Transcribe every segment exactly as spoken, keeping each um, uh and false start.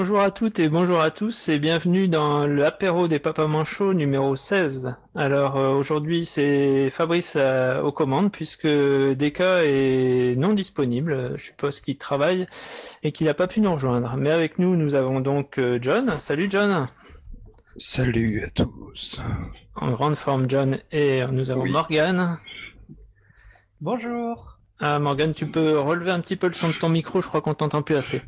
bonjour à toutes et bonjour à tous et bienvenue dans l'apéro des Papas Manchots numéro seize. Alors euh, aujourd'hui c'est Fabrice euh, aux commandes puisque Deka est non disponible, je suppose qu'il travaille et qu'il n'a pas pu nous rejoindre. Mais avec nous nous avons donc euh, John. Salut John. Salut à tous. En grande forme John et euh, nous avons Oui. Morgane. Bonjour. Ah Morgane, tu peux relever un petit peu le son de ton micro, je crois qu'on t'entend plus assez.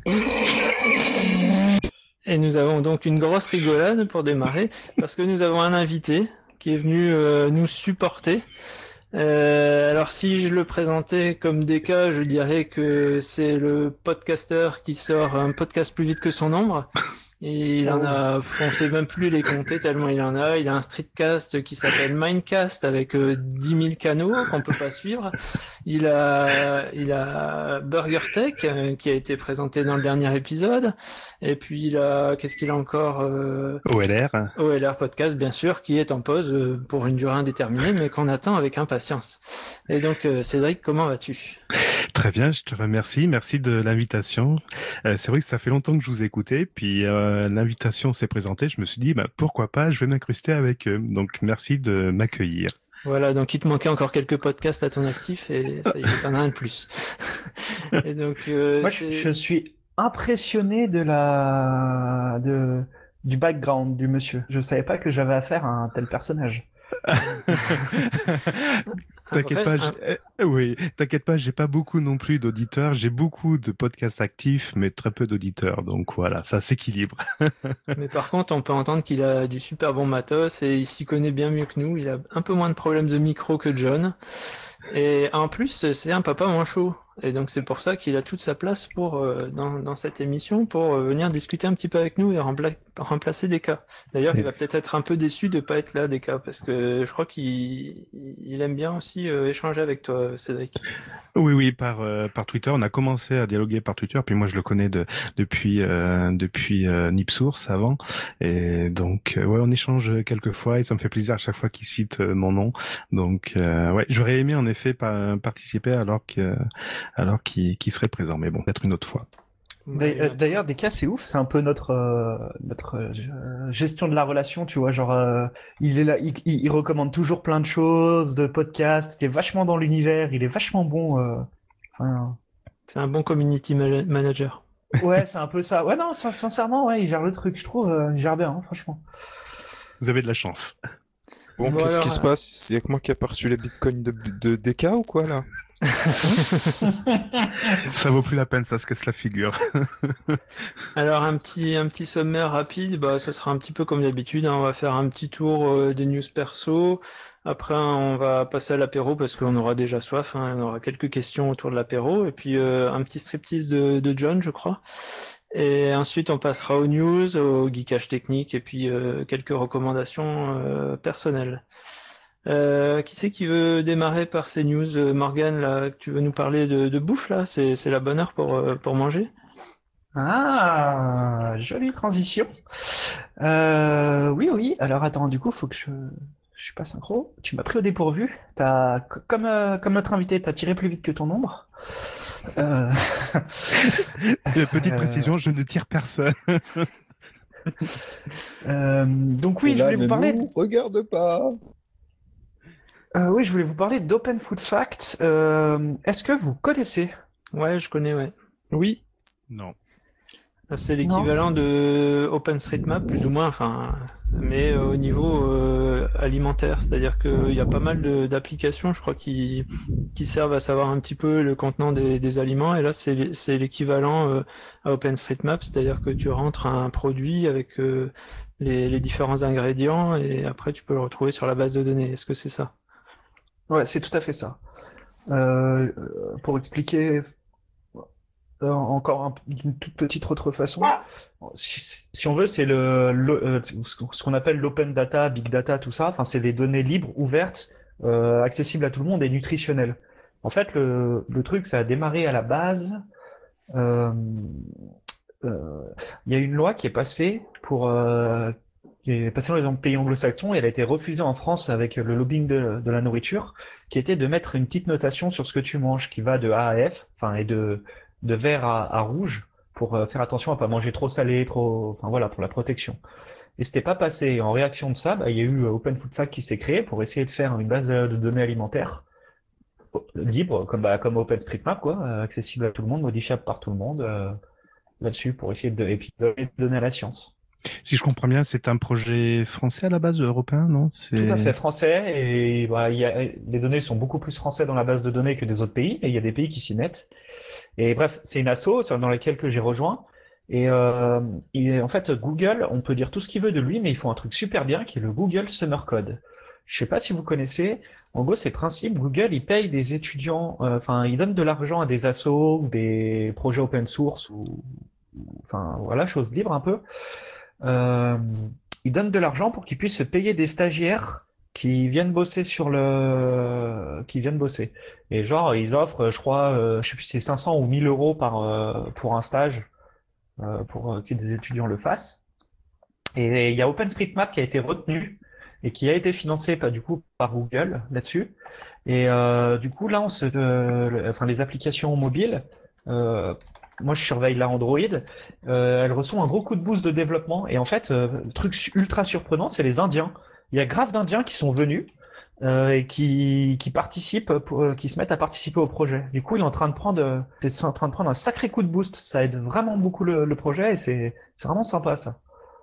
Et nous avons donc une grosse rigolade pour démarrer, parce que nous avons un invité qui est venu euh, nous supporter. Euh, alors si je le présentais comme Deka, je dirais que c'est le podcasteur qui sort un podcast plus vite que son ombre. Et il en a, on sait même plus les compter tellement il en a. Il a un streetcast qui s'appelle Mindcast avec euh, dix mille canaux qu'on peut pas suivre. Il a, il a Burger Tech euh, qui a été présenté dans le dernier épisode. Et puis il a, qu'est-ce qu'il a encore euh, O L R. O L R Podcast, bien sûr, qui est en pause euh, pour une durée indéterminée, mais qu'on attend avec impatience. Et donc, euh, Cédric, comment vas-tu ? Très bien, je te remercie. Merci de l'invitation. Euh, c'est vrai que ça fait longtemps que je vous écoutais, puis euh, l'invitation s'est présentée. Je me suis dit, bah, pourquoi pas, je vais m'incruster avec eux. Donc, merci de m'accueillir. Voilà, donc il te manquait encore quelques podcasts à ton actif et ça y est, t'en as un de plus. Et donc, euh, Moi, je, je suis impressionné de la, de, du background du monsieur. Je savais pas que j'avais affaire à un tel personnage. T'inquiète pas, j'ai... euh, oui, t'inquiète pas, j'ai pas beaucoup non plus d'auditeurs. J'ai beaucoup de podcasts actifs, mais très peu d'auditeurs. Donc voilà, ça s'équilibre. Mais par contre, on peut entendre qu'il a du super bon matos et il s'y connaît bien mieux que nous. Il a un peu moins de problèmes de micro que John. Et en plus, c'est un papa manchot. Et donc c'est pour ça qu'il a toute sa place pour euh, dans, dans cette émission pour euh, venir discuter un petit peu avec nous et rempla- remplacer Deka. D'ailleurs, il va peut-être être un peu déçu de pas être là, Deka, parce que je crois qu'il il aime bien aussi euh, échanger avec toi, Cédric. Oui, oui, par euh, par Twitter, on a commencé à dialoguer par Twitter. Puis moi, je le connais de depuis euh, depuis euh, Nipsource avant, et donc euh, ouais, on échange quelques fois et ça me fait plaisir à chaque fois qu'il cite euh, mon nom. Donc euh, ouais, j'aurais aimé en effet pa- participer alors que alors qu'il qu'il serait présent, mais bon, peut-être une autre fois. D'ailleurs, des cas, c'est ouf. C'est un peu notre euh, notre euh, gestion de la relation, tu vois. Genre, euh, il est là, il, il, il recommande toujours plein de choses, de podcasts. Il est vachement dans l'univers. Il est vachement bon. Euh, enfin... C'est un bon community ma- manager. Ouais, c'est un peu ça. Ouais, non, sincèrement, ouais, il gère le truc. Je trouve, euh, il gère bien, hein, franchement. Vous avez de la chance. Bon, Bon, qu'est-ce alors, qui se passe? Il y a que moi qui a pas reçu les bitcoins de, de D K ou quoi là? Ça vaut plus la peine, ça se casse la figure. Alors un petit un petit sommaire rapide, bah ça sera un petit peu comme d'habitude, hein. On va faire un petit tour euh, des news perso. Après on va passer à l'apéro parce qu'on aura déjà soif, hein. On aura quelques questions autour de l'apéro et puis euh, un petit striptease de, de John, je crois. Et ensuite on passera aux news, au geekage technique et puis euh, quelques recommandations euh, personnelles. Euh, qui c'est qui veut démarrer par ces news? Euh, Morgane, là, tu veux nous parler de, de bouffe là? C'est c'est la bonne heure pour euh, pour manger. Ah, jolie transition. Euh, oui, oui. Alors attends, du coup, faut que je, je suis pas synchro. Tu m'as pris au dépourvu. T'as, comme euh, comme notre invité, t'as tiré plus vite que ton ombre. Euh... Petite précision, je ne tire personne. euh, donc oui, je Là, voulais vous ne parler. nous regarde pas. Euh, oui, je voulais vous parler d'Open Food Facts. Euh, est-ce que vous connaissez? Ouais, je connais, ouais. Oui. Non. C'est l'équivalent de OpenStreetMap, plus ou moins, enfin, mais euh, au niveau euh, alimentaire, c'est-à-dire qu'il y a pas mal de- d'applications, je crois, qui, qui servent à savoir un petit peu le contenant des, des aliments, et là, c'est c'est l'équivalent euh, à OpenStreetMap, c'est-à-dire que tu rentres un produit avec euh, les, les différents ingrédients, et après, tu peux le retrouver sur la base de données. Est-ce que c'est ça? Ouais, c'est tout à fait ça. Euh, pour expliquer euh, encore un- d'une toute petite autre façon, si, si on veut, c'est le, le euh, ce qu'on appelle l'open data, big data, tout ça. Enfin, c'est les données libres, ouvertes, euh, accessibles à tout le monde et nutritionnelles. En fait, le, le truc, ça a démarré à la base. Euh, euh, il y a une loi qui est passée pour euh, qui est passée dans les pays anglo-saxons et elle a été refusée en France avec le lobbying de, de la nourriture, qui était de mettre une petite notation sur ce que tu manges, qui va de A à F, enfin et de de vert à, à rouge, pour euh, faire attention à pas manger trop salé, trop, enfin voilà, pour la protection. Et c'était pas passé. Et en réaction de ça, bah, il y a eu euh, Open Food Fact qui s'est créé pour essayer de faire une base euh, de données alimentaires euh, libre, comme bah, comme OpenStreetMap, quoi, euh, accessible à tout le monde, modifiable par tout le monde, euh, là-dessus pour essayer de, et puis de donner à la science. Si je comprends bien, c'est un projet français à la base, européen, non? Tout à C'est fait français et bah, il y a, les données sont beaucoup plus français dans la base de données que des autres pays et il y a des pays qui s'y mettent. Et bref, c'est une asso sur- dans laquelle que j'ai rejoint. Et, euh, et en fait, Google, on peut dire tout ce qu'il veut de lui, mais ils font un truc super bien qui est le Google Summer Code. Je sais pas si vous connaissez. En gros, c'est principe. Google, il paye des étudiants, euh, enfin, il donne de l'argent à des assos ou des projets open source ou, ou- enfin, voilà, choses libres un peu. Euh, il donne de l'argent pour qu'ils puissent se payer des stagiaires qui viennent bosser sur le, qui viennent bosser. Et genre, ils offrent, je crois, euh, je sais plus si c'est cinq cents ou mille euros par, euh, pour un stage, euh, pour euh, que des étudiants le fassent. Et il y a OpenStreetMap qui a été retenu et qui a été financé pas du coup par Google là-dessus. Et euh, du coup là, on se, euh, le- enfin les applications mobiles, euh, moi je surveille la Android, euh, elle reçoit un gros coup de boost de développement. Et en fait, euh, le truc su- ultra surprenant, c'est les Indiens. Il y a grave d'Indiens qui sont venus euh, et qui qui participent, pour- euh, qui se mettent à participer au projet. Du coup, il est en train de prendre, euh, c'est en train de prendre un sacré coup de boost. Ça aide vraiment beaucoup le, le projet et c'est c'est vraiment sympa ça.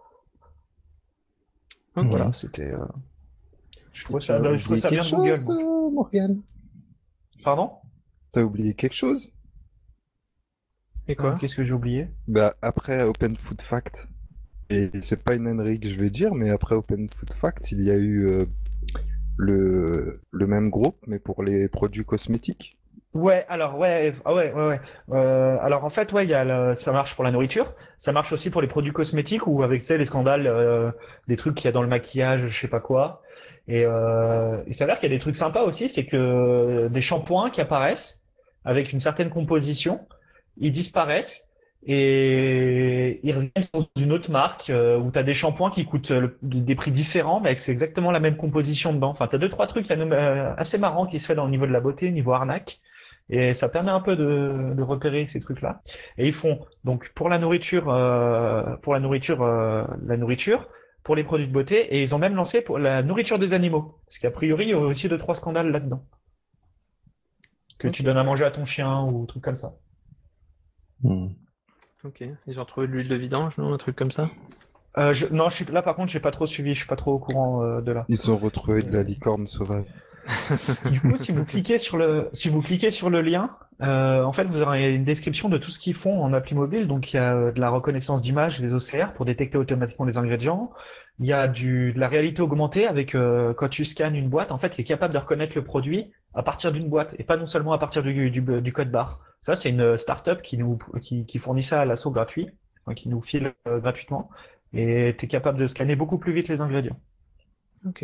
Ok. Voilà, c'était. euh, Je trouve Tu ça, as je trouve oublié ça bien quelque de Google, chose, moi. euh, Morgane? Pardon? T'as oublié quelque chose? Et Euh, quoi? Qu'est-ce que j'ai oublié? Bah, après Open Food Fact, et c'est pas une ânerie que je vais dire, mais après Open Food Fact, il y a eu euh, le, le même groupe, mais pour les produits cosmétiques. Ouais, alors ouais, ah ouais, ouais, ouais. Euh, alors en fait, ouais, il y a le- ça marche pour la nourriture, ça marche aussi pour les produits cosmétiques ou avec tu sais les scandales, euh, des trucs qu'il y a dans le maquillage, je sais pas quoi. Et euh, il s'avère qu'il y a des trucs sympas aussi, c'est que des shampoings qui apparaissent avec une certaine composition, ils disparaissent et ils reviennent dans une autre marque euh, où t'as des shampoings qui coûtent euh, le- des prix différents, mais avec c'est exactement la même composition dedans. Enfin, t'as deux trois trucs euh, assez marrants qui se fait dans le niveau de la beauté, niveau arnaque. Et ça permet un peu de, de repérer ces trucs-là. Et ils font donc pour la nourriture, euh, pour la nourriture, euh, la nourriture, pour les produits de beauté, et ils ont même lancé pour la nourriture des animaux, parce qu'a priori il y aurait aussi deux trois scandales là-dedans, que tu Ok. donnes à manger à ton chien ou trucs comme ça. Hmm. Ok. Ils ont retrouvé de l'huile de vidange, non? Un truc comme ça? Euh, je, non, je suis là par contre, j'ai pas trop suivi, je suis pas trop au courant euh, de là. Ils ont retrouvé de la licorne sauvage. Du coup, si vous cliquez sur le, si vous cliquez sur le lien, euh, en fait, vous aurez une description de tout ce qu'ils font en appli mobile. Donc, il y a euh, de la reconnaissance d'image des O C R pour détecter automatiquement les ingrédients. Il y a du, de la réalité augmentée avec euh, quand tu scannes une boîte, en fait, il est capable de reconnaître le produit à partir d'une boîte et pas non seulement à partir du, du, du code barre. Ça, c'est une start-up qui nous, qui, qui fournit ça à l'assaut gratuit, enfin, qui nous file euh, gratuitement. Et tu es capable de scanner beaucoup plus vite les ingrédients. Ok.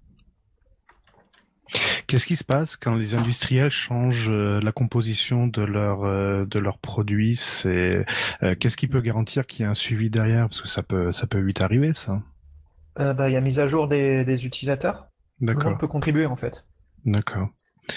Qu'est-ce qui se passe quand les industriels changent euh, la composition de leurs euh, de leurs produits? C'est euh, qu'est-ce qui peut garantir qu'il y a un suivi derrière? Parce que ça peut ça peut vite arriver, ça. Euh, bah, il y a mise à jour des, des utilisateurs. Tout le monde D'accord, peut contribuer, en fait. d'accord.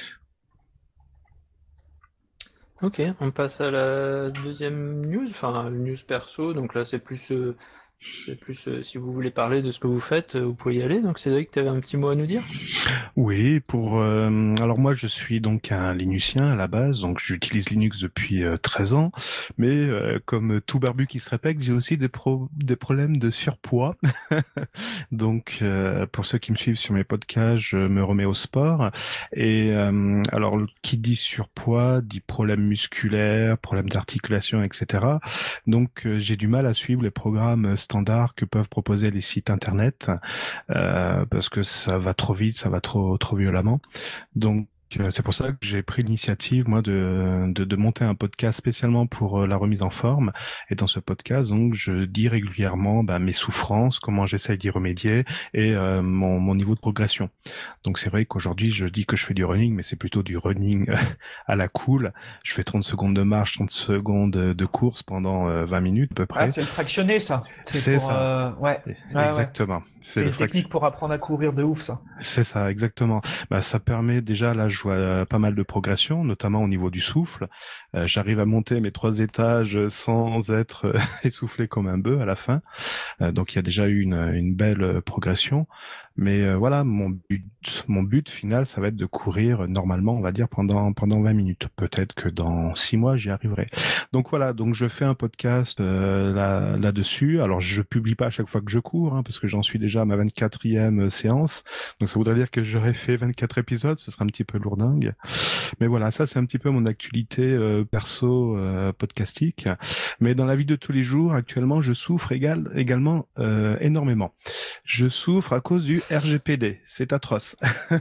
Ok, on passe à la deuxième news, enfin une news perso. Donc là, c'est plus, euh, c'est plus euh, si vous voulez parler de ce que vous faites, euh, vous pouvez y aller. Donc Cédric, tu avais un petit mot à nous dire? Oui, pour euh, alors moi je suis donc un Linuxien à la base, donc j'utilise Linux depuis euh, treize ans, mais euh, comme tout barbu qui se répète, j'ai aussi des pro des problèmes de surpoids. Donc euh, pour ceux qui me suivent sur mes podcasts, je me remets au sport et euh, alors qui dit surpoids dit problème musculaire, problème d'articulation, et cetera. Donc euh, j'ai du mal à suivre les programmes standards que peuvent proposer les sites internet euh, parce que ça va trop vite, ça va trop trop violemment. Donc euh, c'est pour ça que j'ai pris l'initiative moi de, de de monter un podcast spécialement pour euh, la remise en forme. Et dans ce podcast, donc, je dis régulièrement bah, mes souffrances, comment j'essaye d'y remédier et euh, mon mon niveau de progression. Donc c'est vrai qu'aujourd'hui je dis que je fais du running, mais c'est plutôt du running à la cool. Je fais trente secondes de marche, trente secondes de course pendant euh, vingt minutes à peu Ah, près. c'est le fractionné, ça. C'est pour, ça. euh, ouais. Ouais, ouais. Exactement. C'est une technique pour apprendre à courir de ouf, ça. C'est ça, exactement. Bah, ça permet déjà, là, je vois euh, pas mal de progression, notamment au niveau du souffle. Euh, j'arrive à monter mes trois étages sans être euh, essoufflé comme un bœuf à la fin. Euh, donc, il y a déjà eu une, une belle euh, progression. Mais euh, voilà, mon but, mon but final, ça va être de courir normalement, on va dire, pendant pendant vingt minutes. Peut-être que dans six mois, j'y arriverai. Donc voilà, donc je fais un podcast euh, là là-dessus. Alors, je publie pas à chaque fois que je cours, hein, parce que j'en suis déjà à ma vingt-quatrième séance. Donc ça voudrait dire que j'aurais fait vingt-quatre épisodes, ce serait un petit peu lourdingue. Mais voilà, ça c'est un petit peu mon actualité euh, perso euh, podcastique. Mais dans la vie de tous les jours, actuellement, je souffre égal, également euh, énormément. Je souffre à cause du R G P D. C'est atroce.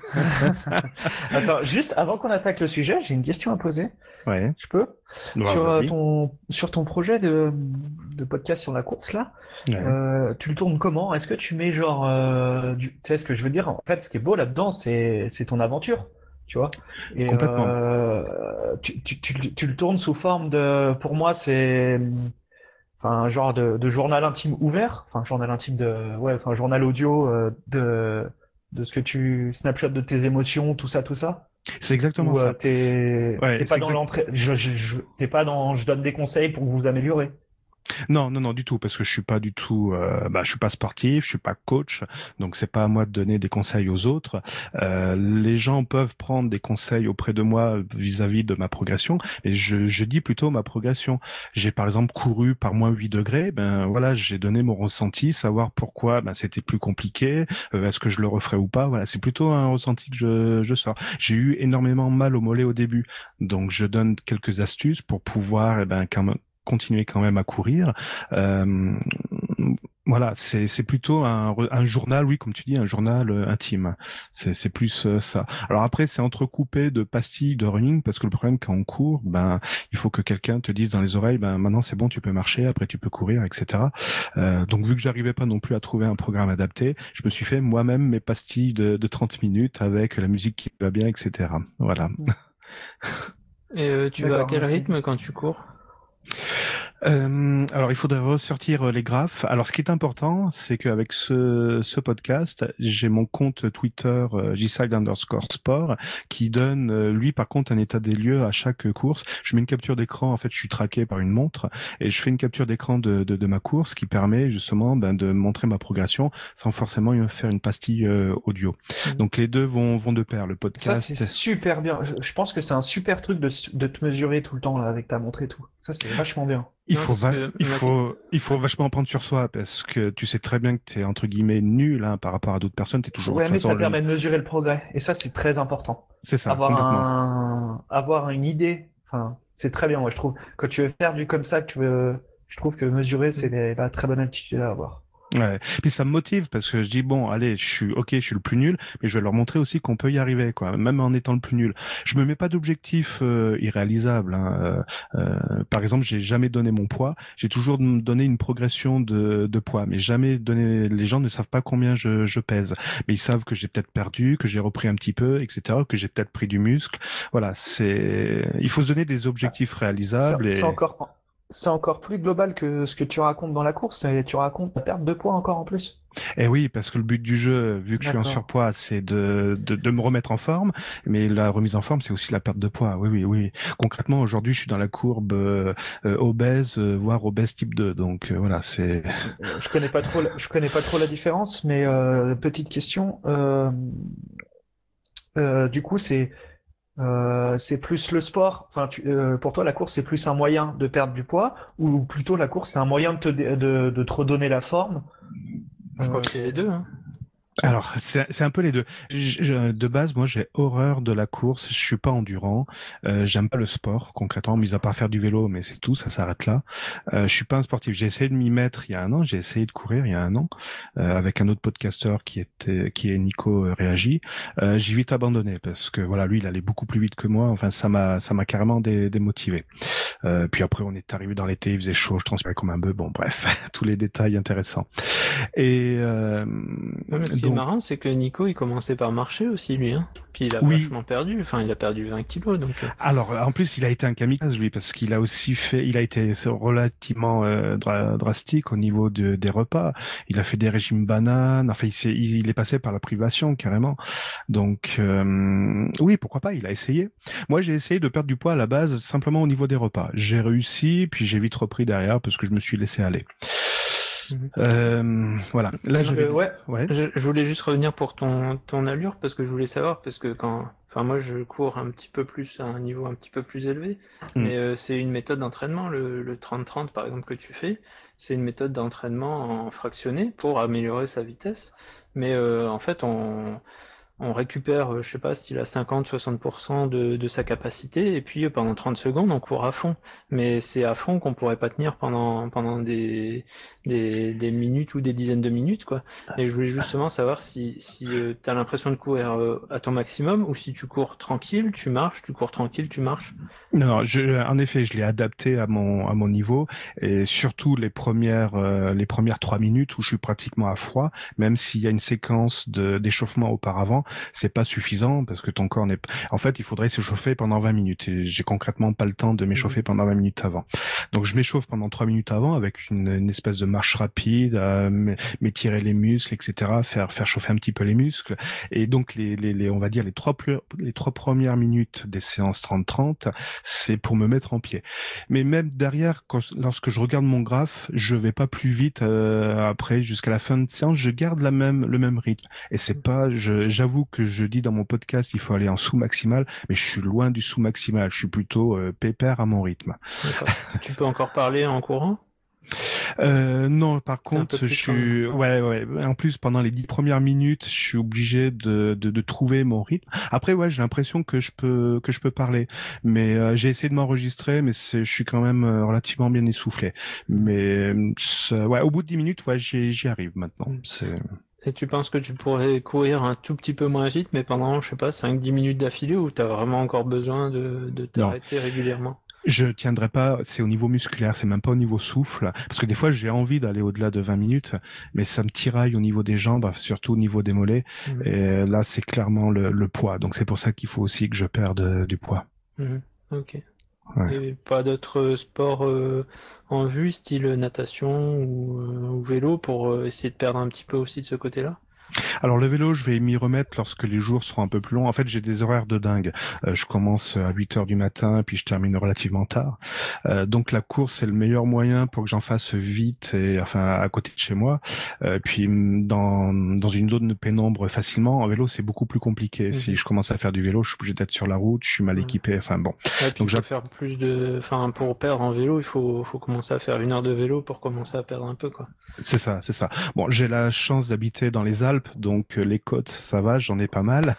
Attends, juste avant qu'on attaque le sujet, j'ai une question à poser. Ouais. Je peux? Ouais, sur euh, vas-y. ton sur ton projet de de podcast sur la course là, Ouais. euh, tu le tournes comment? Est-ce que tu mets genre euh, du... tu sais ce que je veux dire? En fait, ce qui est beau là-dedans, c'est c'est ton aventure, tu vois. Et Complètement. euh, tu, tu tu tu le tournes sous forme de, pour moi, c'est enfin un genre de de journal intime ouvert, enfin journal intime de ouais, enfin journal audio euh, de de ce que tu snapshot de tes émotions, tout ça, tout ça. C'est exactement Ou euh, ça. t'es Ouais, t'es pas c'est dans exact. l'entrée, je, je, je- t'es pas dans, je donne des conseils pour vous améliorer. Non, non, non, du tout, parce que je suis pas du tout, euh, bah, je suis pas sportif, je suis pas coach, donc c'est pas à moi de donner des conseils aux autres. Euh, les gens peuvent prendre des conseils auprès de moi vis-à-vis de ma progression, et je, je dis plutôt ma progression. J'ai par exemple couru par moins huit degrés, ben voilà, j'ai donné mon ressenti, savoir pourquoi ben c'était plus compliqué, euh, est-ce que je le referais ou pas. Voilà, c'est plutôt un ressenti que je, je sors. J'ai eu énormément mal au mollet au début, donc je donne quelques astuces pour pouvoir, eh ben quand même continuer quand même à courir. Euh, voilà, c'est c'est plutôt un, re- un journal, oui, comme tu dis, un journal euh, intime. C'est c'est plus euh, ça. Alors après, c'est entrecoupé de pastilles de running parce que le problème quand on court, ben il faut que quelqu'un te dise dans les oreilles, ben maintenant c'est bon, tu peux marcher, après tu peux courir, et cetera. Euh, donc vu que j'arrivais pas non plus à trouver un programme adapté, je me suis fait moi-même mes pastilles de, de trente minutes avec la musique qui va bien, et cetera. Voilà. Et euh, tu vas à D'accord. quel rythme quand tu cours? Euh, alors, il faudrait ressortir euh, les graphes. Alors, ce qui est important, c'est qu'avec ce, ce podcast, j'ai mon compte Twitter euh, jside underscore sport qui donne, euh, lui, par contre, un état des lieux à chaque course. Je mets une capture d'écran. En fait, je suis traqué par une montre et je fais une capture d'écran de, de, de ma course qui permet justement ben, de montrer ma progression sans forcément faire une pastille euh, audio. Mhm. Donc, les deux vont, vont de pair. Le Ça, podcast. c'est super bien. Je, je pense que c'est un super truc de, de te mesurer tout le temps là, avec ta montre et tout. Ça, c'est vachement bien. Il Non, faut, parce va- que il ma- faut, il faut vachement prendre sur soi parce que tu sais très bien que t'es entre guillemets nul hein, par rapport à d'autres personnes. T'es toujours de Ouais, toute mais façon ça le- permet de mesurer le progrès. Et ça, c'est très important. C'est ça, Avoir complètement. un, avoir une idée. Enfin, c'est très bien, moi, je trouve. Quand tu veux faire du comme ça, que tu veux, je trouve que mesurer, c'est la, la très bonne attitude à avoir. Ouais. Puis ça me motive parce que je dis bon, allez, je suis ok, je suis le plus nul, mais je vais leur montrer aussi qu'on peut y arriver, quoi, même en étant le plus nul. Je me mets pas d'objectif euh, irréalisable. Hein. Euh, euh, par exemple, j'ai jamais donné mon poids. J'ai toujours donné une progression de, de poids, mais jamais donné. Les gens ne savent pas combien je, je pèse, mais ils savent que j'ai peut-être perdu, que j'ai repris un petit peu, et cetera, que j'ai peut-être pris du muscle. Voilà, c'est. Il faut se donner des objectifs réalisables C'est c'est et. encore, c'est encore plus global que ce que tu racontes dans la course. Et tu racontes la perte de poids encore en plus. Eh oui, parce que le but du jeu, vu que je suis en D'accord. surpoids, c'est de, de, de me remettre en forme. Mais la remise en forme, c'est aussi la perte de poids. Oui, oui, oui. Concrètement, aujourd'hui, je suis dans la courbe euh, euh, obèse, euh, voire obèse type deux. Donc euh, voilà, c'est. Euh, Je connais pas trop, la- je connais pas trop la différence, mais euh, petite question. Euh, euh, du coup, c'est euh, c'est plus le sport. Enfin, tu, euh, pour toi, la course, c'est plus un moyen de perdre du poids, ou plutôt la course, c'est un moyen de te, dé- de, de te redonner la forme. Je crois Euh, que c'est les deux. Hein. Alors, c'est c'est un peu les deux. Je- je- de base, moi, j'ai horreur de la course. Je suis pas endurant. Euh, j'aime pas le sport, concrètement, mis à part faire du vélo, mais c'est tout, ça s'arrête là. Euh, je suis pas un sportif. J'ai essayé de m'y mettre il y a un an. J'ai essayé de courir il y a un an euh, avec un autre podcasteur qui était, qui est Nico euh, Réagi. Euh, j'ai vite abandonné parce que voilà, lui, il allait beaucoup plus vite que moi. Enfin, ça m'a, ça m'a carrément dé- démotivé. Euh, puis après, on est arrivé dans l'été, il faisait chaud, je transpirais comme un bœuf. Bon, bref, tous les détails intéressants. Et euh, Ouais, mais ce qui est donc, marrant, c'est que Nico, il commençait par marcher aussi, lui. Hein. Puis il a oui. vachement perdu. Enfin, il a perdu vingt kilos. Donc... Alors, en plus, il a été un kamikaze, lui, parce qu'il a aussi fait, il a été relativement euh, dra- drastique au niveau de, des repas. Il a fait des régimes bananes. Enfin, il, s'est, il est passé par la privation, carrément. Donc, euh, oui, pourquoi pas, il a essayé. Moi, j'ai essayé de perdre du poids à la base, simplement au niveau des repas. J'ai réussi, puis j'ai vite repris derrière, parce que je me suis laissé aller. Mhm. Euh, voilà. Là, j'avais... Euh, ouais. ouais. Je, je voulais juste revenir pour ton, ton allure, parce que je voulais savoir, parce que quand... Enfin, moi, je cours un petit peu plus, à un niveau un petit peu plus élevé, Mm. mais euh, c'est une méthode d'entraînement, le, le trente trente, par exemple, que tu fais, c'est une méthode d'entraînement en fractionné pour améliorer sa vitesse, mais euh, en fait, on... on récupère, euh, je sais pas, style à cinquante à soixante pour cent de, de sa capacité, et puis euh, pendant trente secondes, on court à fond. Mais c'est à fond qu'on pourrait pas tenir pendant, pendant des, des, des minutes ou des dizaines de minutes, quoi. Et je voulais justement savoir si, si euh, tu as l'impression de courir euh, à ton maximum, ou si tu cours tranquille, tu marches, tu cours tranquille, tu marches. Non, non, je, en effet, je l'ai adapté à mon à mon niveau et surtout les premières euh, les premières trois minutes où je suis pratiquement à froid, même s'il y a une séquence de d'échauffement auparavant, c'est pas suffisant parce que ton corps n'est. En fait, il faudrait s'échauffer pendant vingt minutes et j'ai concrètement pas le temps de m'échauffer pendant vingt minutes avant. Donc je m'échauffe pendant trois minutes avant avec une, une espèce de marche rapide, à m'étirer les muscles, et cetera, faire faire chauffer un petit peu les muscles et donc les les, les on va dire les trois les trois premières minutes des séances trente trente. C'est pour me mettre en pied. Mais même derrière, quand, lorsque je regarde mon graphe, je vais pas plus vite euh, après jusqu'à la fin de séance. Je garde la même le même rythme. Et c'est pas, je, j'avoue que je dis dans mon podcast, il faut aller en sous maximal, mais je suis loin du sous maximal. Je suis plutôt euh, pépère à mon rythme. D'accord. Tu peux encore parler en courant? Euh, non, par T'es un peu contre, je plus suis, calme. ouais, ouais. En plus, pendant les dix premières minutes, je suis obligé de, de, de trouver mon rythme. Après, ouais, j'ai l'impression que je peux, que je peux parler. Mais euh, j'ai essayé de m'enregistrer, mais c'est, je suis quand même euh, relativement bien essoufflé. Mais ça- ouais, au bout de dix minutes, ouais, j'y, j'y arrive maintenant. C'est... Et tu penses que tu pourrais courir un tout petit peu moins vite, mais pendant, je sais pas, cinq dix minutes d'affilée, ou t'as vraiment encore besoin de, de Non. t'arrêter régulièrement? Je tiendrai pas, c'est au niveau musculaire, c'est même pas au niveau souffle, parce que des fois j'ai envie d'aller au-delà de vingt minutes, mais ça me tiraille au niveau des jambes, surtout au niveau des mollets, Mhm. et là c'est clairement le, le poids, donc c'est pour ça qu'il faut aussi que je perde euh, du poids. Mhm. Ok. Ouais. Et pas d'autres sports euh, en vue, style natation ou, euh, ou vélo, pour euh, essayer de perdre un petit peu aussi de ce côté-là? Alors le vélo, je vais m'y remettre lorsque les jours seront un peu plus longs. En fait, j'ai des horaires de dingue. Euh, je commence à huit heures du matin, puis je termine relativement tard. Euh, donc la course, c'est le meilleur moyen pour que j'en fasse vite et enfin à côté de chez moi. Euh, puis dans dans une zone de pénombre facilement. En vélo, c'est beaucoup plus compliqué. Mhm. Si je commence à faire du vélo, je suis obligé d'être sur la route, je suis mal Ouais. équipé. Enfin bon. Ouais, puis Donc pour j'a- faire plus de, enfin pour perdre en vélo, il faut faut commencer à faire une heure de vélo pour commencer à perdre un peu, quoi. c'est ça, c'est ça. Bon, j'ai la chance d'habiter dans les Alpes, donc euh, les côtes, ça va, j'en ai pas mal.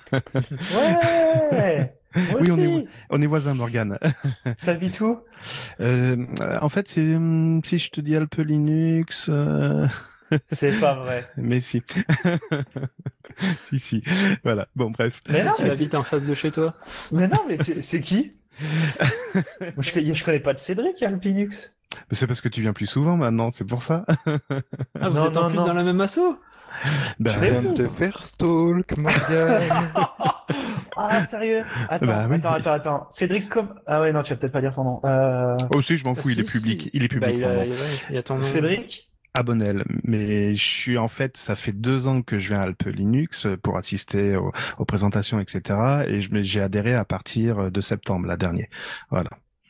Ouais! Moi Oui, on est aussi! on est voisins, Morgane. T'habites où? Euh, en fait, c'est, hum, si je te dis Alpe Linux, euh, C'est pas vrai. mais si. Si, si. Voilà. Bon, bref. Mais non, Tu mais, habites en face de chez toi? mais non, mais c'est c'est qui? Moi, je, je connais pas de Cédric Alpinux. Mais c'est parce que tu viens plus souvent maintenant, c'est pour ça. Ah, vous Non, êtes en non, plus non. dans la même asso? Ben, Tu Mais viens oui. de te faire stalk, Morgane. Ah, sérieux? Attends, Bah oui. attends, attends, attends. Cédric comme... Ah ouais, non, tu vas peut-être pas dire son nom. Euh... oh, si, je m'en fous, Ah, il est si, public. si. Il est public, Bah, il mon a, nom. il, ouais, il y a ton nom. Cédric? Abonnel. Mais je suis, en fait, ça fait deux ans que je viens à Alpe Linux pour assister aux, aux présentations, et cetera. Et je, me- j'ai adhéré à partir de septembre, la dernière. Voilà.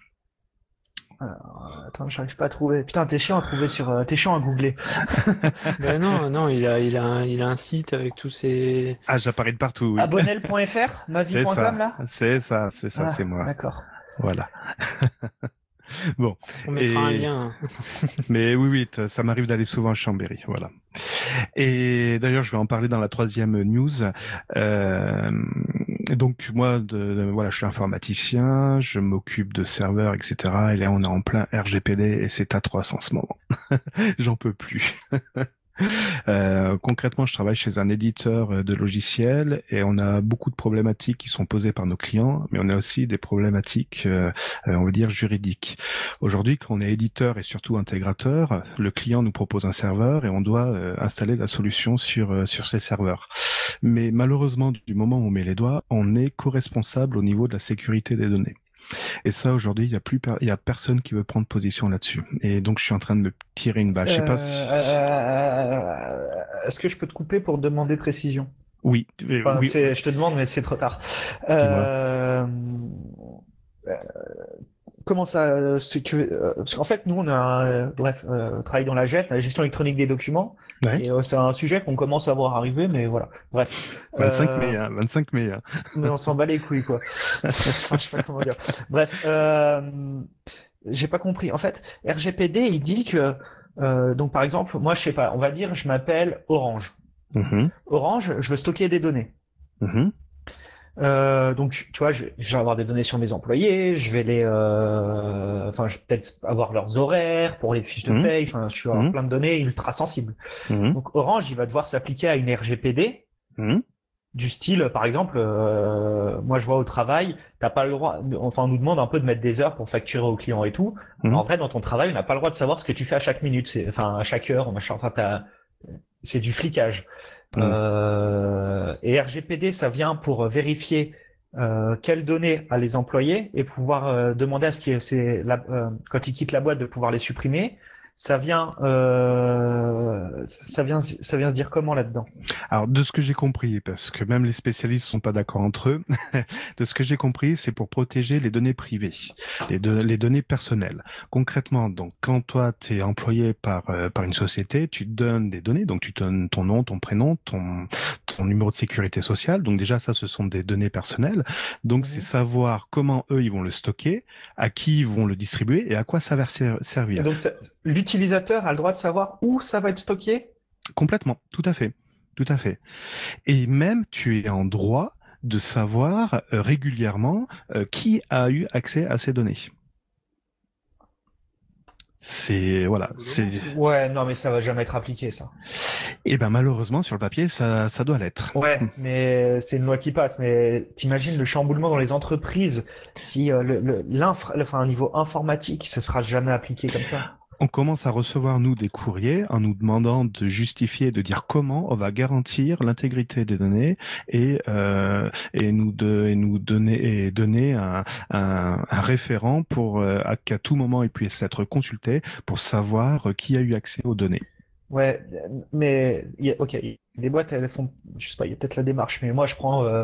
Alors, attends, j'arrive pas à trouver. Putain, t'es chiant à trouver sur... euh, T'es chiant à googler. Bah non, non, il a, il a, un, il a un site avec tous ses. Ah, j'apparais de partout, oui. Abonnel point F R? C'est Navi point com, ça. là? C'est ça, c'est ça, Ah, c'est moi. d'accord. Voilà. Bon. On mettra un Et- lien. Mais oui, oui, t- ça m'arrive d'aller souvent à Chambéry, voilà. Et d'ailleurs, je vais en parler dans la troisième news. Euh, donc moi, de, de- voilà, je suis informaticien, je m'occupe de serveurs, et cetera. Et là, on est en plein R G P D et c'est atroce en ce moment. J'en peux plus. Euh, concrètement, je travaille chez un éditeur de logiciels et on a beaucoup de problématiques qui sont posées par nos clients, mais on a aussi des problématiques, euh, on va dire, juridiques. Aujourd'hui, quand on est éditeur et surtout intégrateur, le client nous propose un serveur et on doit euh, installer la solution sur, euh, sur ces serveurs. Mais malheureusement, du moment où on met les doigts, on est co-responsable au niveau de la sécurité des données. Et ça, aujourd'hui, il y a plus, per- il y a personne qui veut prendre position là-dessus. Et donc, je suis en train de me tirer une balle. Je sais Euh, pas si... euh, Est-ce que je peux te couper pour demander précision? Oui, euh, Enfin, oui, c'est- je te demande, mais c'est trop tard. dis-moi. Euh, euh, Comment ça, euh, si tu veux, euh, parce qu'en fait, nous, on a, un, euh, bref, euh, travaille dans la G E T, la gestion électronique des documents, Ouais. et euh, c'est un sujet qu'on commence à voir arriver, mais voilà. Bref. vingt-cinq mai, Euh, hein, vingt-cinq mai. Hein. mais on s'en bat les couilles, quoi. Enfin, je sais pas comment dire. Bref, euh, j'ai pas compris. En fait, R G P D, il dit que, euh, donc par exemple, moi, je sais pas, on va dire, je m'appelle Orange. Mhm, Orange, je veux stocker des données. mhm, Euh, donc, tu vois, je, je vais avoir des données sur mes employés, je vais les, euh, enfin, je vais peut-être avoir leurs horaires pour les fiches de mhm, paye, enfin, je vais avoir mhm, plein de données ultra sensibles. mhm, Donc, Orange, il va devoir s'appliquer à une R G P D mhm. du style, par exemple, euh, moi, je vois au travail, t'as pas le droit, enfin, on nous demande un peu de mettre des heures pour facturer aux clients et tout. Mhm. En vrai, dans ton travail, on n'a pas le droit de savoir ce que tu fais à chaque minute, c'est, enfin, à chaque heure, machin, enfin, t'as, c'est du flicage. Mhm. Euh, et R G P D, ça vient pour vérifier euh, quelles données a les employés et pouvoir euh, demander à ce que c'est la, euh, quand ils quittent la boîte de pouvoir les supprimer. Ça vient, euh, ça vient, ça vient se dire comment là-dedans? Alors, de ce que j'ai compris, parce que même les spécialistes sont pas d'accord entre eux, de ce que j'ai compris, c'est pour protéger les données privées, les, de- les données personnelles. Concrètement, donc, quand toi, tu es employé par, euh, par une société, tu te donnes des données, donc tu donnes ton nom, ton prénom, ton, ton numéro de sécurité sociale. Donc déjà, ça, ce sont des données personnelles. Donc, c'est Mhm. savoir comment eux, ils vont le stocker, à qui ils vont le distribuer et à quoi ça va ser- Et servir. donc, ça- l'utilisateur a le droit de savoir où ça va être stocké? Complètement, tout à fait, tout à fait. Et même, tu es en droit de savoir euh, régulièrement euh, qui a eu accès à ces données. C'est voilà, c'est Ouais, non, mais ça va jamais être appliqué, ça. et ben malheureusement sur le papier ça ça doit l'être. Ouais, mais c'est une loi qui passe. Mais t'imagines le chamboulement dans les entreprises si euh, le, le, l'infra, enfin, un niveau informatique, ça sera jamais appliqué comme ça. On commence à recevoir nous des courriers en nous demandant de justifier, de dire comment on va garantir l'intégrité des données et euh, et nous de et nous donner et donner un un, un référent pour euh, à qu'à tout moment il puisse être consulté pour savoir qui a eu accès aux données. Ouais, mais il y a, ok, des boîtes, elles font, je sais pas, il y a peut-être la démarche, mais moi je prends, euh,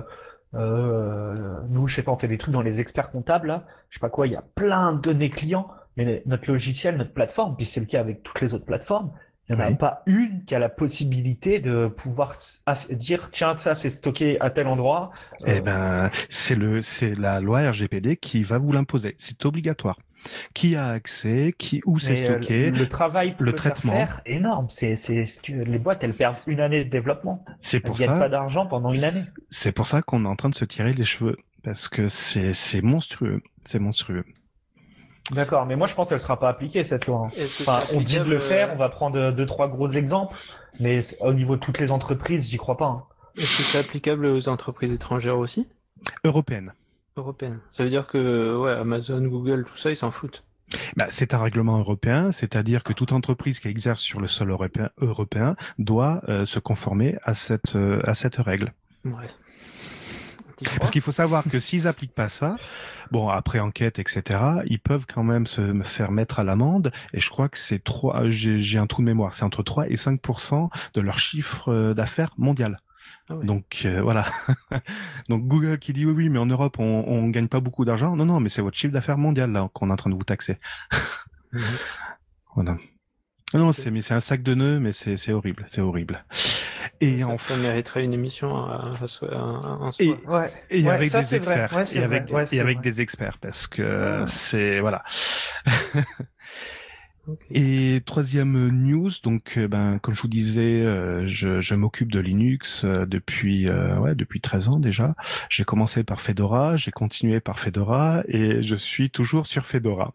euh, nous, je sais pas, on fait des trucs dans les experts comptables, là, je sais pas quoi, il y a plein de données clients, mais notre logiciel, notre plateforme, puis c'est le cas avec toutes les autres plateformes, il n'y en a Oui. pas une qui a la possibilité de pouvoir s- aff- dire, tiens, ça c'est stocké à tel endroit. Eh Euh, ben, c'est le, c'est la loi R G P D qui va vous l'imposer. C'est obligatoire. Qui a accès, qui, où c'est mais euh, stocké, le travail pour le le faire traitement. faire, énorme. C'est, c'est, si tu- les boîtes, elles perdent une année de développement. C'est Elles pour gagnent pas ça, d'argent pendant une année. c'est pour ça qu'on est en train de se tirer les cheveux. Parce que c'est, c'est monstrueux. C'est monstrueux. D'accord, mais moi je pense qu'elle sera pas appliquée cette loi, hein. Est-ce que Enfin, c'est on dit de applicable, le faire, euh, on va prendre deux, trois gros exemples, mais c- au niveau de toutes les entreprises, j'y crois pas, hein. Est-ce que c'est applicable aux entreprises étrangères aussi? Européenne. Européennes. Ça veut dire que ouais, Amazon, Google, tout ça, ils s'en foutent. Bah, c'est un règlement européen, c'est-à-dire que toute entreprise qui exerce sur le sol européen, européen doit euh, se conformer à cette, euh, à cette règle. Ouais. T'y Parce crois? qu'il faut savoir que s'ils appliquent pas ça, bon, après enquête, et cetera, ils peuvent quand même se me faire mettre à l'amende. Et je crois que c'est trois, j'ai, j'ai un trou de mémoire, c'est entre trois et cinq pour cent de leur chiffre euh, d'affaires mondial. Ah ouais. Donc euh, voilà. Donc Google qui dit oui, oui, mais en Europe on, on gagne pas beaucoup d'argent. Non, non, mais c'est votre chiffre d'affaires mondial là qu'on est en train de vous taxer. Mhm. Voilà. Non, c'est mais c'est un sac de nœuds, mais c'est c'est horrible, c'est horrible. Et Ça, en ça mériterait une émission à, à soi- à- en soi. Et, Ouais, et ouais, avec ça des c'est vrai, experts, ouais, c'est et vrai, avec, ouais, et c'est avec vrai. des experts, parce que c'est voilà. Et troisième news, donc euh, ben comme je vous disais, euh, je, je m'occupe de Linux euh, depuis euh, ouais depuis treize ans déjà. J'ai commencé par Fedora, j'ai continué par Fedora et je suis toujours sur Fedora.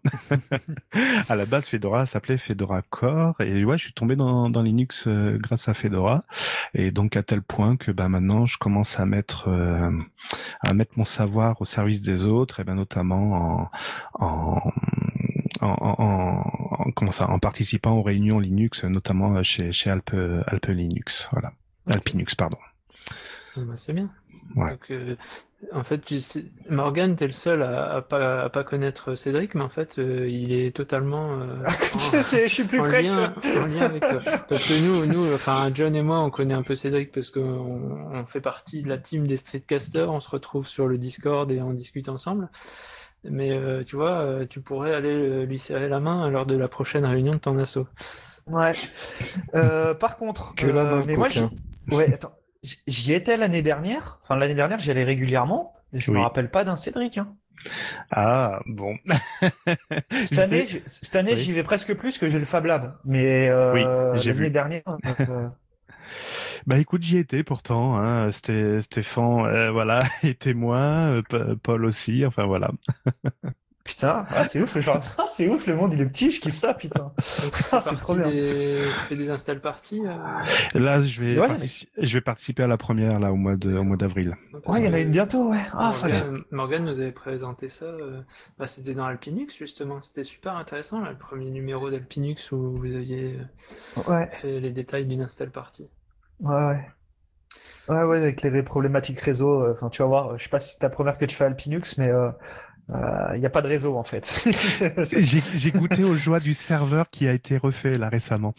À la base, Fedora s'appelait Fedora Core et ouais, je suis tombé dans, dans Linux euh, grâce à Fedora et donc à tel point que ben maintenant je commence à mettre euh, à mettre mon savoir au service des autres et ben notamment en, en En, en, en, comment ça, en participant aux réunions Linux, notamment chez, chez Alpe, Alpe Linux, voilà. Alpinux, pardon. Bah, c'est bien. Ouais. Donc, euh, en fait, tu sais, Morgan, t'es le seul à, à pas à pas connaître Cédric, mais en fait, euh, il est totalement euh, en, je suis plus en près lien, que... en lien avec toi. Parce que nous, nous, enfin, John et moi, on connaît un peu Cédric parce qu'on on fait partie de la team des Streetcasters. On se retrouve sur le Discord et on discute ensemble. Mais euh, tu vois, euh, tu pourrais aller euh, lui serrer la main lors de la prochaine réunion de ton asso. Ouais. Euh, par contre, Que la euh, main, mais moi, coquin. j'y- ouais, attends, J- j'y étais l'année dernière. Enfin, l'année dernière, j'y allais régulièrement. Et je me Oui. rappelle pas d'un Cédric. Hein. Ah, bon. Cette Je année, vais- j'- cette année, Oui. j'y vais presque plus que j'ai le Fab Lab. Mais Oui, euh, j'ai l'année vu. dernière, euh, Bah écoute, j'y étais pourtant, hein. C'était Stéphane, euh, voilà, et témoin, euh, Pa- Paul aussi, enfin voilà. putain, ah, c'est ouf, genre, ah, c'est ouf, le monde il est petit, je kiffe ça, putain. Donc, tu fais Ah, c'est trop partie bien. des... tu fais des install parties euh... Là, je vais, Ouais, partici- je vais participer à la première là au mois de, au mois d'avril. Ouais, il y en a une bientôt, ouais. Ah, Morgan, fuck. Morgan nous avait présenté ça. euh, Bah, c'était dans Alpinux justement. C'était super intéressant là, le premier numéro d'Alpinux où vous aviez euh, Ouais, fait les détails d'une install partie. ouais, ouais. Ouais, ouais, avec les problématiques réseau, euh, enfin, tu vas voir, je sais pas si c'est ta première que tu fais Alpinux, mais euh, il n'y a pas de réseau en fait. J'ai j'ai goûté aux joies du serveur qui a été refait là récemment.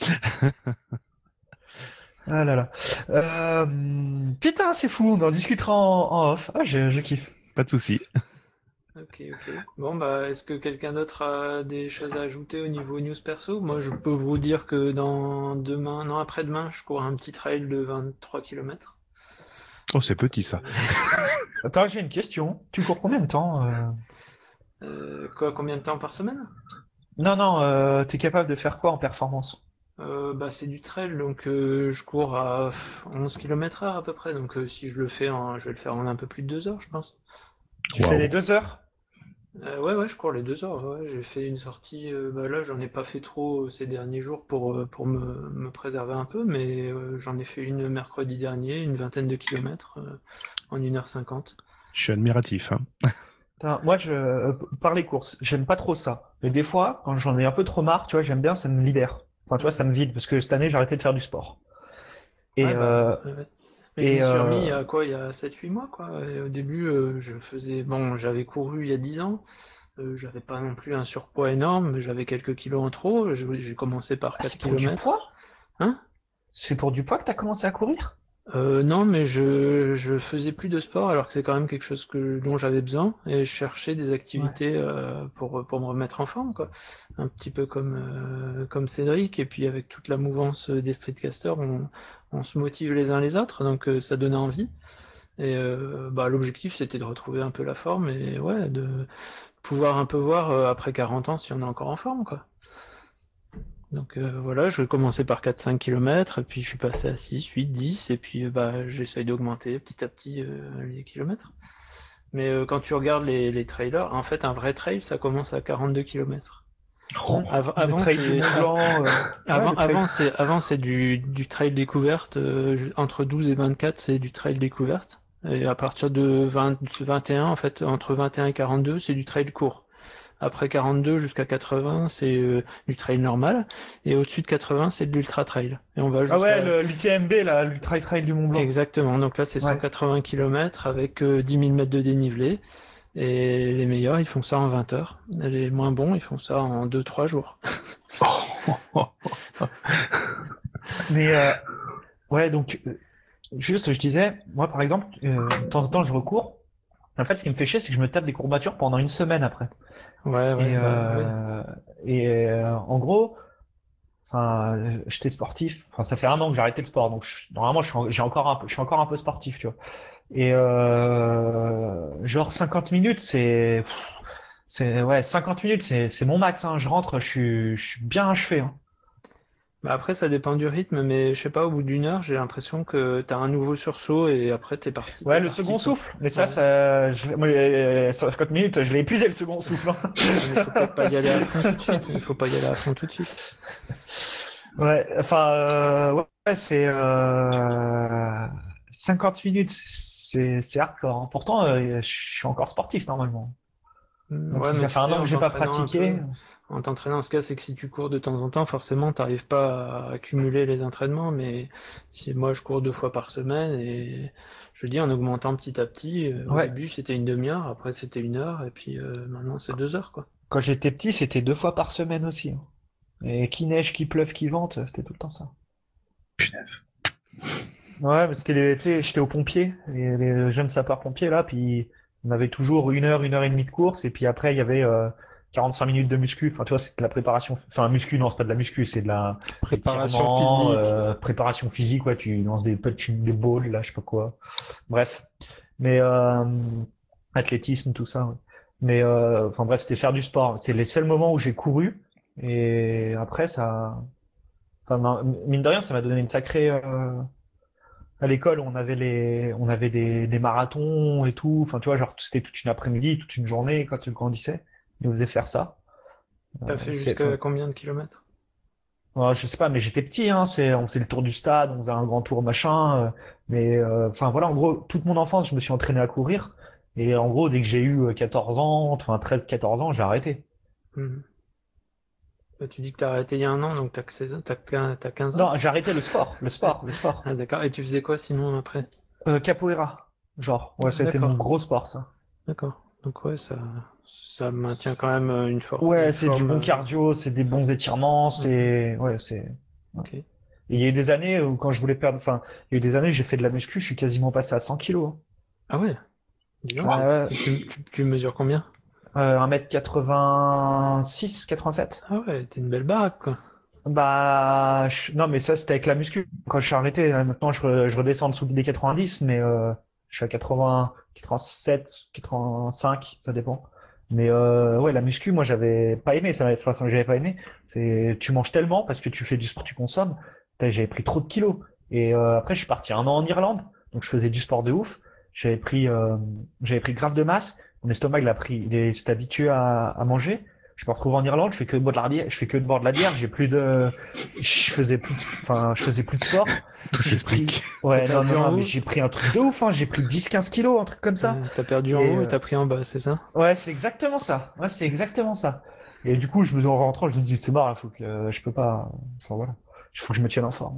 Ah là là. Euh, putain, c'est fou, on en discutera en, en off. Ah, je, je kiffe. Pas de souci. Ok, ok. Bon, bah, est-ce que quelqu'un d'autre a des choses à ajouter au niveau news perso? Moi, je peux vous dire que dans demain, non, après-demain, je cours un petit trail de vingt-trois kilomètres. Oh, c'est petit ça. Attends, j'ai une question. Tu cours combien de temps euh Euh, quoi, combien de temps par semaine? Non, non, euh, t'es capable de faire quoi en performance? Euh, bah, c'est du trail, donc euh, je cours à onze kilomètres heure à peu près. Donc euh, si je le fais, en, je vais le faire en un peu plus de deux heures, je pense. Tu Wow. fais les deux heures? Euh, ouais, ouais, je cours les deux heures. Ouais. J'ai fait une sortie. Euh, bah là, j'en ai pas fait trop ces derniers jours pour, euh, pour me, me préserver un peu, mais euh, j'en ai fait une mercredi dernier, une vingtaine de kilomètres euh, en une heure cinquante. Je suis admiratif. Hein. Putain, moi, je, euh, par les courses, j'aime pas trop ça. Mais des fois, quand j'en ai un peu trop marre, tu vois, j'aime bien, ça me libère. Enfin, tu vois, ça me vide, parce que cette année, j'ai arrêté de faire du sport. Et, Ouais, bah, euh, ouais, ouais. Mais et je me suis euh, remis il y a quoi, il y a sept huit mois, quoi. Et au début, euh, je faisais. Bon, j'avais couru il y a dix ans. Euh, j'avais pas non plus un surpoids énorme, mais j'avais quelques kilos en trop. Je- J'ai commencé par ah, quatre c'est pour du kilomètres. poids? Hein? C'est pour du poids que t'as commencé à courir? Euh, non, mais je, je faisais plus de sport alors que c'est quand même quelque chose que, dont j'avais besoin et je cherchais des activités euh, pour, pour me remettre en forme, quoi. Un petit peu comme, euh, comme Cédric et puis avec toute la mouvance des streetcasters, on, on se motive les uns les autres, donc euh, ça donnait envie. Et euh, bah, l'objectif c'était de retrouver un peu la forme et ouais, de pouvoir un peu voir euh, après quarante ans si on est encore en forme, quoi. Donc euh, voilà, je commençais par quatre cinq kilomètres, et puis je suis passé à six huit dix, et puis euh, bah, j'essaye d'augmenter petit à petit euh, les kilomètres. Mais euh, quand tu regardes les, les trailers, en fait un vrai trail ça commence à quarante-deux kilomètres. Avant, Le avant trail du c'est Mont Blanc. euh, ouais, avant, le trail- avant c'est avant c'est du, du trail découverte, euh, ju- entre douze et vingt-quatre c'est du trail découverte. Et à partir de vingt, vingt et un, en fait, entre vingt et un et quarante-deux, c'est du trail court. Après quarante-deux jusqu'à quatre-vingts, c'est euh, du trail normal. Et au-dessus de quatre-vingts, c'est de l'ultra trail. Et on va Ah jusqu'à... ouais, le- l'U T M B, là, l'Ultra Trail du Mont Blanc. Exactement. Donc là, c'est Ouais. cent quatre-vingts kilomètres avec euh, dix mille mètres de dénivelé. Et les meilleurs, ils font ça en vingt heures. Et les moins bons, ils font ça en deux trois jours. Mais euh, ouais, donc euh, juste, je disais, moi par exemple, euh, de temps en temps, je recours. En fait, ce qui me fait chier, c'est que je me tape des courbatures pendant une semaine après. Ouais, ouais, Et, bah, oui. euh, et euh, en gros, enfin, j'étais sportif. Enfin, ça fait un an que j'ai arrêté le sport, donc je- normalement, je suis, en- j'ai encore un peu, je suis encore un peu sportif, tu vois. Et euh, genre cinquante minutes, c'est, pff, C'est ouais, cinquante minutes, c'est c'est mon max. Hein. Je rentre, je suis je suis bien achevé. Hein. Bah après, ça dépend du rythme, mais je sais pas, au bout d'une heure, j'ai l'impression que t'as un nouveau sursaut et après t'es parti. Ouais, t'es le parti, second quoi. souffle. Mais ça, Ouais. ça, je, moi, les cinquante minutes, je l'ai épuisé le second souffle. Hein. Mais faut peut-être pas y aller à fond tout de suite. Il faut pas y aller à fond tout de suite. Ouais, enfin, euh, ouais, c'est euh, cinquante minutes, c'est c'est hardcore. Hein. Pourtant, euh, je suis encore sportif normalement. Mm, Donc Ouais, si mais ça tu fait un sais, an que en j'ai pas t'entraînant un pratiqué, peu, en t'entraînant, ce cas, c'est que si tu cours de temps en temps, forcément, t'arrives pas à accumuler les entraînements, mais si moi, je cours deux fois par semaine et je dis en augmentant petit à petit, euh, au ouais. début, c'était une demi-heure, après, c'était une heure, et puis euh, maintenant, c'est deux heures, quoi. Quand j'étais petit, c'était deux fois par semaine aussi. Hein. Et qu'il neige, qu'il pleuve, qu'il vente, c'était tout le temps ça. Punaise. Ouais, mais c'était les, tu sais, j'étais au pompier, les, les jeunes sapeurs-pompiers là, puis on avait toujours une heure, une heure et demie de course, et puis après il y avait euh, quarante-cinq minutes de muscu. Enfin, tu vois, c'était de la préparation. Enfin, muscu, non, c'est pas de la muscu, c'est de la Préparation étirement, physique. euh, préparation physique. Ouais, tu lances des punching, des balls, là, je sais pas quoi. Bref, mais euh, athlétisme, tout ça. Ouais. Mais euh, enfin bref, c'était faire du sport. C'est les seuls moments où j'ai couru, et après ça, enfin mine de rien, ça m'a donné une sacrée. Euh, à l'école, on avait les, on avait des, des marathons et tout. Enfin, tu vois, genre, c'était toute une après-midi, toute une journée quand tu grandissais. Ils nous faisaient faire ça. T'as Euh, fait c'est, jusqu'à enfin, combien de kilomètres? ouais, je sais pas, mais j'étais petit, hein. C'est, on faisait le tour du stade, on faisait un grand tour machin. euh, mais, euh, enfin, voilà, en gros, toute mon enfance, je me suis entraîné à courir. Et en gros, dès que j'ai eu euh, quatorze ans, enfin treize, quatorze ans, j'ai arrêté. Mhm. Bah, tu dis que t'as arrêté il y a un an, donc t'as que seize ans, t'as quin- t'as quinze ans? Non, j'ai arrêté le sport, le sport, le sport. Ah, d'accord. Et tu faisais quoi sinon après? Euh, capoeira, genre. Ouais, ça a été mon D'accord, gros sport, ça. d'accord. Donc ouais, ça, ça maintient quand même euh, une forme, Ouais, une c'est du forme. bon euh, cardio, c'est des bons étirements, mhm. c'est, ouais, c'est. Ok. Et il y a eu des années où quand je voulais perdre, enfin, il y a eu des années, j'ai fait de la muscu, je suis quasiment passé à cent kilos. Ah ouais, dis donc. Hein. Ouais, Et tu, tu, tu mesures combien? ouais, euh, un mètre quatre-vingt-six, quatre-vingt-sept. Ah ouais, t'es une belle baraque, quoi. Bah, je- non, mais ça, c'était avec la muscu. Quand je suis arrêté, là, maintenant, je, re- je redescends en dessous des quatre-vingt-dix, mais euh, je suis à quatre-vingts, quatre-vingt-sept, quatre-vingt-cinq, ça dépend. Mais euh, ouais, la muscu, moi, j'avais pas aimé. Ça, enfin, ça, j'avais pas aimé. C'est, tu manges tellement parce que tu fais du sport, tu consommes. Putain, j'avais pris trop de kilos. Et euh, après, je suis parti un an en Irlande, donc je faisais du sport de ouf. J'avais pris, euh, j'avais pris grave de masse. Mon estomac, il a pris, il est, s'est habitué à, à manger. Je me retrouve en Irlande, je fais que boire de la bière, je fais que de boire de la bière, j'ai plus de, je faisais plus de, enfin, je faisais plus de sport. Tout J'ai pris, s'explique. ouais, T'as non, perdu non, en non, mais haut, j'ai pris un truc de ouf, hein, j'ai pris dix, quinze kilos, un truc comme ça. euh, t'as perdu en Et, haut et euh, t'as pris en bas, c'est ça? ouais, c'est exactement ça. Ouais, c'est exactement ça. Et du coup, je me, en rentrant, je me dis, c'est mort, il faut que, euh, je peux pas, enfin voilà. Il faut que je me tienne en forme.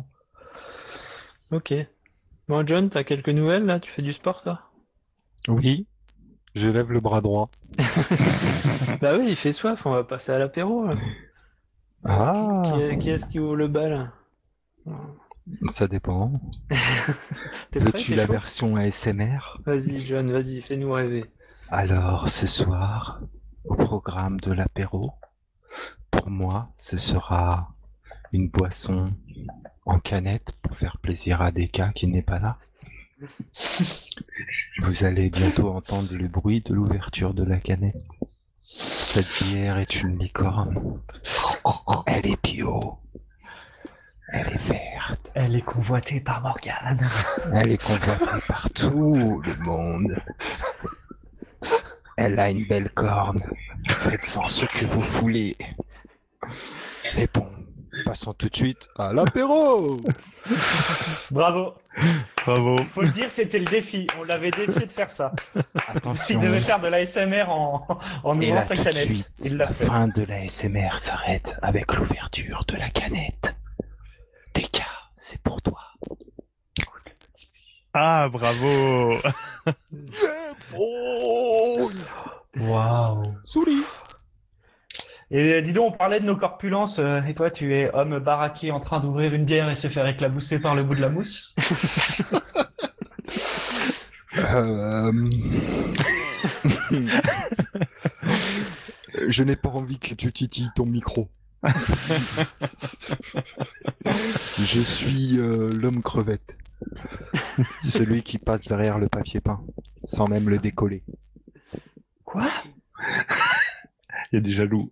Ok. Bon, John, t'as quelques nouvelles là? Tu fais du sport, toi? Oui, je lève le bras droit. Bah oui, il fait soif, on va passer à l'apéro, là. Alors, qui, Ah, qui est, qui est-ce qui ouvre le bal? ça dépend. T'es prêt? Veux-tu T'es la chaud? version A S M R? Vas-y, John, vas-y, fais-nous rêver. Alors, ce soir, au programme de l'apéro, pour moi, ce sera une boisson en canette pour faire plaisir à Deka qui n'est pas là. Vous allez bientôt entendre le bruit de l'ouverture de la canette. Cette bière est une licorne. Elle est bio. Elle est verte. Elle est convoitée par Morgane. Elle est convoitée par tout le monde. Elle a une belle corne. Faites-en ce que vous voulez. Mais bon, passons tout de suite à l'apéro. Bravo. Bravo. Faut le dire, c'était le défi. On l'avait défié de faire ça. Il Attention. devait faire de l'A S M R en, en Et ouvrant là, sa tout de canette. suite, Il l'a la fait. fin de la S M R s'arrête avec l'ouverture de la canette. Deka, c'est pour toi. Ah, bravo. Oh, Waouh. Souli. Et dis donc, on parlait de nos corpulences, euh, et toi, tu es homme baraqué en train d'ouvrir une bière et se faire éclabousser par le bout de la mousse. Euh... Je n'ai pas envie que tu titilles ton micro. Je suis euh, l'homme crevette. Celui qui passe derrière le papier peint, sans même le décoller. Quoi? Il y a des jaloux.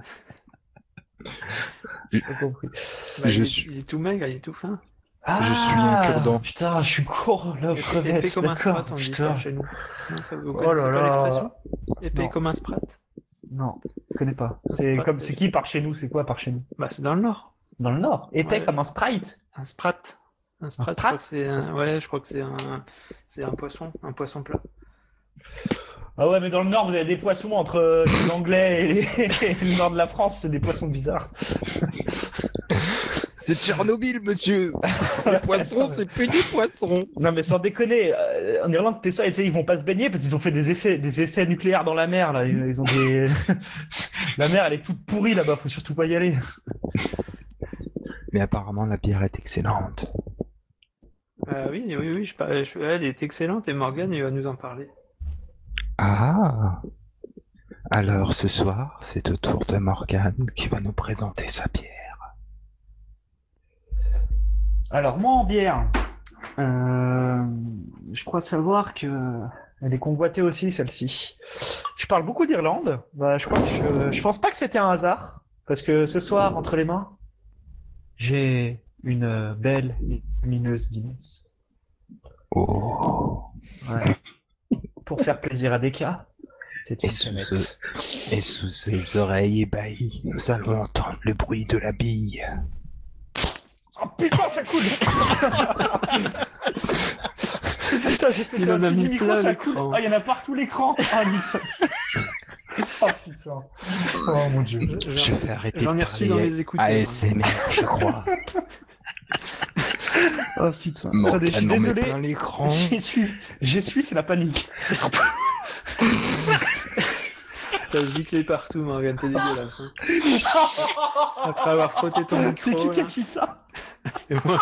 J'ai pas compris. Bah, Je il, est, suis- il est tout maigre, il est tout fin. Ah, Je suis un cure-dent. Putain, je suis court, là, Épais, crevette, épais comme un d'accord, sprat, on dit putain. ça chez nous. Non, ça, vous Oh connaissez là pas là. l'expression? Épais Non. comme un sprat. Non, je connais pas. C'est Sprat, comme, c'est- c'est qui par chez nous? C'est quoi par chez nous? Bah, c'est dans le nord. Dans le Nord. Épais Ouais. comme un Sprite. Un sprat. Un sprat, je sprat crois que c'est un... Ouais, je crois que c'est un... c'est un poisson, un poisson plat. Ah ouais, mais dans le Nord, vous avez des poissons entre euh, les Anglais et, les... et le Nord de la France, c'est des poissons bizarres. C'est Tchernobyl, monsieur. Les poissons, c'est plus du poisson. Non mais sans déconner, euh, en Irlande c'était ça, et tu sais, ils vont pas se baigner parce qu'ils ont fait des effets, des essais nucléaires dans la mer là. Ils, ils ont des, la mer elle est toute pourrie là-bas, faut surtout pas y aller. Mais apparemment, la bière est excellente. Ah oui, oui, oui, je... par- je- elle est excellente et Morgane, il va nous en parler. Ah. Alors, ce soir, c'est au tour de Morgane qui va nous présenter sa bière. Alors moi en bière, euh, je crois savoir que elle est convoitée aussi celle-ci. Je parle beaucoup d'Irlande, bah, je crois que je, je pense pas que c'était un hasard, parce que ce soir entre les mains, j'ai une belle et lumineuse Guinness. Oh. Ouais. Pour faire plaisir à Deka. C'est Et une sous, canette. ce- et sous ses oreilles ébahies, nous allons entendre le bruit de la bille. Oh putain, ça coule. Putain, j'ai fait Il ça en a au-dessus mis du micro, plein ça l'écran. coule. Ah, il y en a partout l'écran. Ah, Nixon. Oh putain. Oh mon dieu. Je- Je vais arrêter de J'en ai reçu dans parler les écouteurs. A S M R, je crois. Oh putain. Attendez, je suis Morgane en met désolé. plein l'écran. J'essuie. J'essuie, c'est la panique. T'as giclé partout, Morgane, t'es dégueulasse. hein. Après avoir frotté ton micro. C'est qui qui a là. dit ça? C'est moi.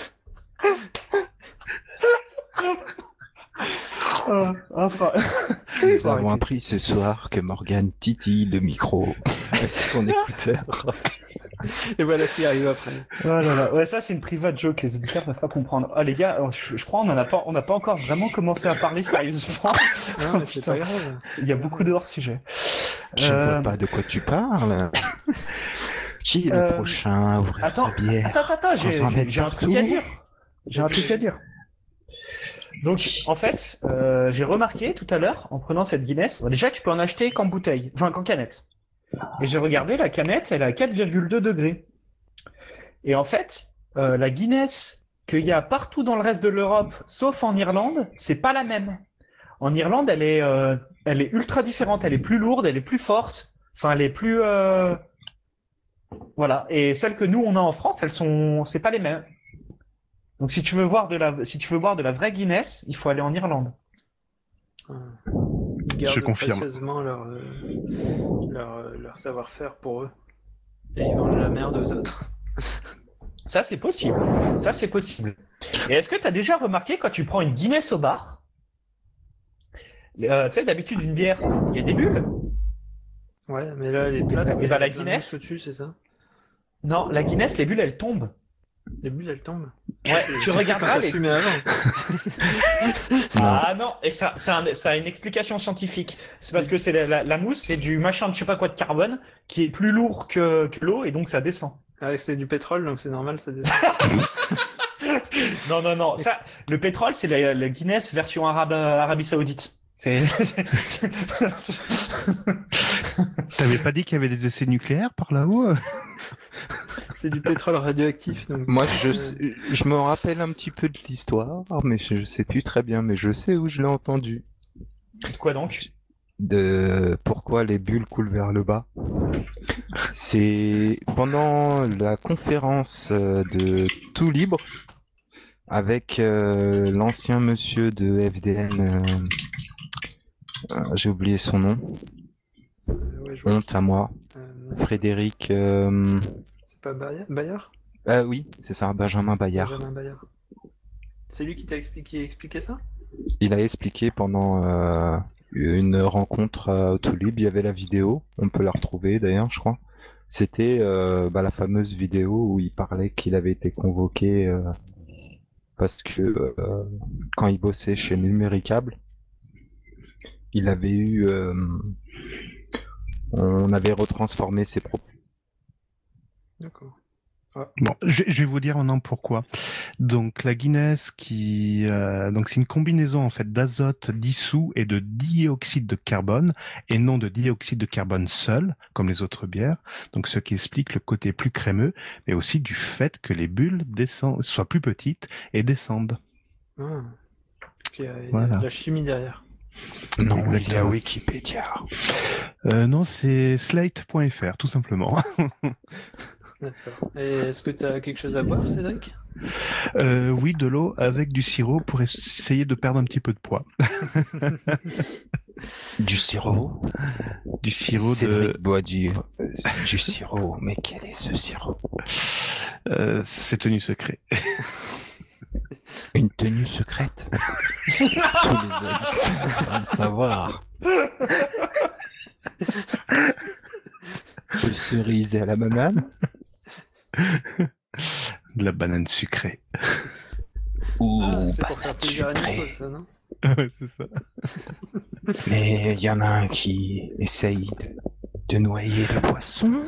Euh, Enfin. Nous Faut avons arrêter. appris ce soir que Morgane titille le micro avec son écouteur. Et voilà ce qui arrive après. Oh là là. Ouais, ça c'est une private joke, les auditeurs peuvent pas comprendre. Ah les gars, je, je crois on en a pas, on n'a pas encore vraiment commencé à parler sérieusement. Non, mais c'est Putain. pas grave. Il y a beaucoup de hors-sujet. Je ne Euh, vois pas de quoi tu parles. Qui est le Euh, prochain à ouvrir attends, sa bière Attends, attends, sans j'ai en mettre j'ai un truc partout. à dire. J'ai un truc à dire. Donc, en fait, euh, j'ai remarqué tout à l'heure, en prenant cette Guinness, bon, déjà tu peux en acheter qu'en bouteille, enfin qu'en canette. Et j'ai regardé, la canette, elle est à quatre virgule deux degrés. Et en fait, euh, la Guinness qu'il y a partout dans le reste de l'Europe, sauf en Irlande, c'est pas la même. En Irlande, elle est, euh, elle est ultra différente, elle est plus lourde, elle est plus forte, enfin elle est plus... Euh... Voilà. Et celles que nous on a en France, elles sont, c'est pas les mêmes. Donc si tu veux voir de la, si tu veux boire de la vraie Guinness, il faut aller en Irlande. Ils gardent Je confirme. précieusement leur, euh, leur, euh, leur savoir-faire pour eux. Et ils vendent la merde aux autres. Ça c'est possible. Ça c'est possible. Et est-ce que tu as déjà remarqué quand tu prends une Guinness au bar, euh, tu sais d'habitude une bière, il y a des bulles. Ouais, mais là, elle est plate. Et mais bah, la il y a plein de Guinness- mouches au-dessus, c'est ça? Non, la Guinness, les bulles elles tombent. Les bulles, elles tombent. Ouais, tu C'est regarderas quand t'as les. fumé avant. Ah non, et ça, ça, a un- ça a une explication scientifique. C'est parce que c'est la, la, la mousse, c'est du machin de je sais pas quoi de carbone qui est plus lourd que, que l'eau et donc ça descend. Ah, c'est du pétrole, donc c'est normal, ça descend. Non, non, non. Ça, le pétrole, c'est la, la Guinness version arabe, Arabie Saoudite. C'est. T'avais pas dit qu'il y avait des essais nucléaires par là-haut? C'est du pétrole radioactif, donc. Moi, je, Euh, sais- je me rappelle un petit peu de l'histoire, mais je, je sais plus très bien, mais je sais où je l'ai entendu. Quoi donc? De pourquoi les bulles coulent vers le bas. C'est pendant la conférence euh, de Tout Libre avec euh, l'ancien monsieur de F D N, euh, euh, j'ai oublié son nom, euh, ouais, je vois. honte à moi, Euh, Frédéric, euh, c'est pas Bayard? Bayard ah oui, c'est ça, Benjamin Bayard. Benjamin Bayard. C'est lui qui t'a expliqué, expliqué ça? Il a expliqué pendant euh, une rencontre à Tout Libre, il y avait la vidéo, on peut la retrouver d'ailleurs, je crois. C'était euh, bah, la fameuse vidéo où il parlait qu'il avait été convoqué euh, parce que euh, quand il bossait chez Numéricable, il avait eu euh, On avait retransformé ses propos. D'accord. Bon, je, je vais vous dire maintenant pourquoi. Donc la Guinness, qui, euh, donc c'est une combinaison en fait d'azote dissous et de dioxyde de carbone, et non de dioxyde de carbone seul, comme les autres bières. Donc ce qui explique le côté plus crémeux, mais aussi du fait que les bulles descendent, soient plus petites et descendent. Ah. Ok, il y a Voilà. de la chimie derrière. Non, il y a Exactement. Wikipédia. Euh, non, c'est slate point f r, tout simplement. D'accord. Et est-ce que tu as quelque chose à boire, Cédric? Euh, oui, de l'eau avec du sirop pour essayer de perdre un petit peu de poids. Du sirop. Du sirop Cédric de... boit du, euh, du sirop. Mais quel est ce sirop? Euh, c'est tenu secret. Une tenue secrète. Tous les auditeurs doivent le savoir. De cerise à la banane. De la banane sucrée. Ou Ah, c'est pour faire banane plaisir à Nico, sucrée. ça, non? Ouais, c'est ça. Mais il y en a un qui essaye de, de noyer le poisson.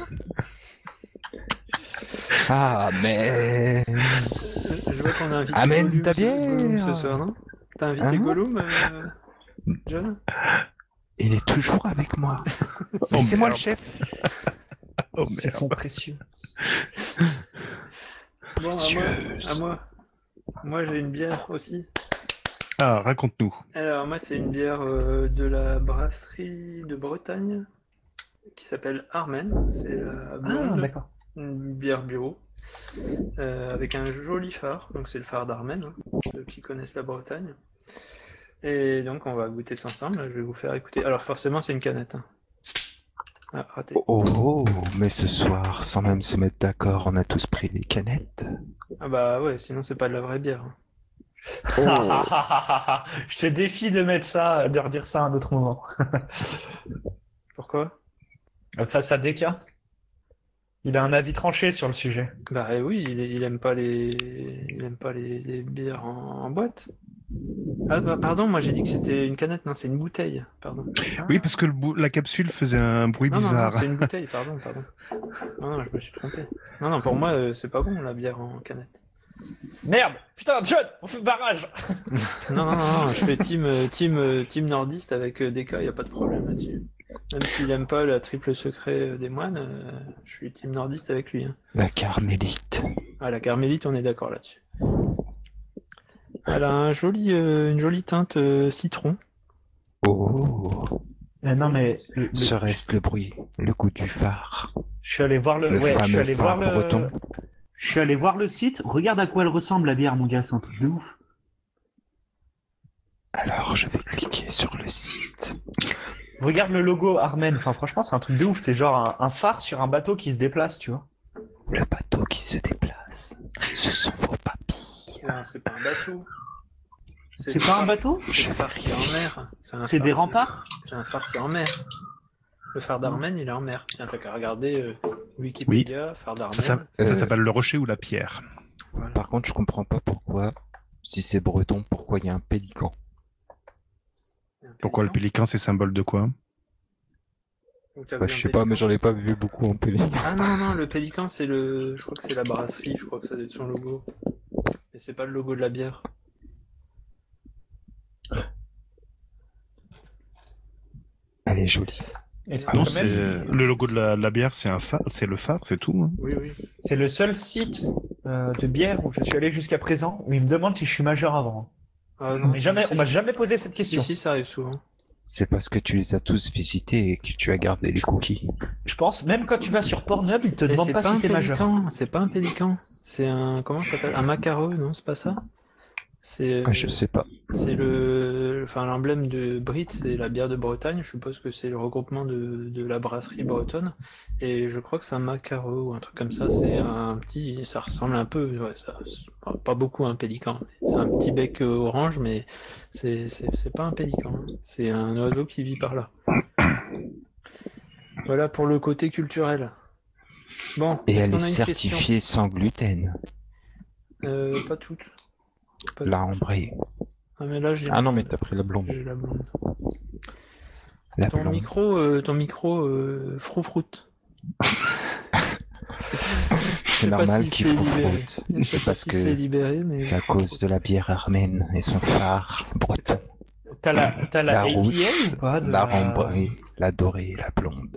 Ah, mais... Je vois qu'on a invité Amène Gollum, ta ce- Gollum bière. ce soir, non? T'as invité Hein Gollum, euh, John? Il est toujours avec moi. Mais c'est moi le chef. Oh C'est merde. son précieux. Bon, à moi. Précieuse. À moi. Moi, j'ai une bière aussi. Ah, raconte-nous. Alors, moi, c'est une bière euh, de la brasserie de Bretagne qui s'appelle Armen. C'est la Ah, blonde, d'accord. une bière bio euh, avec un joli phare. Donc, c'est le phare d'Armen, hein, ceux qui connaissent la Bretagne. Et donc, on va goûter ça ensemble. Je vais vous faire écouter. Alors, forcément, c'est une canette. Hein. Ah, raté. Oh, oh, mais ce soir, sans même se mettre d'accord, on a tous pris des canettes. Ah bah ouais, sinon, c'est pas de la vraie bière. Hein. Je te défie de mettre ça, de redire ça à un autre moment. Pourquoi? Face à D K, il a un avis tranché sur le sujet. Bah eh oui, il, il aime pas les, il aime pas les, les bières en, en boîte. Ah bah pardon, moi j'ai dit que c'était une canette, non c'est une bouteille, pardon. Oui, parce que le bou- la capsule faisait un bruit Non non non, bizarre. c'est une bouteille, pardon, pardon. Non non, je me suis trompé. Non non, pour moi euh, c'est pas bon la bière en canette. Merde! Putain, John, on fait barrage! Non non non, non, je fais team euh, team euh, team nordiste avec euh, D K, y a pas de problème là-dessus. Même s'il aime pas la triple secret euh, des moines, euh, je suis team nordiste avec lui. Hein. La carmélite. Ah la carmélite, on est d'accord là-dessus. Elle a un joli, euh, une jolie teinte euh, citron. Oh, Mais non, mais le- le- serait-ce le bruit, le goût du phare, je suis allé voir le, le ouais, je suis fameux allé voir phare le, breton. je suis allé voir le site. Regarde à quoi elle ressemble la bière, mon gars, c'est un truc de ouf. Alors je vais cliquer sur le site. Regarde le logo Armen. Enfin, franchement, c'est un truc de ouf. C'est genre un, un phare sur un bateau qui se déplace, tu vois. Le bateau qui se déplace. Ce sont vos papilles. Non, c'est pas un bateau. C'est le pas un phare- bateau? C'est Je le phare qui est en vérifie. mer. C'est un C'est phare des qui- remparts? C'est un phare qui est en mer. Le phare d'Armen, il est en mer. Tiens, t'as qu'à regarder euh, Wikipédia, phare d'Armen. Ça, s'a- Euh, ça s'appelle le rocher ou la pierre. Voilà. Par contre, je comprends pas pourquoi, si c'est breton, pourquoi il y a un pélican. Un Pourquoi le pélican pélican, c'est symbole de quoi? Ou t'as Bah, vu je un sais pas, mais pélican j'en ai pas vu beaucoup en pélican. Ah non, non, le pélican, c'est le. Je crois que c'est la brasserie, je crois que ça doit être son logo. Mais c'est pas le logo de la bière. Elle est jolie. Et c'est Ah Non, quand même- c'est le logo de la, la bière, c'est un phare, c'est le phare, c'est tout. Hein. Oui, oui. c'est le seul site euh, de bière où je suis allé jusqu'à présent où il me demande si je suis majeur avant. Ah, non, Mais jamais, si, on m'a si. jamais posé cette Si, question. si, ça arrive souvent. C'est parce que tu les as tous visités et que tu as gardé les cookies. Je pense, même quand tu vas sur Pornhub, ils te Mais demandent c'est pas pas si un t'es majeur. pélican, c'est pas un pélican. C'est un. Comment ça s'appelle? Un macareux, non, c'est pas ça? C'est. Ah, je sais pas. C'est le, enfin l'emblème de Brit, c'est la bière de Bretagne. Je suppose que c'est le regroupement de, de la brasserie bretonne. Et je crois que c'est un macareux ou un truc comme ça. C'est un petit, ça ressemble un peu, ouais, ça, pas- pas beaucoup à un pélican. C'est un petit bec euh, orange, mais c'est c'est c'est pas un pélican. Hein. C'est un oiseau qui vit par là. Voilà pour le côté culturel. Bon. Et est-ce elle qu'on est a une certifiée sans gluten. question Euh, pas toutes. Pas La toutes. ambrée. Ah mais là j'ai. Ah non, mais t'as pris la blonde. J'ai la blonde. La Ton blonde. micro, euh, ton micro, euh, froufroute. C'est normal si qu'il c'est froufroute. libéré. Je sais C'est pas parce si que c'est libéré, mais c'est à cause de la bière arméne et son phare breton. T'as la, t'as la, La A P A rousse, ou pas de la rambrie, la dorée et la blonde.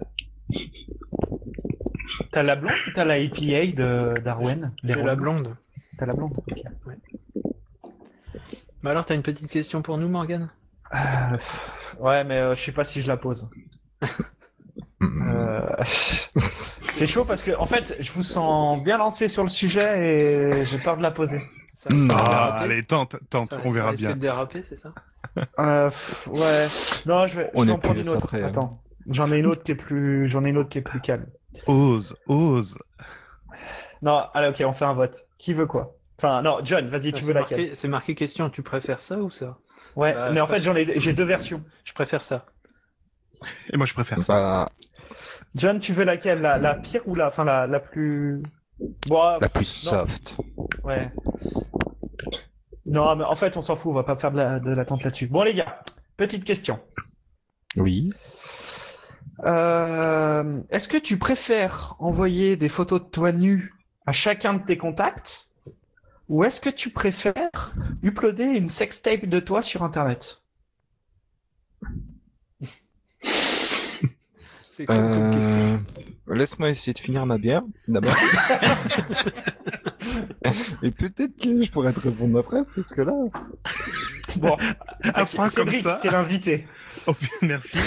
T'as la blonde ou t'as la A P A de d'Arwen? j'ai la blonde. T'as la blonde. Ok. Bah alors, t'as une petite question pour nous, Morgane? Euh, pff, ouais, mais euh, je sais pas si je la pose. Euh, C'est chaud parce que en fait, je vous sens bien lancé sur le sujet et j'ai peur de la poser. Ça risque de Ah, déraper. allez, tente, tente, Ça- on ça verra risque bien. de déraper, c'est ça? Euh, pff, ouais. Non, je vais, je On vais est en prendre plus une laisse autre. après, hein. Attends, j'en ai une autre qui est plus, j'en ai une autre qui est plus calme. Ose, ose. Non, allez, ok, on fait un vote. Qui veut quoi? Enfin, non, John, vas-y, tu C'est veux laquelle? marqué, c'est marqué question, tu préfères ça ou ça? Ouais, Bah, mais je en fait, préfère- j'en ai, j'ai deux versions. Je préfère ça. Et moi, je préfère ça. Bah, John, tu veux laquelle? La, la pire ou la, enfin, la, la plus. Bon, la plus non. soft. Ouais. Non, mais en fait, on s'en fout, on va pas faire de la- de l'attente là-dessus. Bon, les gars, petite question. Oui. Euh, est-ce que tu préfères envoyer des photos de toi nu à chacun de tes contacts ou est-ce que tu préfères uploader une sextape de toi sur Internet? C'est cool comme question. Euh... Laisse-moi essayer de finir ma bière, d'abord. Et peut-être que je pourrais te répondre après, parce que là... Bon, Un ok, frein comme Cédric, ça. t'es l'invité. Oh, merci.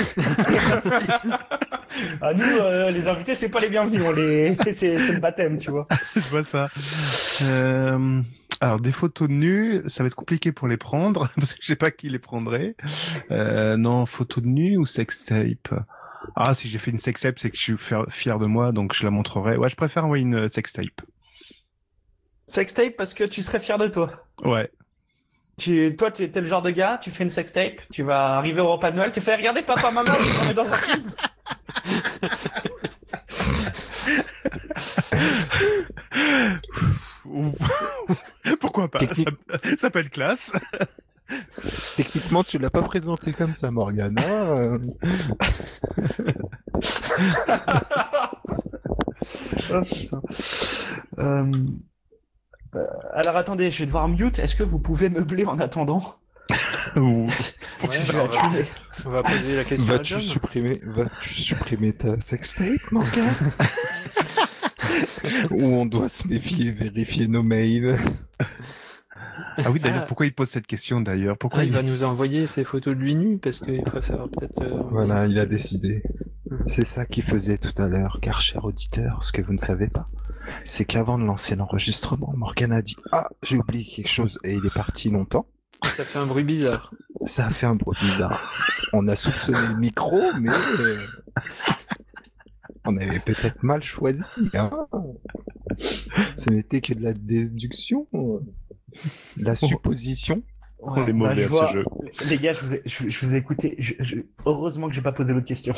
Ah, nous, euh, les invités, c'est pas les bienvenus, on les... c'est c'est le baptême, tu vois. Je vois ça. Euh, Alors, des photos nues, ça va être compliqué pour les prendre, parce que je sais pas qui les prendrait. Euh, non, photos de nu ou sextape? Ah, si j'ai fait une sextape, c'est que je suis fier, fier de moi, donc je la montrerai. Ouais, je préfère envoyer une sextape. Sextape parce que tu serais fier de toi. Ouais. Tu, toi, tu es le genre de gars, tu fais une sextape, tu vas arriver au repas de Noël, tu fais regarder papa, maman, on est dans un film. Ou- Pourquoi pas? Technique. Ça, ça peut être classe. Techniquement, tu l'as pas présenté comme ça, Morgane. hein, euh. Oh, putain. Euh, euh, alors attendez, je vais devoir mute. Est-ce que vous pouvez meubler en attendant? Ou- Ouais, Je vais on, la va, tuer. on va poser la question à Vas-tu John. supprimer, vas-tu supprimer ta sextape, Morgane? Ou on doit se méfier, vérifier nos mails? Ah oui, d'ailleurs, Ah. pourquoi il pose cette question d'ailleurs? Pourquoi Ah, il il... va nous envoyer ses photos de lui nu parce qu'il préfère peut-être. euh, Voilà, envoyer- il a décidé. Mhm. C'est ça qu'il faisait tout à l'heure, car cher auditeur, ce que vous ne savez pas, c'est qu'avant de lancer l'enregistrement, Morgane a dit « Ah, j'ai oublié quelque chose » et il est parti longtemps. Ça fait un bruit bizarre. Ça a fait un bruit bizarre. On a soupçonné le micro, mais euh, on avait peut-être mal choisi. Hein. Ce n'était que de la déduction, euh, de la supposition. On est bah, mauvais je à vois- ce jeu. Les gars, je vous ai, je, je vous ai écouté. Je- je- heureusement que j'ai pas posé l'autre question.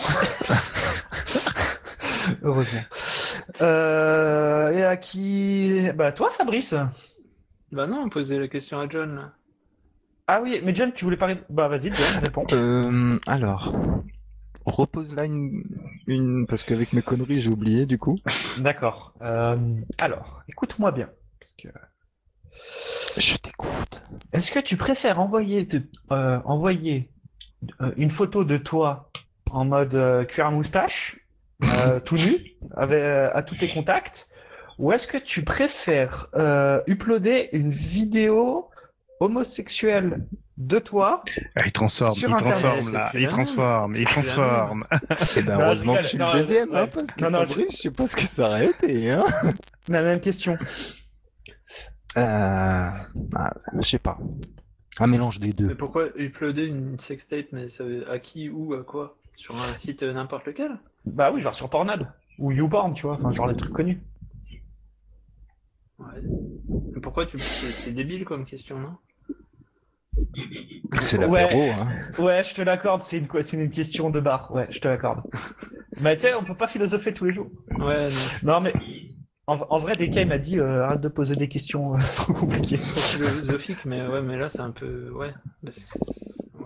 Heureusement. Euh, et à qui? Bah toi, Fabrice. Bah non, poser la question à John. Là. Ah oui, mais John, tu voulais parler. Bah vas-y, John, réponds. Euh, alors, repose là une, une... parce qu'avec mes conneries, j'ai oublié du coup. D'accord. Euh, alors, écoute-moi bien. Parce que... Je t'écoute. Est-ce que tu préfères envoyer, de, euh, envoyer euh, une photo de toi en mode euh, cuir à moustache, euh, tout nu, avec, euh, à tous tes contacts, ou est-ce que tu préfères euh, uploader une vidéo homosexuelle de toi? Ah, il transforme, Sur il Internet, transforme c'est là, plus il la même. transforme, il C'est plus la transforme. Eh ben, Non, heureusement je que je suis rigole. le Non, deuxième, ouais. hein, parce que Non, non, Fabrice, je sais pas ce que ça aurait été, hein. La même question. Euh, ah, je sais pas. Un mélange des Mais deux. pourquoi uploader une sextape, mais ça veut- à qui, où, à quoi? Sur un site euh, n'importe lequel? Bah oui, genre sur Pornhub ou YouPorn, tu vois, enfin genre les trucs connus. Ouais. Mais pourquoi tu. C'est c'est débile comme question, non? C'est Ouais. l'apéro, hein. Ouais, je te l'accorde, c'est une, quoi- c'est une question de bar. Ouais, je te l'accorde. Mais tu sais, on peut pas philosopher tous les jours. Ouais, non. Non, mais en, en vrai, Deka, il m'a dit euh, arrête de poser des questions euh, trop compliquées. Pas philosophique, mais ouais, mais là c'est un peu. Ouais. Bah, c'est- ouais.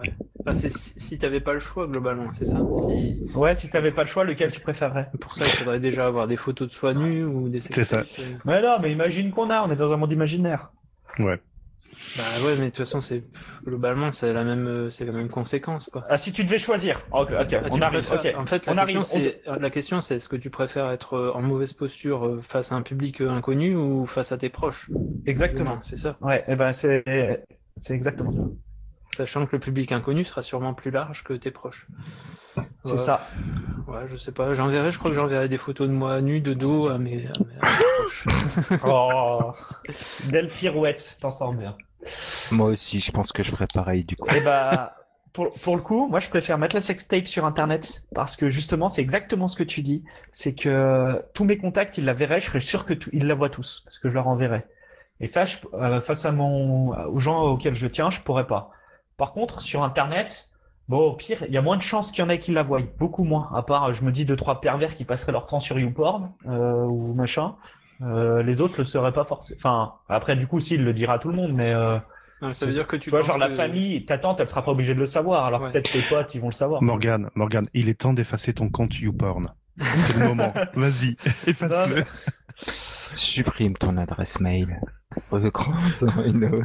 Bah, c'est si, si t'avais pas le choix, globalement, c'est ça? Si... Ouais, si t'avais pas le choix, lequel tu préférerais? Pour ça, il faudrait déjà avoir des photos de soi nus ou des C'est ça. sextoys. Mais non, mais imagine qu'on a, on est dans un monde imaginaire. Ouais. Bah ouais, mais de toute façon, c'est globalement, c'est la même, euh, c'est la même conséquence, quoi. Ah, si tu devais choisir. Ok, ok, Ah, on tu arrive, préfères- ok. En fait, la On question, arrive, on c'est, la question, c'est est-ce que tu préfères être euh, en mauvaise posture euh, face à un public euh, inconnu ou face à tes proches? Exactement. C'est ça. Ouais, et ben c'est c'est exactement ça. Sachant que le public inconnu sera sûrement plus large que tes proches. C'est Ouais. ça. Ouais, je sais pas. J'enverrai, je crois que j'enverrai des photos de moi nu de dos à mes, à mes, à mes proches. Oh, belle pirouette, t'en sens bien. Moi aussi, je pense que je ferais pareil du coup. Et bah, pour, pour le coup, moi je préfère mettre la sextape sur internet parce que justement, c'est exactement ce que tu dis. C'est que tous mes contacts, ils la verraient, je serais sûr que tout- ils la voient tous parce que je leur enverrai. Et ça, je, euh, face à mon, aux gens auxquels je tiens, je pourrais pas. Par contre, sur internet, bon, au pire, il y a moins de chances qu'il y en ait qui la voient, beaucoup moins. À part, je me dis deux trois pervers qui passeraient leur temps sur YouPorn euh, ou machin. Euh, les autres le seraient pas forcément. Enfin, après, du coup, si, il le dira à tout le monde, mais euh, Non, mais ça veut c'est- dire que tu tu vois, penses genre la que- famille, ta tante, elle sera pas obligée de le savoir, alors Ouais. peut-être tes potes, ils vont le savoir. Morgane, Morgane, il est temps d'effacer ton compte YouPorn. C'est le moment. Vas-y, efface-le. Supprime ton adresse mail. Pour le grand Zorino.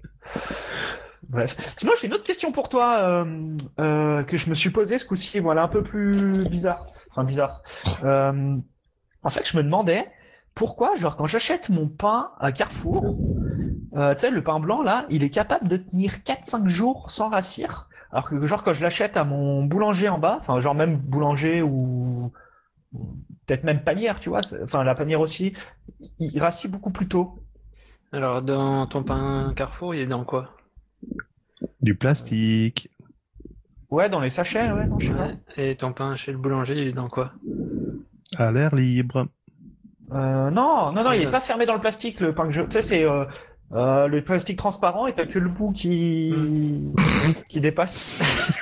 Bref. Sinon, j'ai une autre question pour toi euh, euh, que je me suis posée ce coup-ci. Voilà, un peu plus bizarre. Enfin, bizarre. Euh, en fait, je me demandais pourquoi, genre, quand j'achète mon pain à Carrefour, euh, tu sais, le pain blanc, là, il est capable de tenir quatre cinq jours sans rassir. Alors que, genre, quand je l'achète à mon boulanger en bas, enfin, genre, même boulanger ou ou peut-être même panière, tu vois, c'est- enfin, la panière aussi, il, il rassit beaucoup plus tôt. Alors, dans ton pain Carrefour, il est dans quoi? Du plastique. Ouais, dans les sachets, ouais, non, je sais pas. Ouais. Et ton pain chez le boulanger, il est dans quoi? À l'air libre. Euh, non, non, non, il est Ouais. pas fermé dans le plastique, le pain que je... Tu sais, c'est euh, euh, le plastique transparent et t'as que le bout qui... qui dépasse.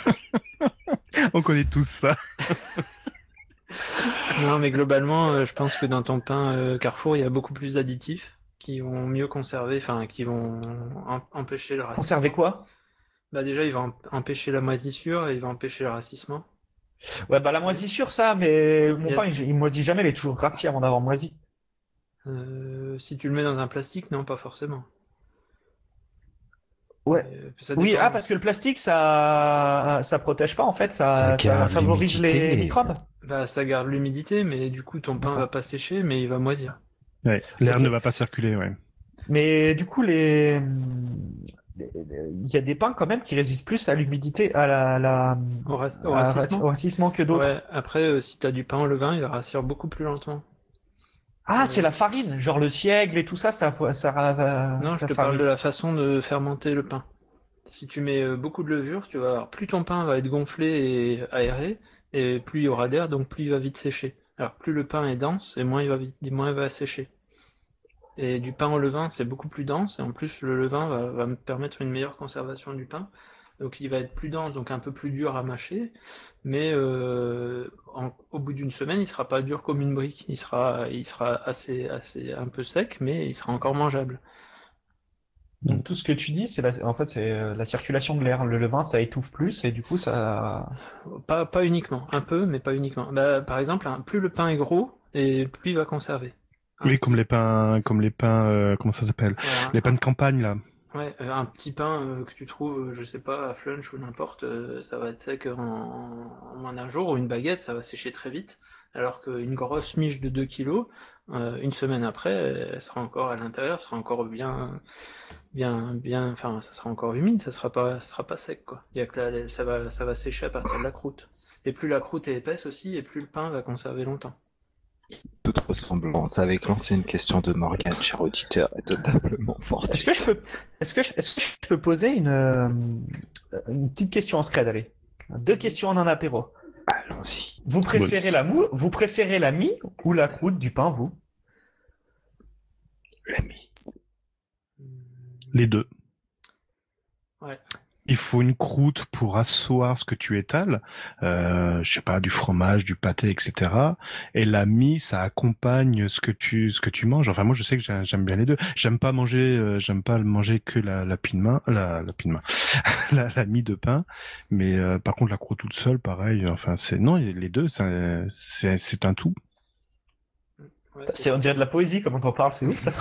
On connaît tous ça. Non, mais globalement, euh, je pense que dans ton pain euh, Carrefour, il y a beaucoup plus d'additifs qui vont mieux conserver, enfin, qui vont em- empêcher le racisme. Conserver quoi? Bah déjà, il va em- empêcher la moisissure et il va empêcher le racissement. Ouais, bah la moisissure, ça, mais mon Yeah. pain, il, il moisit jamais, il est toujours rassis avant d'avoir moisi. Euh, si tu le mets dans un plastique, non, pas forcément. Ouais. Euh, ça Oui, dépend. ah, parce que le plastique, ça ça protège pas, en fait, ça, Ça ça garde favorise les l'humidité. microbes. Bah, ça garde l'humidité, mais du coup, ton pain va pas sécher, mais il va moisir. Ouais, l'air Ok. ne va pas circuler, ouais. Mais du coup, les... les- les- il y a des pains quand même qui résistent plus à l'humidité, à la, la... Au, ra- au à- racissement. au racissement que d'autres. Ouais, après, euh, si t'as du pain au levain, il va rassir beaucoup plus lentement. Ah, Ouais. c'est la farine, genre le siègle et tout ça, ça, ça, ça, Non, je ça te farine. parle de la façon de fermenter le pain. Si tu mets euh, beaucoup de levure, tu vas avoir, plus ton pain va être gonflé et aéré, et plus il y aura d'air, donc plus il va vite sécher. Alors plus le pain est dense, et moins il va vite, moins il va sécher. Et du pain au levain, c'est beaucoup plus dense, et en plus le levain va, va me permettre une meilleure conservation du pain. Donc il va être plus dense, donc un peu plus dur à mâcher, mais euh, en- au bout d'une semaine, il sera pas dur comme une brique. Il sera, il sera assez, assez, un peu sec, mais il sera encore mangeable. Donc tout ce que tu dis, c'est la... en fait c'est euh, la circulation de l'air. Le levain, ça étouffe plus et du coup ça. Pas, pas uniquement, un peu, mais pas uniquement. Bah, par exemple, hein, plus le pain est gros, et plus il va conserver. Un Oui, petit- comme les pains, comme les pains, euh, comment ça s'appelle? voilà, Les un- pains de campagne, là. Ouais, euh, un petit pain euh, que tu trouves, euh, je sais pas, à Flunch ou n'importe, euh, ça va être sec en, en moins d'un jour, ou une baguette, ça va sécher très vite, alors qu'une grosse miche de deux kilos, euh, une semaine après, elle sera encore à l'intérieur, sera encore bien, bien, bien, enfin, ça sera encore humide, ça sera pas, ça sera pas sec, quoi. Il y a que la- ça va, ça va sécher à partir de la croûte. Et plus la croûte est épaisse aussi, et plus le pain va conserver longtemps. Toute ressemblance avec l'ancienne question de Morgane, cher auditeur, est totalement forte. Est-ce que je peux, est-ce que je, est-ce que je peux poser une, euh, une petite question en scred, allez. Deux questions en un apéro. Allons-y. Vous préférez la mou, vous préférez la mie ou la croûte du pain, vous? L'ami. Les deux. Ouais. il faut une croûte pour asseoir ce que tu étales, euh, je sais pas, du fromage, du pâté, et cetera. Et la mie, ça accompagne ce que tu ce que tu manges. Enfin, moi, je sais que j'ai- j'aime bien les deux. J'aime pas manger, euh, j'aime pas manger que la la pile main, la la pile main, la, la mie de pain. Mais euh, par contre, la croûte toute seule, pareil. Enfin, c'est non, les deux, c'est c'est c'est un tout. Ouais, C'est, on dirait de la poésie, comment t'en parles, c'est ouf ça.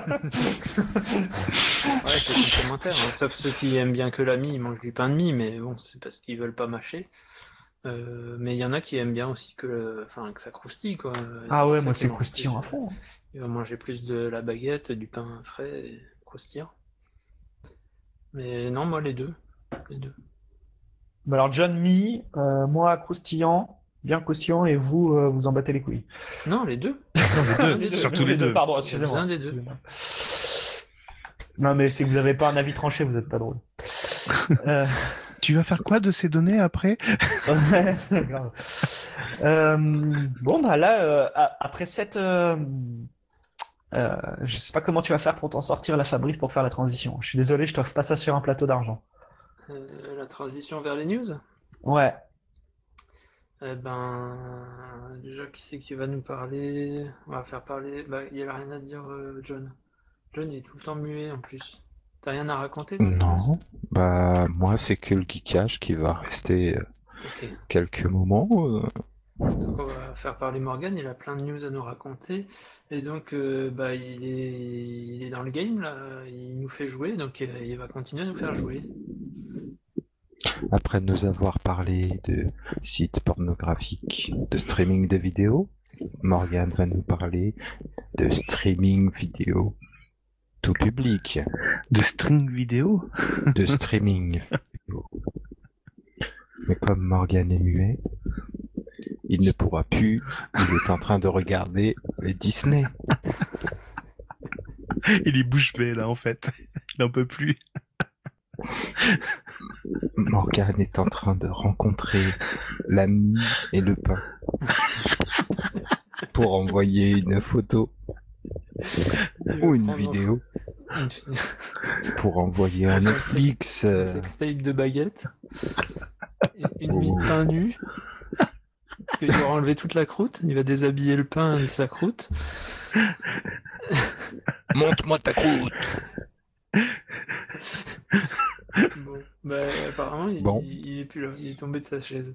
Ouais, c'est complémentaire, hein. Sauf ceux qui aiment bien que la mie, ils mangent du pain de mie, mais bon, c'est parce qu'ils veulent pas mâcher. Euh, mais il y en a qui aiment bien aussi que, enfin, que ça croustille, quoi. Et c'est Ah pour ouais, ça moi qu'ils c'est mangent plus. croustillant à fond. Ils vont manger plus de la baguette, du pain frais et croustillant. Mais non, moi les deux. Les deux. Bah alors John Mi, euh, moi croustillant, bien croustillant, et vous, euh, vous en battez les couilles. Non, les deux. Non, les Les deux, deux, surtout les deux. Pardon, J'ai excusez-moi. besoin des deux. excusez-moi. Non mais c'est que vous avez pas un avis tranché, vous êtes pas drôle. Euh, Tu vas faire quoi de ces données après? ouais, grave. Euh, bon bah là, euh, a- après cette, euh, euh, je sais pas comment tu vas faire pour t'en sortir, la Fabrice, pour faire la transition. Je suis désolé, je t'offre pas ça sur un plateau d'argent. Euh, la transition vers les news. Ouais. Eh ben, déjà, qui c'est qui va nous parler? On va faire parler. Bah, il a rien à dire, euh, John. John, il est tout le temps muet en plus. T'as rien à raconter dans les news? Non, bah moi c'est que le geekage qui va rester euh, Ok. quelques moments. euh. Donc on va faire parler Morgan, il a plein de news à nous raconter. Et donc euh, bah il est il est dans le game là, il nous fait jouer, donc euh, il va continuer à nous faire jouer. Après nous avoir parlé de sites pornographiques, de streaming de vidéos, Morgan va nous parler de streaming vidéo tout public, De string vidéo? de streaming vidéo. Mais comme Morgan est muet, il ne pourra plus, il est en train de regarder les Disney. Il est bouche bée là en fait. Il n'en peut plus. Morgan est en train de rencontrer la mie et le pain pour envoyer une photo Il ou va une prendre vidéo une, pour envoyer à Netflix. un euh, sextape de baguette, une Oh. mie de pain nu. Parce qu'il va enlever toute la croûte, il va déshabiller le pain de sa croûte. Montre-moi ta croûte. Bon, bah apparemment il, Bon. il, il est plus là, il est tombé de sa chaise.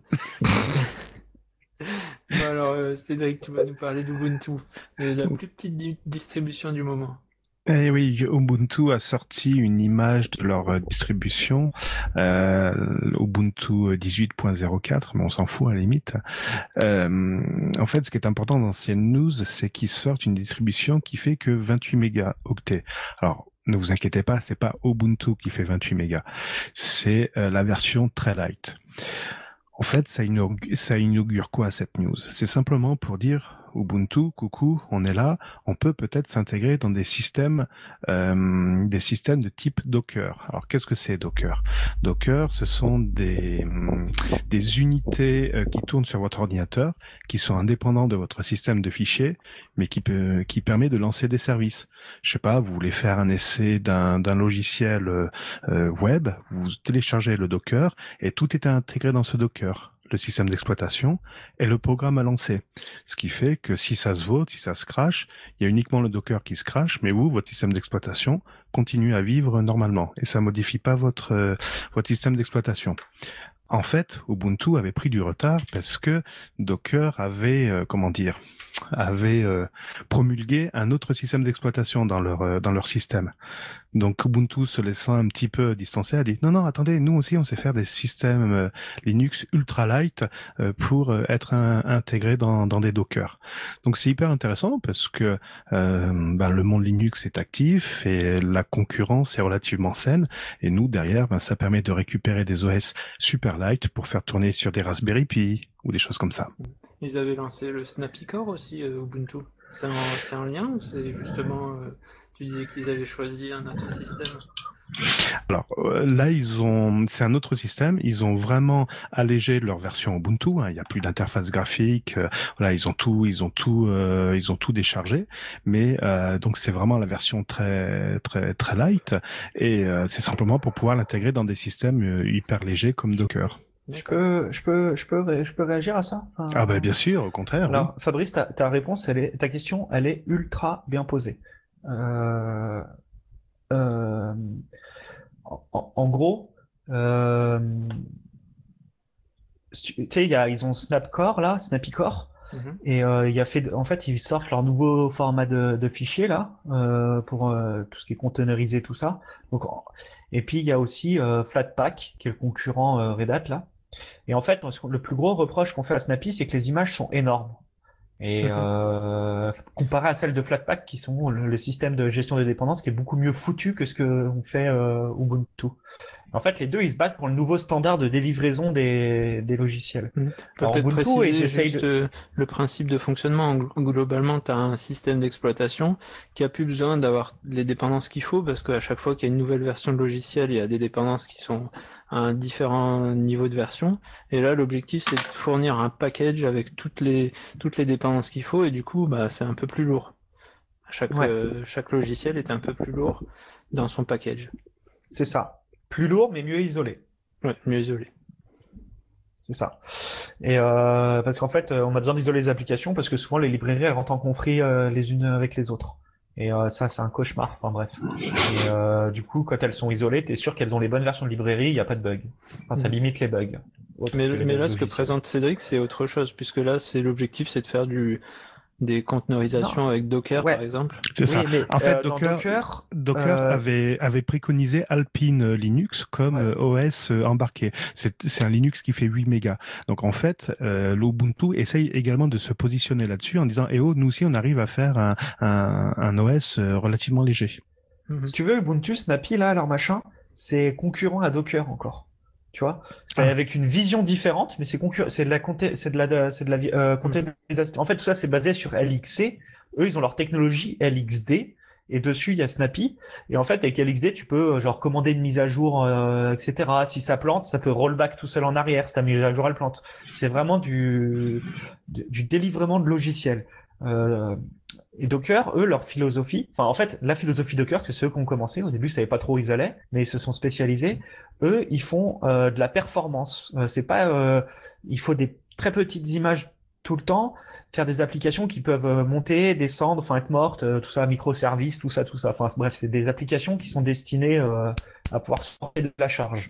Bon, alors euh, Cédric, tu vas nous parler d'Ubuntu, euh, la plus petite di- distribution du moment. Eh oui, Ubuntu a sorti une image de leur euh, distribution, euh, Ubuntu dix-huit point zéro quatre, mais on s'en fout à la limite. Euh, en fait, ce qui est important dans ces news, c'est qu'ils sortent une distribution qui fait que vingt-huit mégaoctets. Alors, ne vous inquiétez pas, c'est pas Ubuntu qui fait vingt-huit mégas, c'est euh, la version très light. En fait, ça inaugure, ça inaugure quoi cette news? C'est simplement pour dire Ubuntu, coucou, on est là, on peut peut-être s'intégrer dans des systèmes, euh, des systèmes de type Docker. Alors qu'est-ce que c'est Docker? Docker, ce sont des des unités euh, qui tournent sur votre ordinateur, qui sont indépendants de votre système de fichiers, mais qui peut, qui permet de lancer des services. Je sais pas, vous voulez faire un essai d'un d'un logiciel euh, web, vous téléchargez le Docker et tout est intégré dans ce Docker, le système d'exploitation et le programme à lancer. Ce qui fait que si ça se vote, si ça se crache, il y a uniquement le Docker qui se crache, mais vous, votre système d'exploitation continue à vivre normalement et ça modifie pas votre euh, votre système d'exploitation. En fait, Ubuntu avait pris du retard parce que Docker avait, euh, comment dire, avait euh, promulgué un autre système d'exploitation dans leur euh, dans leur système. Donc Ubuntu, se laissant un petit peu distancer, a dit non non attendez, nous aussi on sait faire des systèmes euh, Linux ultra light euh, pour euh, être un, intégrés dans dans des Docker. Donc c'est hyper intéressant parce que euh, ben, le monde Linux est actif et la concurrence est relativement saine et nous derrière ben, ça permet de récupérer des O S super light pour faire tourner sur des Raspberry Pi ou des choses comme ça. Ils avaient lancé le Snappy Core aussi, euh, Ubuntu. C'est un, c'est un lien ou c'est justement, euh, tu disais qu'ils avaient choisi un autre système? Alors euh, là, ils ont, c'est un autre système. Ils ont vraiment allégé leur version Ubuntu. Hein. Il n'y a plus d'interface graphique. Euh, voilà, ils ont tout, ils ont tout, euh, ils ont tout déchargé. Mais euh, donc c'est vraiment la version très, très, très light. Et euh, c'est simplement pour pouvoir l'intégrer dans des systèmes euh, hyper légers comme Docker. Je peux, je peux, je peux, ré- je peux réagir à ça? Enfin, Ah ben bien sûr, au contraire. Alors, Oui. Fabrice, ta, ta réponse, elle est, ta question, elle est ultra bien posée. Euh, euh, en, en- en gros, euh, tu tu sais, il y a, ils ont Snapcore là, Snappycore, Mhm. et euh, il y a fait, en fait, ils sortent leur nouveau format de, de fichier là euh, pour euh, tout ce qui est containerisé, tout ça. Donc, en- et puis il y a aussi euh, Flatpak, qui est le concurrent euh, Red Hat là. Et en fait, le plus gros reproche qu'on fait à Snappy, c'est que les images sont énormes. Et Mhm. euh, comparé à celles de Flatpak, qui sont le, le système de gestion des dépendances, qui est beaucoup mieux foutu que ce que on fait euh, Ubuntu. En fait, les deux, ils se battent pour le nouveau standard de délivraison des, des logiciels. Mhm. On peut Alors peut-être Ubuntu, ils préciser essayent juste de... euh, le principe de fonctionnement. Gl- Globalement, tu as un système d'exploitation qui a plus besoin d'avoir les dépendances qu'il faut parce qu'à chaque fois qu'il y a une nouvelle version de logiciel, il y a des dépendances qui sont à un différent niveau de version. Et là, l'objectif, c'est de fournir un package avec toutes les, toutes les dépendances qu'il faut et du coup, bah, c'est un peu plus lourd. Chaque, Ouais, euh, chaque logiciel est un peu plus lourd dans son package. c'est ça. Plus lourd, mais mieux isolé. Ouais, mieux isolé. C'est ça. Et euh, parce qu'en fait, euh, on a besoin d'isoler les applications parce que souvent les librairies elles rentrent en conflit euh, les unes avec les autres. Et euh, ça, c'est un cauchemar. Enfin bref. Et euh, du coup, quand elles sont isolées, t'es sûr qu'elles ont les bonnes versions de librairie, il n'y a pas de bug. Enfin, ça Mhm. limite les bugs. Autres Mais, que mais les là, ce que logiciels. présente Cédric, c'est autre chose, puisque là, c'est l'objectif, c'est de faire du, des Non. containerisations avec Docker, par Ouais. exemple. C'est ça. Oui, mais En fait, euh, dans Docker, Docker, Docker euh, avait avait préconisé Alpine Linux comme ouais. euh, O S euh, embarqué. C'est c'est un Linux qui fait huit mégas. Donc en fait, euh, l'Ubuntu essaye également de se positionner là-dessus en disant, eh oh, nous aussi on arrive à faire un un, un O S euh, relativement léger. Mhm. Si tu veux, Ubuntu, Snappy, là, leur machin, c'est concurrent à Docker encore. Tu vois, c'est Ah, avec une vision différente, mais c'est concur- c'est de la conté- c'est de la, c'est de la vi- euh, Mhm. containerisation. En fait, tout ça, c'est basé sur L X C. Eux, ils ont leur technologie L X D. Et dessus, il y a Snappy. Et en fait, avec L X D, tu peux, euh, genre, commander une mise à jour, euh, et cetera. Si ça plante, ça peut rollback tout seul en arrière, si ta mise à jour, elle plante. C'est vraiment du, du, du délivrement de logiciels. Euh, et Docker, eux, leur philosophie, enfin en fait, la philosophie Docker, c'est ceux qui ont commencé. Au début, ils savaient pas trop où ils allaient, mais ils se sont spécialisés. Eux, ils font euh, de la performance. Euh, c'est pas, euh, il faut des très petites images tout le temps, faire des applications qui peuvent euh, monter, descendre, enfin être mortes, euh, tout ça, microservices, tout ça, tout ça. Enfin bref, c'est des applications qui sont destinées euh, à pouvoir sortir de la charge.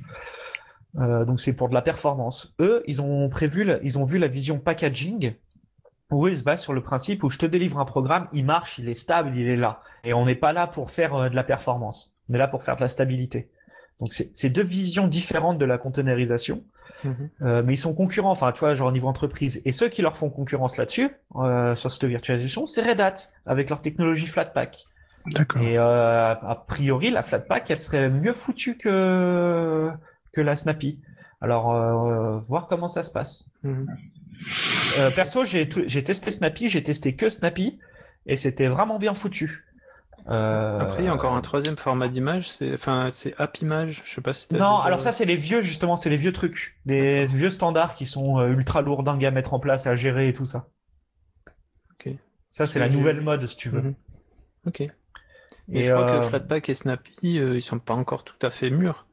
Euh, donc c'est pour de la performance. Eux, ils ont prévu, la- ils ont vu la vision packaging où ils se basent sur le principe où je te délivre un programme, il marche, il est stable, il est là. Et on n'est pas là pour faire euh, de la performance. On est là pour faire de la stabilité. Donc c'est c'est deux visions différentes de la containerisation, Mhm. euh, mais ils sont concurrents. Enfin, tu vois, genre au niveau entreprise. Et ceux qui leur font concurrence là-dessus, euh, sur cette virtualisation, c'est Red Hat avec leur technologie Flatpak. d'accord. Et euh, a priori, la Flatpak, elle serait mieux foutue que que la Snappy. Alors, euh, voir comment ça se passe. Mhm. Euh, perso, j'ai tout- j'ai testé Snappy, j'ai testé que Snappy, et c'était vraiment bien foutu. Après, il y a encore Euh... un troisième format d'image, c'est, enfin, c'est AppImage. Je sais pas si t'as Non, déjà. alors ça c'est les vieux justement, c'est les vieux trucs, les D'accord. vieux standards qui sont euh, ultra lourdingues à mettre en place, à gérer et tout ça. Ok. Ça Parce c'est que la j'ai. nouvelle mode si tu veux. Mhm. Ok. Mais Et je crois que euh... Flatpak et Snappy, euh, ils sont pas encore tout à fait mûrs.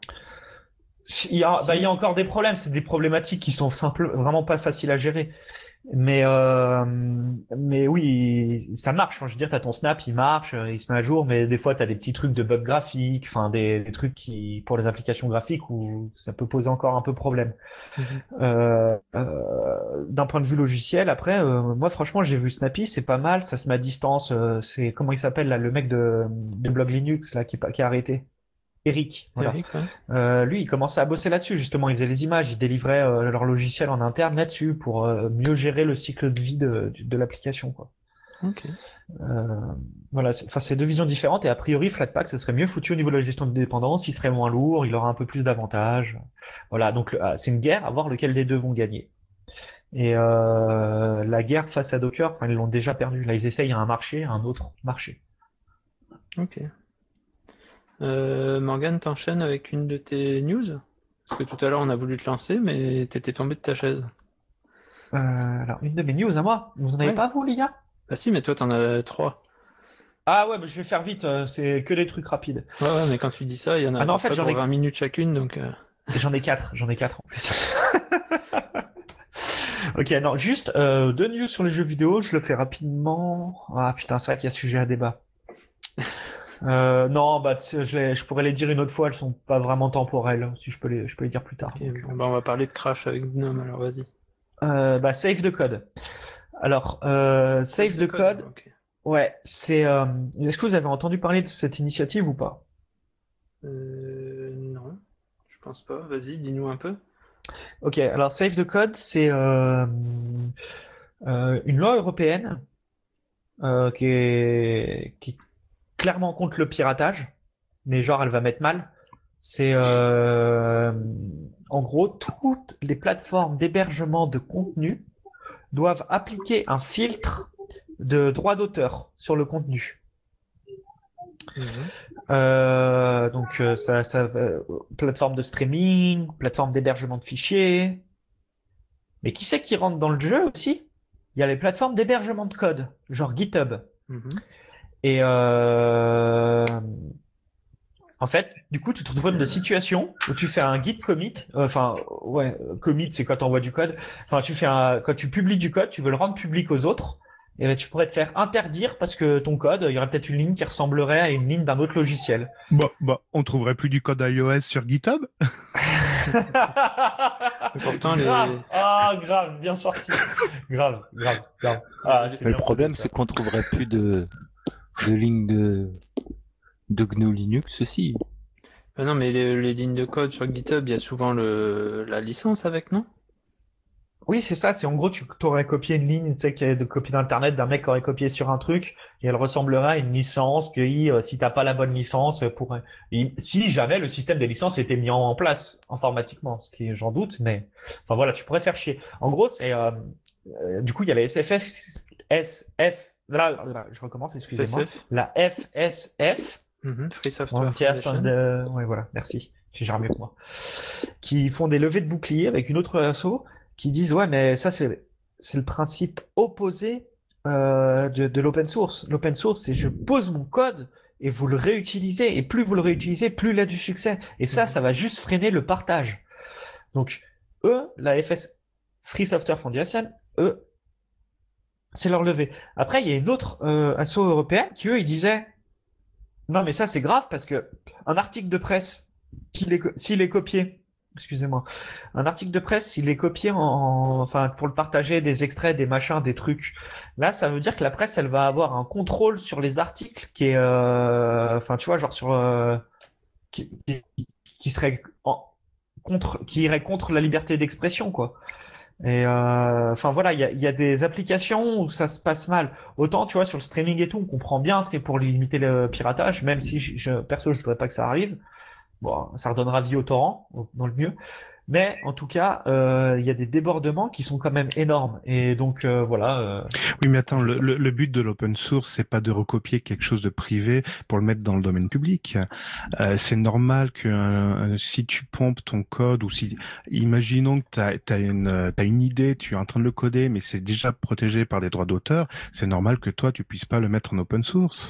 il y a, bah, il y Si. a encore des problèmes, c'est des problématiques qui sont simples, vraiment pas faciles à gérer. Mais euh, mais oui, ça marche. Enfin, je veux dire, t'as ton Snap, il marche, euh, il se met à jour, mais des fois t'as des petits trucs de bugs graphiques, enfin des, des trucs qui pour les applications graphiques où ça peut poser encore un peu problème. Mhm. Euh, euh, d'un point de vue logiciel, après, euh, moi franchement j'ai vu Snappy, c'est pas mal, ça se met à distance. Euh, c'est comment il s'appelle là, le mec de du blog Linux là qui, qui a arrêté. Eric, voilà. Eric, ouais. Euh, lui, il commençait à bosser là-dessus, justement. Il faisait les images, il délivrait euh, leur logiciel en interne là-dessus pour euh, mieux gérer le cycle de vie de, de, de l'application, quoi. Ok. Euh, voilà, enfin, c'est deux visions différentes et a priori, Flatpak, ce serait mieux foutu au niveau de la gestion de dépendance, il serait moins lourd, il aurait un peu plus d'avantages. Voilà, donc euh, c'est une guerre à voir lequel des deux vont gagner. Et euh, la guerre face à Docker, enfin, ils l'ont déjà perdu. Là, ils essayent un marché, un autre marché. Ok. Euh, Morgane, t'enchaînes avec une de tes news? Parce que tout à l'heure, on a voulu te lancer, mais t'étais tombé de ta chaise. Euh, alors, une de mes news à moi. Vous en avez Ouais. pas, vous, les gars? Bah si, mais toi, t'en as trois. Ah ouais, bah, je vais faire vite, euh, c'est que des trucs rapides. Ouais, ouais, mais quand tu dis ça, il y en a Ah non, à en peu fait, près j'en pour ai- vingt minutes chacune, donc... euh, J'en ai quatre, j'en ai quatre en plus. Ok, non, juste euh, deux news sur les jeux vidéo, je le fais rapidement. Ah putain, c'est vrai qu'il y a sujet à débat. Euh, non, bah tu sais, je, les- je pourrais les dire une autre fois, elles sont pas vraiment temporelles. Si je peux les, je peux les dire plus tard. ok, donc. bon, bah, on va parler de Crash avec Gnome, alors vas-y. Euh, bah save the code. Alors, euh, save the code. Ok. Ouais, c'est. euh, Est-ce que vous avez entendu parler de cette initiative ou pas? Euh, non, je pense pas. Vas-y, dis-nous un peu. Ok, alors Save the Code, c'est euh, euh, une loi européenne euh, qui est, qui est clairement contre le piratage, mais genre elle va mettre mal. C'est euh, en gros toutes les plateformes d'hébergement de contenu doivent appliquer un filtre de droit d'auteur sur le contenu. Mhm. Euh, donc euh, ça, ça euh, plateforme de streaming, plateforme d'hébergement de fichiers. Mais qui c'est qui rentre dans le jeu aussi? Il y a les plateformes d'hébergement de code, genre GitHub. Mhm. Et euh, en fait, du coup, tu te retrouves dans des situations où tu fais un git commit. euh, Enfin, ouais, commit, c'est quand tu envoies du code. Enfin, tu fais un, quand tu publies du code, tu veux le rendre public aux autres. Et ben, tu pourrais te faire interdire parce que ton code, il y aurait peut-être une ligne qui ressemblerait à une ligne d'un autre logiciel. Bah, bah, on trouverait plus du code iOS sur GitHub. Pourtant, les... Grave. Ah, grave, bien sorti. Grave, grave, grave. Ah, c'est Mais le bien problème, posé, ça. c'est qu'on trouverait plus de, de lignes de, de G N U Linux aussi. Ah non, mais les, les lignes de code sur GitHub, il y a souvent le, la licence avec, non? Oui, c'est ça. C'est en gros, tu aurais copié une ligne, tu sais, qui est de copie d'internet d'un mec qui aurait copié sur un truc, et elle ressemblerait à une licence que euh, si t'as pas la bonne licence, euh, pour et si jamais le système des licences était mis en, en place informatiquement, ce qui j'en doute, mais enfin voilà, tu pourrais faire chier. En gros, c'est euh, euh, du coup il y a la S F S, S F, là, là, je recommence, excusez-moi, F S F. la F S F. Mhm. Free Software Frontier Foundation. de... Ouais, voilà, merci. J'ai jamais que moi. Qui font des levées de boucliers avec une autre asso qui disent ouais, mais ça c'est c'est le principe opposé euh, de, de l'open source. L'open source, c'est je pose mon code et vous le réutilisez, et plus vous le réutilisez, plus il a du succès. Et ça, Mhm. ça va juste freiner le partage. Donc eux, la F S Free Software Foundation, eux, c'est leur levée. Après, il y a une autre euh, asso européenne qui eux, ils disaient non, mais ça, c'est grave parce que un article de presse, qu'il est, co- s'il est copié, excusez-moi, un article de presse, s'il est copié en, en- enfin, pour le partager, des extraits, des machins, des trucs, là, ça veut dire que la presse, elle va avoir un contrôle sur les articles qui est, euh, enfin, tu vois, genre sur, euh, qui, qui, qui serait en, contre, qui irait contre la liberté d'expression, quoi. Et euh, enfin voilà, il y a, il y a des applications où ça se passe mal. Autant tu vois sur le streaming et tout, on comprend bien, c'est pour limiter le piratage, même si je, je- perso je voudrais pas que ça arrive. Bon, ça redonnera vie au torrent, au- dans le mieux. Mais en tout cas, euh, il y a des débordements qui sont quand même énormes. Et donc euh, voilà. euh, Oui, mais attends, le, le, le but de l'open source, c'est pas de recopier quelque chose de privé pour le mettre dans le domaine public. Euh, c'est normal que euh, si tu pompes ton code ou si, imaginons que t'as, t'as une, t'as une idée, tu es en train de le coder, mais c'est déjà protégé par des droits d'auteur, c'est normal que toi, tu puisses pas le mettre en open source.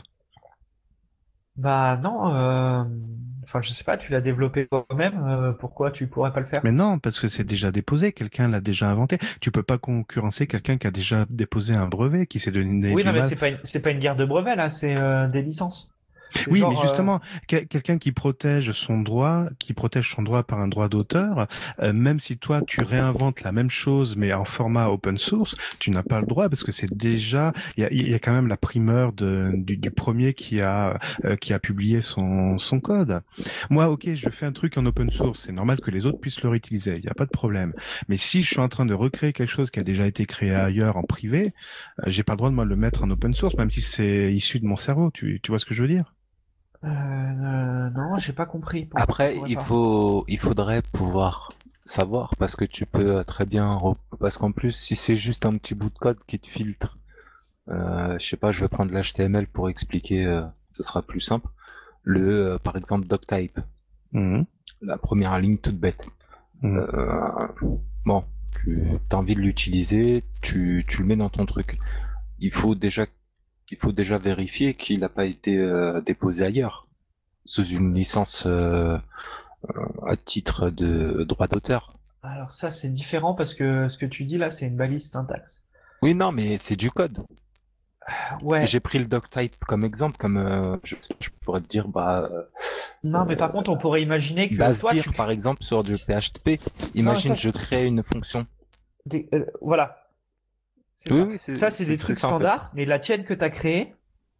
Bah non. euh, Enfin je sais pas, tu l'as développé toi-même. euh, pourquoi tu pourrais pas le faire? Mais non, parce que c'est déjà déposé, quelqu'un l'a déjà inventé. Tu peux pas concurrencer quelqu'un qui a déjà déposé un brevet, qui s'est donné Oui, du non, mais mal. c'est pas une, c'est pas une guerre de brevets là, c'est euh, des licences. C'est Oui, genre, mais euh, justement, quel- quelqu'un qui protège son droit, qui protège son droit par un droit d'auteur, euh, même si toi tu réinventes la même chose mais en format open source, tu n'as pas le droit parce que c'est déjà, il y a, il y a quand même la primeur de, du, du premier qui a euh, qui a publié son son code. Moi, ok, je fais un truc en open source, c'est normal que les autres puissent le réutiliser, il n'y a pas de problème. Mais si je suis en train de recréer quelque chose qui a déjà été créé ailleurs en privé, euh, j'ai pas le droit de moi le mettre en open source, même si c'est issu de mon cerveau. Tu tu vois ce que je veux dire? Euh, euh, non, j'ai pas compris. Pourquoi ça Après, pourrait il pas. faut, il faudrait pouvoir savoir parce que tu peux euh, très bien, re- parce qu'en plus, si c'est juste un petit bout de code qui te filtre, euh, je sais pas, je vais prendre l'H T M L pour expliquer, euh, ce sera plus simple. le, euh, par exemple, doctype. Mmh. La première ligne toute bête. Mmh. Euh, bon, tu as envie de l'utiliser, tu, tu le mets dans ton truc. Il faut déjà, il faut déjà vérifier qu'il n'a pas été euh, déposé ailleurs, sous une licence euh, euh, à titre de droit d'auteur. Alors ça, c'est différent parce que ce que tu dis là, c'est une balise syntaxe. Oui, non, mais c'est du code. Ouais. J'ai pris le doctype comme exemple, comme euh, je, je pourrais te dire, bah. Euh, non, mais par contre, on pourrait imaginer que base toi, dire, tu... par exemple, sur du P H P. Imagine, non, ça, je crée une fonction. Des, euh, voilà. Oui, ça, oui, c'est, ça c'est des trucs standards, en fait. Mais la tienne que tu as créée,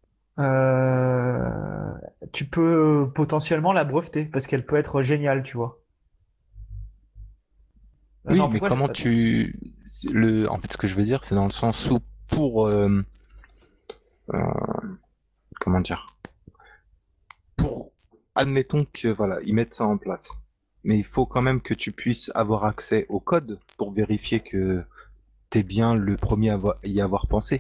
euh, tu peux potentiellement la breveter parce qu'elle peut être géniale, tu vois. Oui, non, mais comment tu... Le... En fait, ce que je veux dire, c'est dans le sens où pour... Euh... Euh... Comment dire Pour... Admettons que, voilà, ils mettent ça en place. Mais il faut quand même que tu puisses avoir accès au code pour vérifier que t'es bien le premier à y avoir pensé.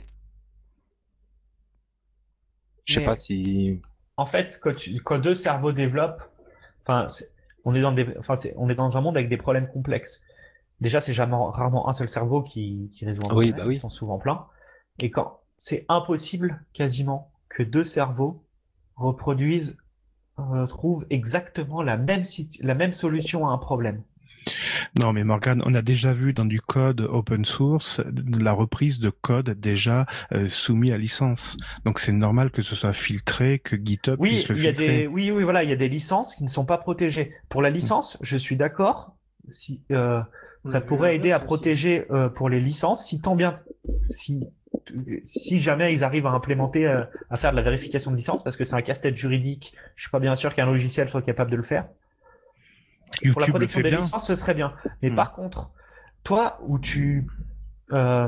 Je sais mais... pas si... En fait, quand, tu... quand deux cerveaux développent, enfin, on est dans des, enfin, on est dans un monde avec des problèmes complexes. Déjà, c'est jamais rarement un seul cerveau qui, qui résout un problème. Oui, bah oui. Ils sont souvent pleins. Et quand c'est impossible, quasiment, que deux cerveaux reproduisent, euh, trouvent exactement la même, la même solution à un problème. Non, mais Morgane, on a déjà vu dans du code open source la reprise de code déjà euh, soumis à licence. Donc c'est normal que ce soit filtré, que GitHub oui, puisse le il y a filtrer. Des, oui, oui, voilà, il y a des licences qui ne sont pas protégées. Pour la licence, mmh. je suis d'accord. Si euh, ça pourrait aider à protéger euh, pour les licences, si tant bien, si si jamais ils arrivent à implémenter, euh, à faire de la vérification de licence, parce que c'est un casse-tête juridique. Je suis pas bien sûr qu'un logiciel soit capable de le faire. YouTube pour la protection des bien. licences, ce serait bien. Mais mmh. par contre, toi, où tu, euh,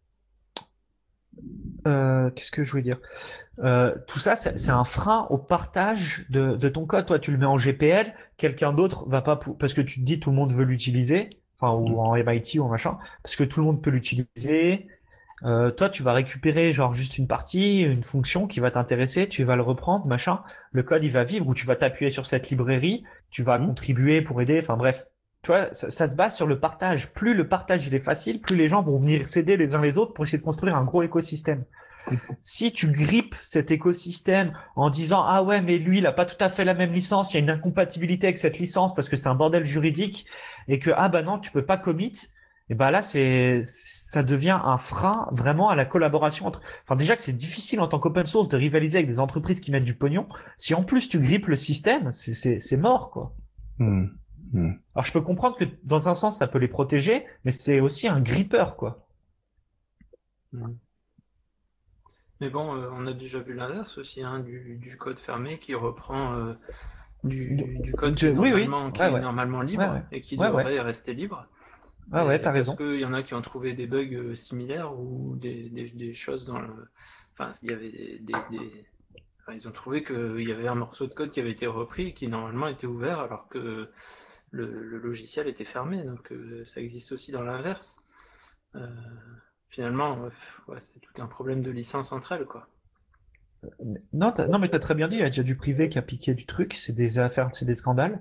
euh, qu'est-ce que je voulais dire euh, tout ça, c'est un frein au partage de, de ton code. Toi, tu le mets en G P L, quelqu'un d'autre va pas pour... parce que tu te dis tout le monde veut l'utiliser, enfin ou mmh. en M I T ou en machin, parce que tout le monde peut l'utiliser. Euh, toi, tu vas récupérer genre juste une partie, une fonction qui va t'intéresser, tu vas le reprendre, machin. Le code, il va vivre, ou tu vas t'appuyer sur cette librairie, tu vas mmh. contribuer pour aider. Enfin bref, tu vois, ça, ça se base sur le partage. Plus le partage il est facile, plus les gens vont venir s'aider les uns les autres pour essayer de construire un gros écosystème. Si tu grippes cet écosystème en disant ah ouais mais lui il a pas tout à fait la même licence, il y a une incompatibilité avec cette licence parce que c'est un bordel juridique et que ah bah non tu peux pas commit, et bah là c'est ça devient un frein vraiment à la collaboration entre. Enfin déjà que c'est difficile en tant qu'open source de rivaliser avec des entreprises qui mettent du pognon. Si en plus tu grippes le système, c'est c'est c'est mort quoi. Mmh. Mmh. Alors je peux comprendre que dans un sens ça peut les protéger, mais c'est aussi un grippeur quoi. Mmh. Mais bon, euh, on a déjà vu l'inverse aussi, hein, du, du code fermé qui reprend euh, du, du code qui est oui, normalement, oui. qui ouais, est ouais. normalement libre ouais, ouais. et qui ouais, devrait ouais. rester libre. Ah ouais, t'as raison. Parce qu'il y en a qui ont trouvé des bugs similaires ou des, des, des choses dans le... Enfin, il y avait des... des, des... Enfin, ils ont trouvé qu'il y avait un morceau de code qui avait été repris et qui normalement était ouvert alors que le, le logiciel était fermé. Donc euh, ça existe aussi dans l'inverse. Euh... Finalement, ouais, c'est tout un problème de licence entre elles, quoi. Non, non, mais t'as très bien dit, il y a déjà du privé qui a piqué du truc, c'est des affaires, c'est des scandales.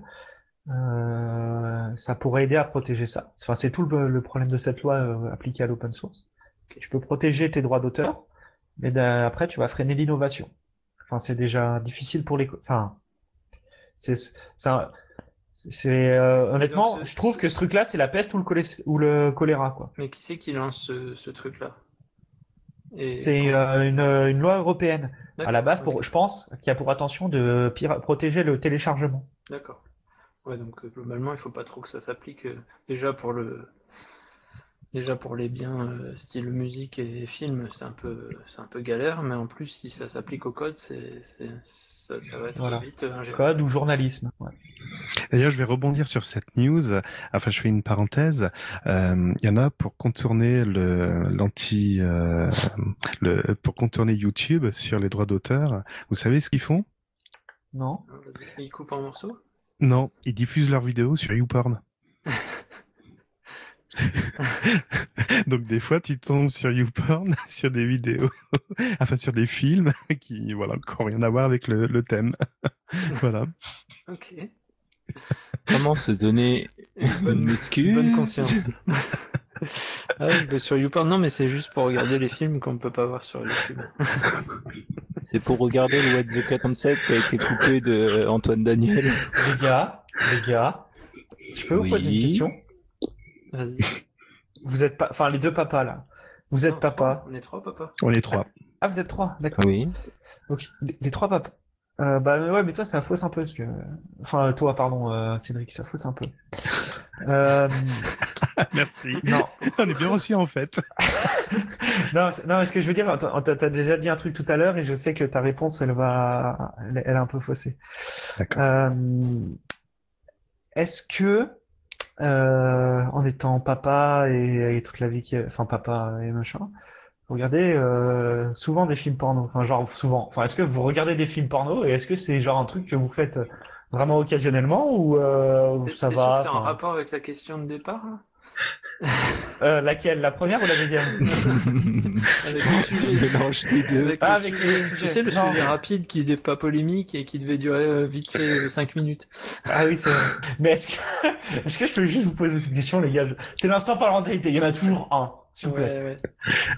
Euh, ça pourrait aider à protéger ça. Enfin, c'est tout le, le problème de cette loi euh, appliquée à l'open source. Okay. Tu peux protéger tes droits d'auteur, mais après, tu vas freiner l'innovation. Enfin, c'est déjà difficile pour les... Enfin, c'est... ça. C'est euh, honnêtement, donc, je trouve que ce truc-là, c'est la peste ou le, cholé ou le choléra, quoi. Mais qui c'est qui lance ce, ce truc-là? C'est euh, une, une loi européenne. À la base, pour, okay. je pense, qui a pour intention de protéger le téléchargement. D'accord. Ouais, donc euh, globalement, il faut pas trop que ça s'applique. Euh, déjà pour le, déjà pour les biens euh, style musique et film, c'est un peu, c'est un peu galère. Mais en plus, si ça s'applique au code, c'est, c'est, ça, ça va être voilà. vite ingéré. Code ou journalisme. Ouais. D'ailleurs, je vais rebondir sur cette news. Enfin, je fais une parenthèse. Il euh, y en a pour contourner le l'anti, euh, le pour contourner YouTube sur les droits d'auteur. Vous savez ce qu'ils font? Non. Ils coupent en morceaux? Non, ils diffusent leurs vidéos sur YouPorn. Donc des fois, tu tombes sur YouPorn sur des vidéos, enfin sur des films qui, voilà, qui n'ont rien à voir avec le, le thème. Voilà. Ok. Comment se donner Bonne- une excuse? Bonne conscience. Ah, je vais sur YouPorn. Non, mais c'est juste pour regarder les films qu'on peut pas voir sur YouTube. C'est pour regarder le What the quarante-sept qui a été coupé de Antoine Daniel. Les gars, les gars, je peux vous Oui. poser une question? Vas-y. Vous êtes pas, enfin les deux papas là. Vous êtes Non, papa. trois. On est trois, papa. On est trois. Ah, vous êtes trois, d'accord. Oui. Ok. Les, les trois papas. Euh, bah ouais, mais toi ça fausse un peu parce que, enfin toi pardon, euh, Cédric, ça fausse un peu. Euh... Merci. Non, On est bien reçus en fait. non, c'est- non, ce que je veux dire, t'as t'as- t'as déjà dit un truc tout à l'heure et je sais que ta réponse elle va, elle, elle est un peu faussée. D'accord. Euh... Est-ce que euh, en étant papa et, et toute la vie qui, enfin papa et machin, vous regardez euh, souvent des films porno, enfin genre souvent. Enfin, est-ce que vous regardez des films porno et est-ce que c'est genre un truc que vous faites vraiment occasionnellement ou euh, ou T'es ça t'es sûr va? que c'est en enfin, rapport avec la question de départ, là euh, laquelle, la première ou la deuxième? Avec le sujet. Mélange des deux. Avec Ah, le avec sujet, le tu sujet. sais, le Non. sujet rapide qui n'est pas polémique et qui devait durer euh, vite fait cinq minutes. Ah oui, c'est vrai. Mais est-ce que est-ce que je peux juste vous poser cette question, les gars? C'est l'instant parentalité. Il y en a toujours un, s'il vous plaît. Ouais, ouais.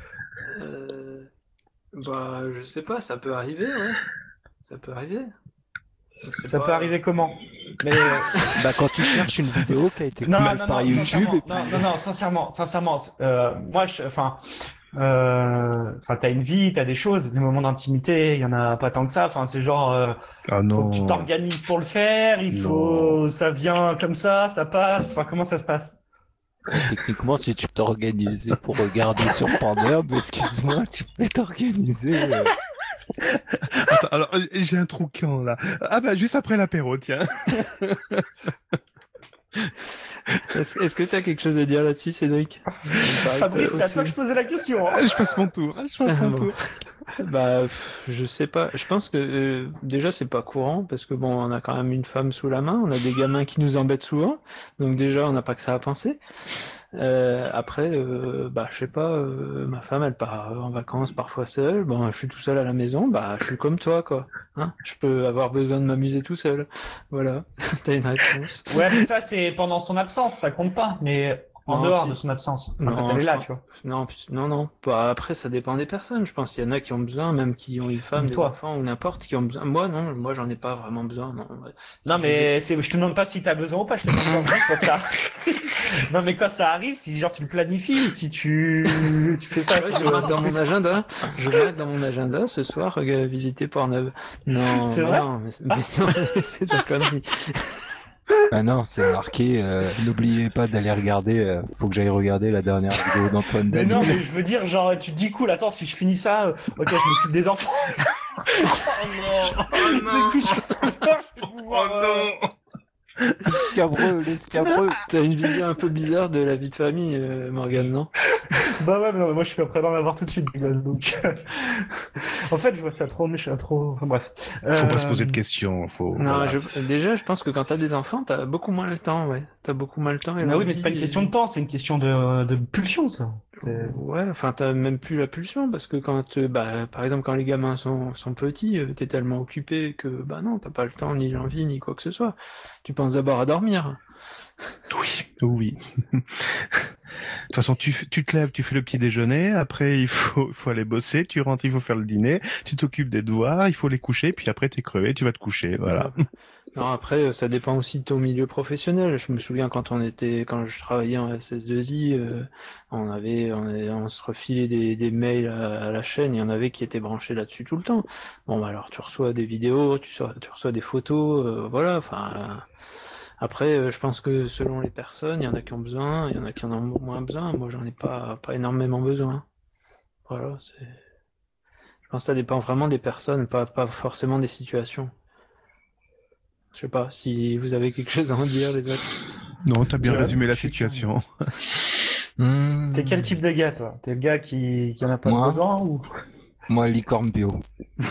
Euh, bah, je sais pas, ça peut arriver, ouais. Ça peut arriver. Je sais Ça pas. peut arriver comment? Mais euh, Bah, quand tu cherches une vidéo qui a été non, coupée non, par non, YouTube, sincèrement, et puis- non, non, non, sincèrement, sincèrement, euh, moi, je, enfin, euh, enfin, t'as une vie, t'as des choses, des moments d'intimité, il y en a pas tant que ça. Enfin, c'est genre, euh, Ah faut non. que tu t'organises pour le faire, il faut, ça vient comme ça, ça passe. Enfin, comment ça se passe? techniquement, si tu t'organisais pour regarder sur Pornhub, excuse-moi, tu peux t'organiser. euh. Attends, alors euh, j'ai un trou quand là. Ah bah juste après l'apéro, tiens. Est-ce est-ce que tu as quelque chose à dire là-dessus, Cédric? Fabrice, c'est à toi que je posais la question. Hein. Je passe mon tour. Je passe mon Bon. tour. Bah, pff, je sais pas. Je pense que euh, déjà c'est pas courant parce que bon, on a quand même une femme sous la main, on a des gamins qui nous embêtent souvent, donc déjà on n'a pas que ça à penser. Euh, après, euh, bah je sais pas, euh, ma femme elle part en vacances parfois seule. Bon, je suis tout seul à la maison, bah je suis comme toi quoi. Hein, je peux avoir besoin de m'amuser tout seul. Voilà, t'as une réponse. Ouais, mais ça, c'est pendant son absence, ça compte pas. Mais en Non, dehors si. de son absence, enfin, Non, quand elle est je là, pense- tu vois. Non, puis- non, non. Bah, après, ça dépend des personnes. Je pense qu'il y en a qui ont besoin, même qui ont une femme, Comme des toi. enfants ou n'importe, qui ont besoin. Moi, non, moi, j'en ai pas vraiment besoin. Non, ouais. Non, Si mais c'est, je te demande pas si t'as besoin ou pas, je te demande genre juste quand ça arrive. Non, mais quand ça arrive, si genre tu le planifies ou si tu, tu fais ça, Ouais, si je tu le marque dans mon agenda. Je le marque dans mon agenda ce soir, euh, visiter Pornhub. Non, C'est mais vrai non, mais, c'est- mais non, mais c'est de la connerie. Ah non, c'est marqué. euh, N'oubliez pas d'aller regarder. euh, faut que j'aille regarder la dernière vidéo d'Antoine Mais non, Daniel. mais je veux dire, genre, tu te dis, cool, attends, si je finis ça, euh, ok, je m'occupe des enfants. Oh non! Oh non! Écoute, je vais pouvoir, euh, Le scabreux, le scabreux. T'as une vision un peu bizarre de la vie de famille, euh, Morgane, non? Bah ouais, mais non, mais moi je suis prêt d'en avoir tout de suite, les gosses, donc. En fait, je vois ça trop méchant, trop. Enfin, bref. Faut pas se Euh, poser de questions. Faut. Non, voilà. je, déjà, je pense que quand t'as des enfants, t'as beaucoup moins le temps, ouais. T'as beaucoup moins le temps. Et Mais oui, mais l'envie c'est pas une et- question de temps, c'est une question de, de pulsion, ça. C'est... Ouais, enfin, t'as même plus la pulsion parce que quand, euh, bah, par exemple, quand les gamins sont, sont petits, euh, t'es tellement occupé que, bah non, t'as pas le temps, ni l'envie, ni quoi que ce soit. Tu penses d'abord à dormir. Oui, oui. De toute façon, tu, f- tu te lèves, tu fais le petit déjeuner, après il faut, faut aller bosser, tu rentres, il faut faire le dîner, tu t'occupes des devoirs, il faut les coucher, puis après t'es crevé, tu vas te coucher, voilà. Non, après, euh, ça dépend aussi de ton milieu professionnel. Je me souviens quand on était, quand je travaillais en S S deux I, euh, on avait, on, avait- on se refilait des, des mails à, à la chaîne, il y en avait qui étaient branchés là-dessus tout le temps. Bon, bah alors tu reçois des vidéos, tu reçois, tu reçois des photos, euh, voilà, enfin. euh, Après, euh, je pense que selon les personnes, il y en a qui ont besoin, il y en a qui en ont moins besoin. Moi, j'en ai pas, pas énormément besoin. Voilà, c'est. Je pense que ça dépend vraiment des personnes, pas, pas forcément des situations. Je sais pas si vous avez quelque chose à en dire, les autres. Non, t'as bien Ouais, résumé la je suis situation. Hmm. T'es quel type de gars, toi? T'es le gars qui, qui en a pas Moi besoin ou? Moi, licorne bio.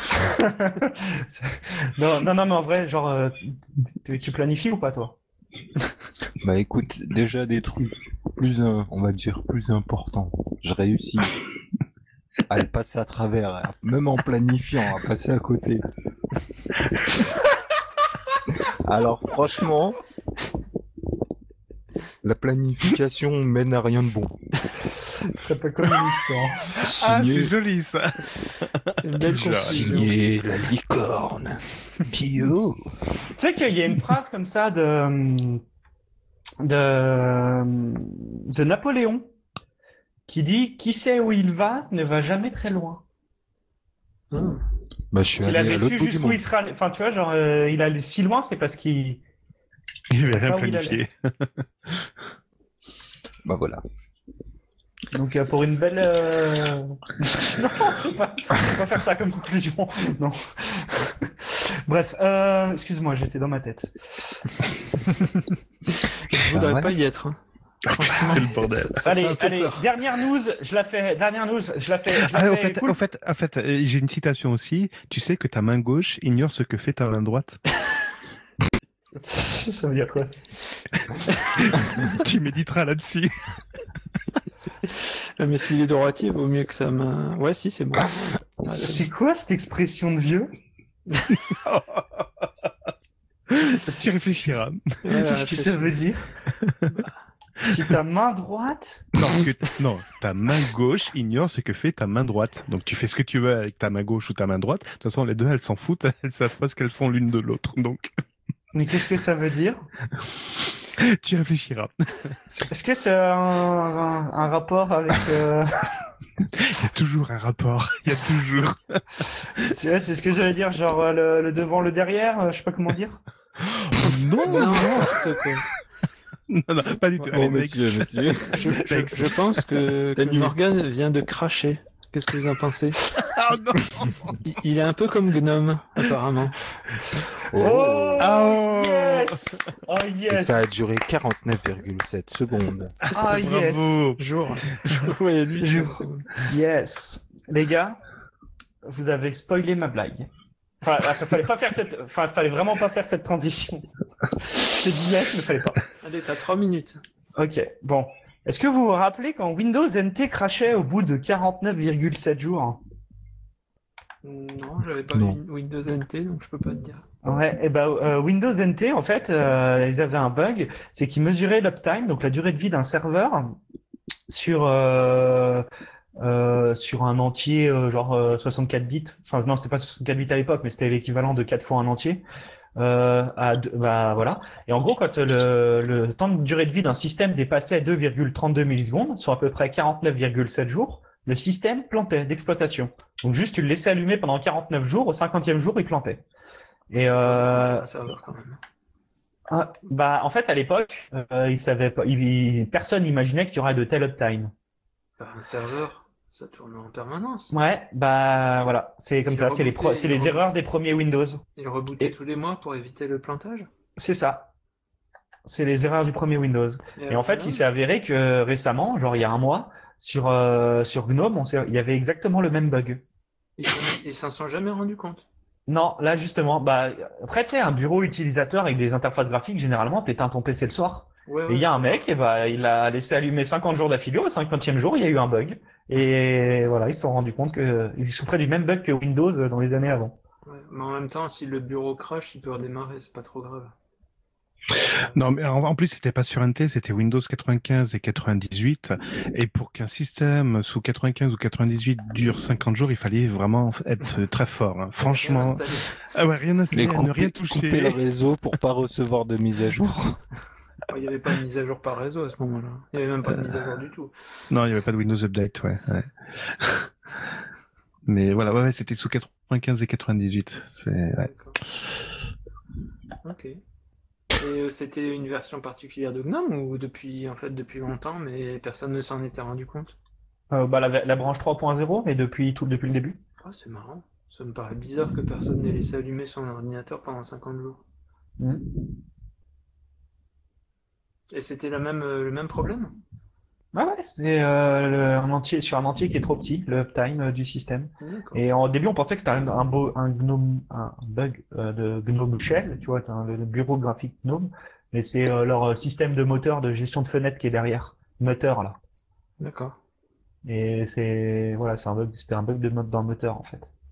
Non, non, non, mais en vrai, genre, euh, tu, tu planifies ou pas, toi? Bah écoute, déjà des trucs plus, euh, on va dire, plus importants. Je réussis à le passer à travers, même en planifiant, à passer à côté. Alors franchement, la planification mène à rien de bon. Ce serait pas communiste, hein. Ah, c'est Signé, joli ça. C'est une belle Joli. conclusion. signé la licorne. Bio. Tu sais qu'il y a une phrase comme ça de, de, de Napoléon qui dit « Qui sait où il va ne va jamais très loin Ah. ». Bah, je suis S'il allé à avait l'autre su bout du jusqu'où monde. il sera, enfin tu vois, genre euh, il allait si loin, c'est parce qu'il Il avait rien Là où il planifié. Bah voilà. donc euh, pour une belle. euh, non, je vais pas, je vais pas faire ça comme conclusion. Non. Bref, euh, excuse-moi, j'étais dans ma tête. Je voudrais ouais. pas y être. Hein. C'est le bordel. Ça fait Allez, un peu allez, peur. dernière news, je la fais. Dernière news, je la fais. Je la Ah, au fais fait, cool. au fait, en fait, euh, j'ai une citation aussi. Tu sais que ta main gauche ignore ce que fait ta main droite. Ça veut dire quoi ça? Tu méditeras là-dessus. Mais s'il est droitier, vaut mieux que sa main. Ouais, si, c'est bon. Ouais, C'est c'est c'est quoi cette expression de vieux? Tu réfléchiras. bon. Ouais, Qu'est-ce que ça veut dire? Si ta main droite? Non, que- non, ta main gauche ignore ce que fait ta main droite. Donc tu fais ce que tu veux avec ta main gauche ou ta main droite. De toute façon, les deux, elles s'en foutent. Elles savent pas ce qu'elles font l'une de l'autre. Donc Mais qu'est-ce que ça veut dire? tu réfléchiras. Est-ce que c'est un, un, un rapport avec... euh, Il y a toujours un rapport. Il y a toujours. C'est ouais, c'est ce que j'allais dire, genre euh, le, le devant, le derrière, euh, je sais pas comment dire. Non, Non, n'importe quoi. non, non, pas du tout. Allez, next. monsieur. Je, je, je pense que, que Morgan vient de cracher. Qu'est-ce que vous en pensez? Ah non. il, il est un peu comme Gnome, apparemment. Oh, Oh. yes! Oh Et yes! ça a duré quarante-neuf virgule sept secondes. Ah yes! Bravo. Jour. Ouais, lui, Jour. c'est bon. Yes! Les gars, vous avez spoilé ma blague. Enfin, il fallait pas faire cette, enfin, fallait vraiment pas faire cette transition. Je te dis yes, mais fallait pas. Allez, t'as trois minutes. Ok, bon. Est-ce que vous vous rappelez quand Windows N T crachait au bout de quarante-neuf virgule sept jours? Non, j'avais pas Non. eu Windows N T, donc je peux pas te dire. Ouais, et ben euh, Windows N T, en fait, euh, ils avaient un bug, c'est qu'ils mesuraient l'uptime, donc la durée de vie d'un serveur, sur euh, euh, sur un entier, euh, genre euh, soixante-quatre bits. Enfin non, c'était pas soixante-quatre bits à l'époque, mais c'était l'équivalent de quatre fois un entier. Euh, à deux- bah voilà. Et en gros, quand le, le temps de durée de vie d'un système dépassait deux virgule trente-deux millisecondes, soit à peu près quarante-neuf virgule sept jours, le système plantait d'exploitation. Donc juste, tu le laissais allumer pendant quarante-neuf jours, au cinquantième jour, il plantait. Et euh, Un serveur quand même. ah, bah en fait, à l'époque, euh, il savait pas, il, il- personne n'imaginait qu'il y aurait de tel uptime. Bah, un serveur, ça tourne en permanence. Ouais, bah voilà, c'est comme Il ça, c'est les, pro- rebootait, c'est il les rebootait. erreurs des premiers Windows. Il rebootait Et- tous les mois pour éviter le plantage. C'est ça. C'est les erreurs du premier Windows. Et en fait, il s'est avéré que récemment, genre il y a un mois, sur euh, sur GNOME, on s'est- il y avait exactement le même bug. Ils s'en- ils s'en sont jamais rendus compte. Non, là justement, bah après tu sais, un bureau utilisateur avec des interfaces graphiques, généralement, t'éteins ton P C le soir. Ouais, Et il y a un mec, et bah il a laissé allumer cinquante jours d'affilée, au cinquantième jour, il y a eu un bug. Et voilà, ils se sont rendus compte que ils souffraient du même bug que Windows dans les années avant. Ouais, mais en même temps, si le bureau crash, il peut redémarrer, c'est pas trop grave. Non, mais en, en plus, c'était pas sur N T, c'était Windows quatre-vingt-quinze et quatre-vingt-dix-huit. Et pour qu'un système sous quatre-vingt-quinze ou quatre-vingt-dix-huit dure cinquante jours, il fallait vraiment être très fort. Hein. Franchement, Rien installé. ah ouais, rien installé, Les ne couper, rien couper toucher. le réseau pour pas recevoir de mise à jour. Il n'y avait pas de mise à jour par réseau à ce moment-là. Il n'y avait même pas de mise à jour du tout. Non, il n'y avait pas de Windows Update, ouais. ouais. Mais voilà, ouais, ouais, c'était sous quatre-vingt-quinze et quatre-vingt-dix-huit. C'est, ouais. D'accord. Ok. Et euh, c'était une version particulière de GNOME ou depuis, en fait, depuis longtemps, mais personne ne s'en était rendu compte? Euh, bah la, la branche trois point zéro, mais depuis tout depuis le début. Ah, c'est marrant. Ça me paraît bizarre que personne n'ait laissé allumer son ordinateur pendant cinquante jours. Mhm. Et c'était la même, euh, le même problème? Ouais, ouais, c'est euh, le- un entier sur un entier qui est trop petit, le uptime euh, du système. D'accord. Et en début, on pensait que c'était un, un, beau- un GNOME, un bug euh, de GNOME Shell, tu vois, c'est un- le bureau graphique GNOME, mais c'est euh, leur système de moteur de gestion de fenêtres qui est derrière, moteur là. D'accord. Et c'est voilà, c'est un bug, c'était un bug de mode dans le moteur en fait.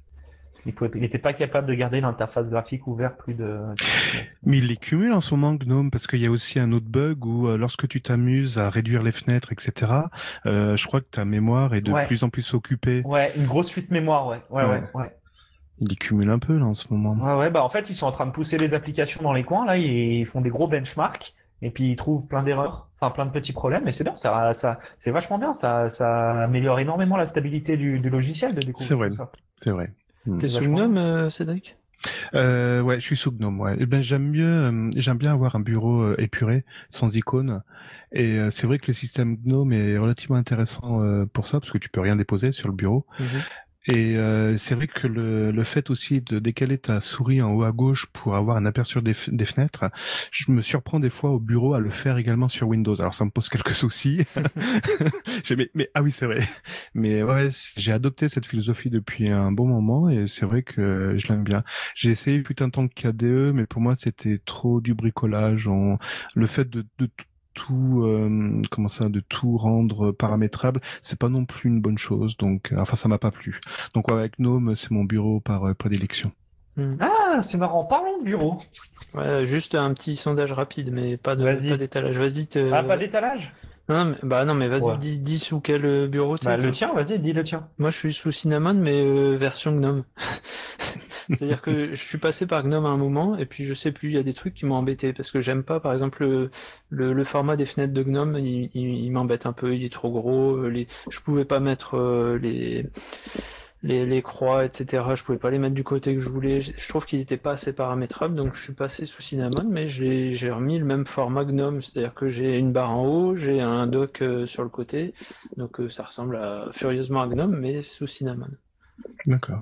Il pouvait, il était pas capable de garder l'interface graphique ouverte plus de. Mais il les cumule en ce moment, Gnome, parce qu'il y a aussi un autre bug où euh, lorsque tu t'amuses à réduire les fenêtres, et cetera, euh, je crois que ta mémoire est de Ouais. plus en plus occupée. Ouais, une grosse fuite mémoire, ouais. Ouais, ouais, Ouais. ouais. Il les cumule un peu là en ce moment. Ouais, ouais, bah en fait, ils sont en train de pousser les applications dans les coins, là, ils font des gros benchmarks, et puis ils trouvent plein d'erreurs, enfin plein de petits problèmes, et c'est bien, ça, ça, c'est vachement bien, ça, ça améliore énormément la stabilité du, du logiciel de découvrir C'est vrai, tout ça. c'est vrai. Mm. T'es C'est sous vachement Gnome, bien. euh, Cédric? Euh, ouais, je suis sous Gnome. Ouais. Eh ben j'aime mieux, euh, j'aime bien avoir un bureau euh, épuré, sans icône. Et euh, c'est vrai que le système Gnome est relativement intéressant euh, pour ça, parce que tu peux rien déposer sur le bureau. Mhm. Et euh, c'est vrai que le, le fait aussi de décaler ta souris en haut à gauche pour avoir un aperçu des, f- des fenêtres, je me surprends des fois au bureau à le faire également sur Windows. Alors ça me pose quelques soucis. J'ai, mais, mais ah oui, c'est vrai. Mais ouais, c- j'ai adopté cette philosophie depuis un bon moment et c'est vrai que je l'aime bien. J'ai essayé fut un temps de K D E, mais pour moi c'était trop du bricolage. On... Le fait de, de t- tout, euh, comment ça, de tout rendre paramétrable, c'est pas non plus une bonne chose. Donc, euh, enfin, ça m'a pas plu. Donc ouais, avec Gnome, c'est mon bureau par euh, prédilection. Mhm. Ah, c'est marrant, parlons de bureau. Ouais, juste un petit sondage rapide, mais pas de Vas-y. pas d'étalage. Vas-y, te... Ah, pas d'étalage? Non, mais, bah non, mais vas-y, Ouais. dis, dis sous quel euh, bureau t'es, Bah, le toi. tien, vas-y, dis le tien. Moi, je suis sous Cinnamon, mais euh, version Gnome. C'est-à-dire que je suis passé par Gnome à un moment, et puis je sais plus, il y a des trucs qui m'ont embêté, parce que j'aime pas, par exemple, le, le, le format des fenêtres de Gnome, il, il, il m'embête un peu, il est trop gros, euh, les, je pouvais pas mettre euh, les, les, les croix, et cetera. Je pouvais pas les mettre du côté que je voulais. Je, je trouve qu'il était pas assez paramétrable, donc je suis passé sous Cinnamon, mais j'ai, j'ai remis le même format Gnome, c'est-à-dire que j'ai une barre en haut, j'ai un dock euh, sur le côté, donc euh, ça ressemble à, furieusement à Gnome, mais sous Cinnamon. D'accord.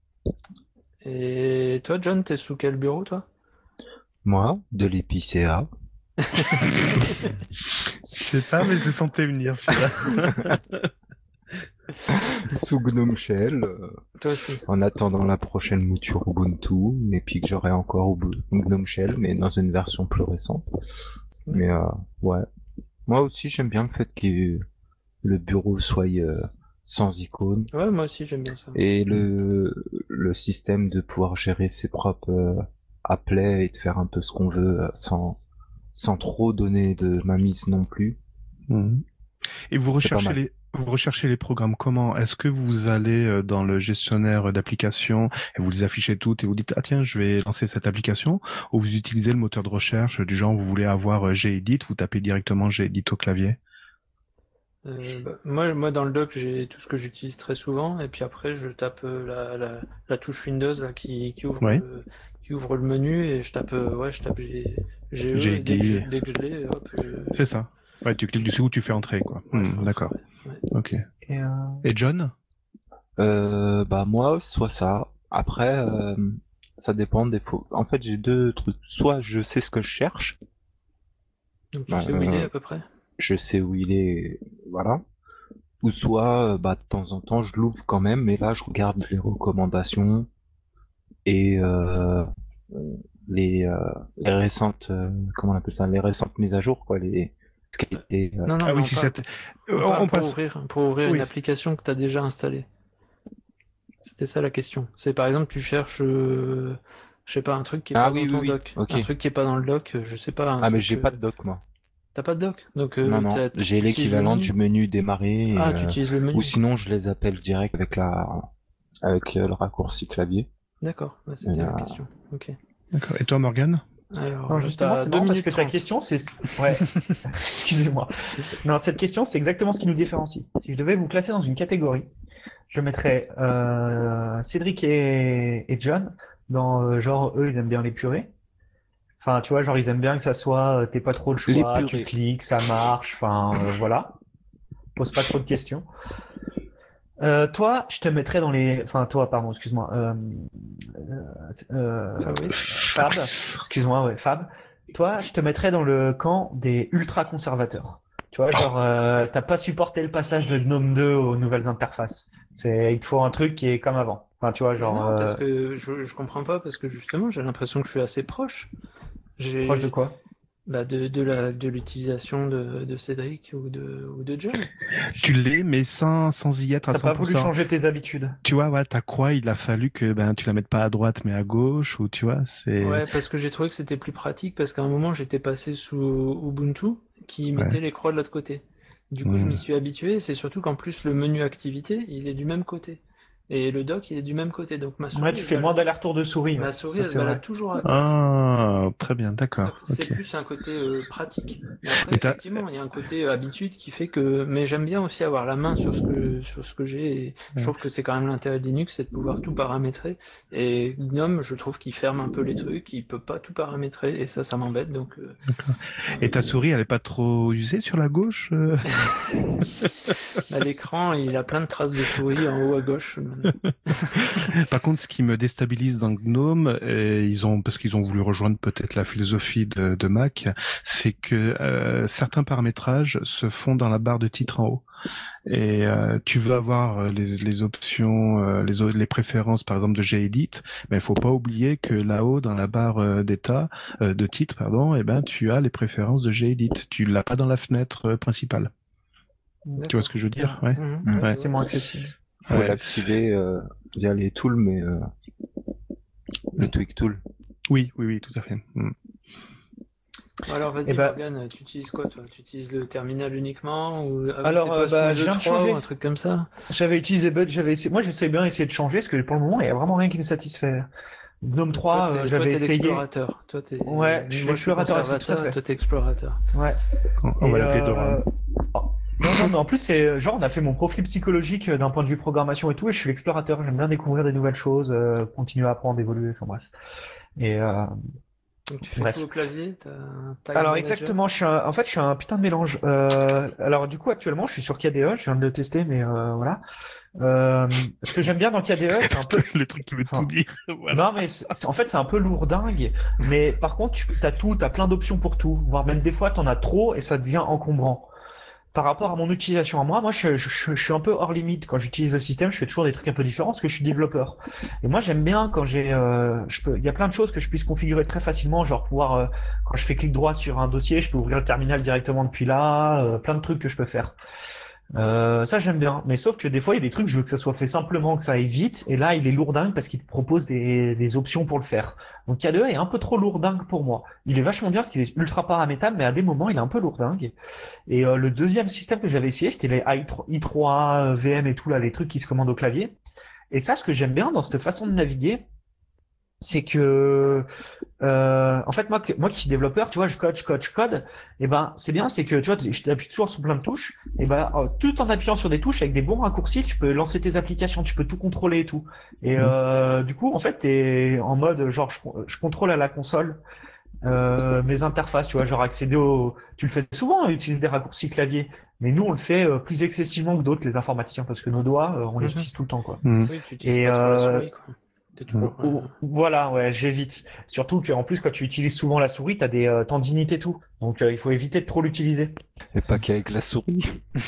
Et toi, John, t'es sous quel bureau, toi? Moi, de l'épicéa. Je sais pas, mais je le sentais venir celui-là. Sous GNOME Shell, euh, Toi aussi. en attendant la prochaine mouture Ubuntu, et puis que j'aurai encore Ubu- GNOME Shell, mais dans une version plus récente. Mais euh, ouais. Moi aussi, j'aime bien le fait que le bureau soit euh, sans icône, Ouais, moi aussi, j'aime bien ça. et le, le système de pouvoir gérer ses propres euh, applets et de faire un peu ce qu'on veut euh, sans, sans trop donner de mainmise non plus. Mhm. Et vous C'est pas recherchez mal. les vous recherchez les programmes comment? Est-ce que vous allez euh, dans le gestionnaire d'applications et vous les affichez toutes et vous dites ah tiens je vais lancer cette application, ou vous utilisez le moteur de recherche du genre vous voulez avoir euh, Gedit, vous tapez directement Gedit au clavier? Euh, bah, moi, moi, dans le doc, j'ai tout ce que j'utilise très souvent, et puis après, je tape euh, la, la, la touche Windows là, qui, qui ouvre Ouais. le, qui ouvre le menu, et je tape, euh, ouais, je tape G, GE, et dès que je, Gedit. dès que je l'ai, hop, je... C'est ça. Ouais, tu cliques dessus ou tu fais entrer quoi. Ouais, je Hmm, pense, d'accord. ouais, ouais. Ok. Et, euh, Et John? Euh, bah moi, soit ça. Après, euh, ça dépend des fois. En fait, j'ai deux trucs. Soit je sais ce que je cherche, Donc tu bah, sais où il est euh, à peu près? je sais où il est, voilà. Ou soit, euh, bah de temps en temps, je l'ouvre quand même, mais là, je regarde les recommandations et euh, les, euh, les récentes, euh, comment on appelle ça, les récentes mises à jour, quoi, les ce qui a été, euh, Non, non, Ah mais oui, on si parle, ça. on On, parle on pour passe. ouvrir, pour ouvrir Oui. une application que tu as déjà installée. C'était ça la question. C'est par exemple, tu cherches, euh, je sais pas, un truc qui est Ah pas oui, dans oui, ton oui. doc. Ok. Un truc qui est pas dans le doc, euh, je sais pas, un Ah, mais truc. j'ai pas euh, de doc, moi. T'as pas de doc? Donc Non, euh, non. t'as- J'ai tu utilises le l'équivalent menu? du menu démarrer, et, Ah, tu euh, utilises le menu. ou sinon, je les appelle direct avec la, avec euh, le raccourci clavier. D'accord, bah, Et, c'était la euh, question. Ok. D'accord. Et toi, Morgane? Alors, Non, euh, justement, t'as c'est deux marrant parce minutes que ta trente. question, c'est... Ouais, excusez-moi. Non, cette question, c'est exactement ce qui nous différencie. Si je devais vous classer dans une catégorie, je mettrais euh, Cédric et, et John dans euh, genre, eux, ils aiment bien les purées. Enfin, tu vois, genre, ils aiment bien que ça soit, euh, t'aies pas trop le Les choix, tu purées. cliques, ça marche, enfin, euh, voilà. Pose pas trop de questions. Euh, toi, je te mettrais dans les... Enfin, toi, pardon, excuse-moi. Euh, euh, euh, Fabrice. Fab, excuse-moi, ouais, Fab. Toi, je te mettrais dans le camp des ultra-conservateurs. Tu vois, genre, euh, t'as pas supporté le passage de GNOME deux aux nouvelles interfaces. C'est, il te faut un truc qui est comme avant. Enfin, tu vois, Mais genre, non, parce euh, que je, je comprends pas, parce que justement, j'ai l'impression que je suis assez proche. J'ai, proche de quoi? Bah de, de la de l'utilisation de, de Cédric ou de ou de John. Tu l'es, mais sans, sans y être à T'as cent pas pour voulu cent. changer tes habitudes. Tu vois, ouais, ta croix, il a fallu que ben tu la mettes pas à droite mais à gauche, ou tu vois, c'est... Ouais, parce que j'ai trouvé que c'était plus pratique, parce qu'à un moment j'étais passé sous Ubuntu qui mettait Ouais. les croix de l'autre côté. Du coup, je Mm. m'y suis habitué, c'est surtout qu'en plus le menu activité, il est du même côté. Et le dock, il est du même côté. Donc ma souris, Ouais, tu elle fais se moins balade, d'aller-retour de souris, ma ouais. souris, Ça, elle se c'est balade vrai. toujours à gauche. Ah, très bien, Donc d'accord, c'est ok. plus un côté euh, pratique. Mais après, Mais t'as... effectivement, il y a un côté euh, habitude qui fait que. Mais j'aime bien aussi avoir la main sur ce que sur ce que j'ai. Et je Ouais. trouve que c'est quand même l'intérêt de Linux, c'est de pouvoir tout paramétrer. Et Gnome, je trouve qu'il ferme un peu les trucs, il peut pas tout paramétrer, et ça, ça m'embête. Donc euh, Et euh, ta souris, elle est pas trop usée sur la gauche euh à l'écran, il a plein de traces de souris en haut à gauche. Par contre, ce qui me déstabilise dans Gnome, et ils ont parce qu'ils ont voulu rejoindre peut-être la philosophie de, de Mac, c'est que euh, certains paramétrages se font dans la barre de titre en haut. Et euh, tu veux avoir les, les options, euh, les, o- les préférences, par exemple de Gedit, mais il faut pas oublier que là-haut, dans la barre euh, d'état, euh, de titre, pardon, eh ben tu as les préférences de Gedit. Tu l'as pas dans la fenêtre euh, principale. Tu vois ce D'accord, que je veux ok. dire? Ouais. Mhm. Mm. Ouais, Ouais. je C'est vois. moins accessible. Faut Ouais, c'est- l'activer euh, via les tools, mais euh, le Mm. tweak tool. Oui, oui, oui, tout à fait. Mm. Bon, alors Eh vas-y ben, Morgane, tu utilises quoi toi? Tu utilises le terminal uniquement ou ah oui, alors, c'est euh, pas bah, sous je viens de E trois ou un changer. truc comme ça? J'avais utilisé Bud, j'avais essayé. Moi, j'essaie bien essayer de changer, parce que pour le moment, il y a vraiment rien qui me satisfait. Gnome Donc toi trois, euh, t'es toi j'avais t'es essayé. l'explorateur. Toi t'es Ouais, je suis moi je suis l'explorateur ici, tout à conservateur et fait. toi t'es explorateur. Ouais. On, on Et va l'appeler Dora. euh... oh. Non, non, mais en plus, c'est euh, genre, on a fait mon profil psychologique euh, d'un point de vue programmation et tout, et je suis l'explorateur. J'aime bien découvrir des nouvelles choses, euh, continuer à apprendre, évoluer, enfin bref. Et euh, Donc tu fais tout bref. au clavier, t'as un tag Alors manager. exactement, je suis un- en fait, je suis un putain de mélange. Euh, alors du coup, actuellement, je suis sur K D E, je viens de le tester, mais euh, voilà. Euh, ce que j'aime bien dans K D E, c'est un peu... Le truc qui veut tout Enfin, dire. Voilà. non, mais c'est- c'est- en fait, c'est un peu lourdingue. Mais par contre, tu as tout, tu as plein d'options pour tout. Voire même des fois, tu en as trop et ça devient encombrant. Par rapport à mon utilisation à moi, moi, je, je, je- je suis un peu hors limite. Quand j'utilise le système, je fais toujours des trucs un peu différents parce que je suis développeur. Et moi, j'aime bien quand j'ai... Euh, je peux, il y a plein de choses que je puisse configurer très facilement, genre pouvoir... euh, quand je fais clic droit sur un dossier, je peux ouvrir le terminal directement depuis là. Euh, plein de trucs que je peux faire. Euh, ça j'aime bien, mais sauf que des fois il y a des trucs, je veux que ça soit fait simplement, que ça aille vite, et là il est lourdingue parce qu'il te propose des, des options pour le faire. Donc K D E est un peu trop lourdingue pour moi. Il est vachement bien parce qu'il est ultra paramétrable, mais à des moments il est un peu lourdingue. Et euh, le deuxième système que j'avais essayé, c'était les i trois, V M et tout là, les trucs qui se commandent au clavier. Et ça, ce que j'aime bien dans cette façon de naviguer, c'est que euh, en fait moi que, moi qui suis développeur, tu vois, je code je code je code, et ben c'est bien, c'est que tu vois, je t'appuie toujours sur plein de touches, et ben euh, tout en appuyant sur des touches avec des bons raccourcis, tu peux lancer tes applications, tu peux tout contrôler et tout. Et Mhm. euh, du coup en fait t'es en mode genre je, je contrôle à la console euh, mes interfaces, tu vois, genre accéder au, tu le fais souvent, hein, utiliser des raccourcis clavier, mais nous on le fait euh, plus excessivement que d'autres les informaticiens parce que nos doigts euh, on les Mhm. utilise tout le temps quoi. Mm. Oui, tu utilises Et pas trop la euh, souris quoi. T'es toujours. Oh, oh, euh, voilà, ouais, j'évite. Surtout qu'en plus, quand tu utilises souvent la souris, t'as des euh, tendinites et tout. Donc, euh, il faut éviter de trop l'utiliser. Et pas qu'avec la souris.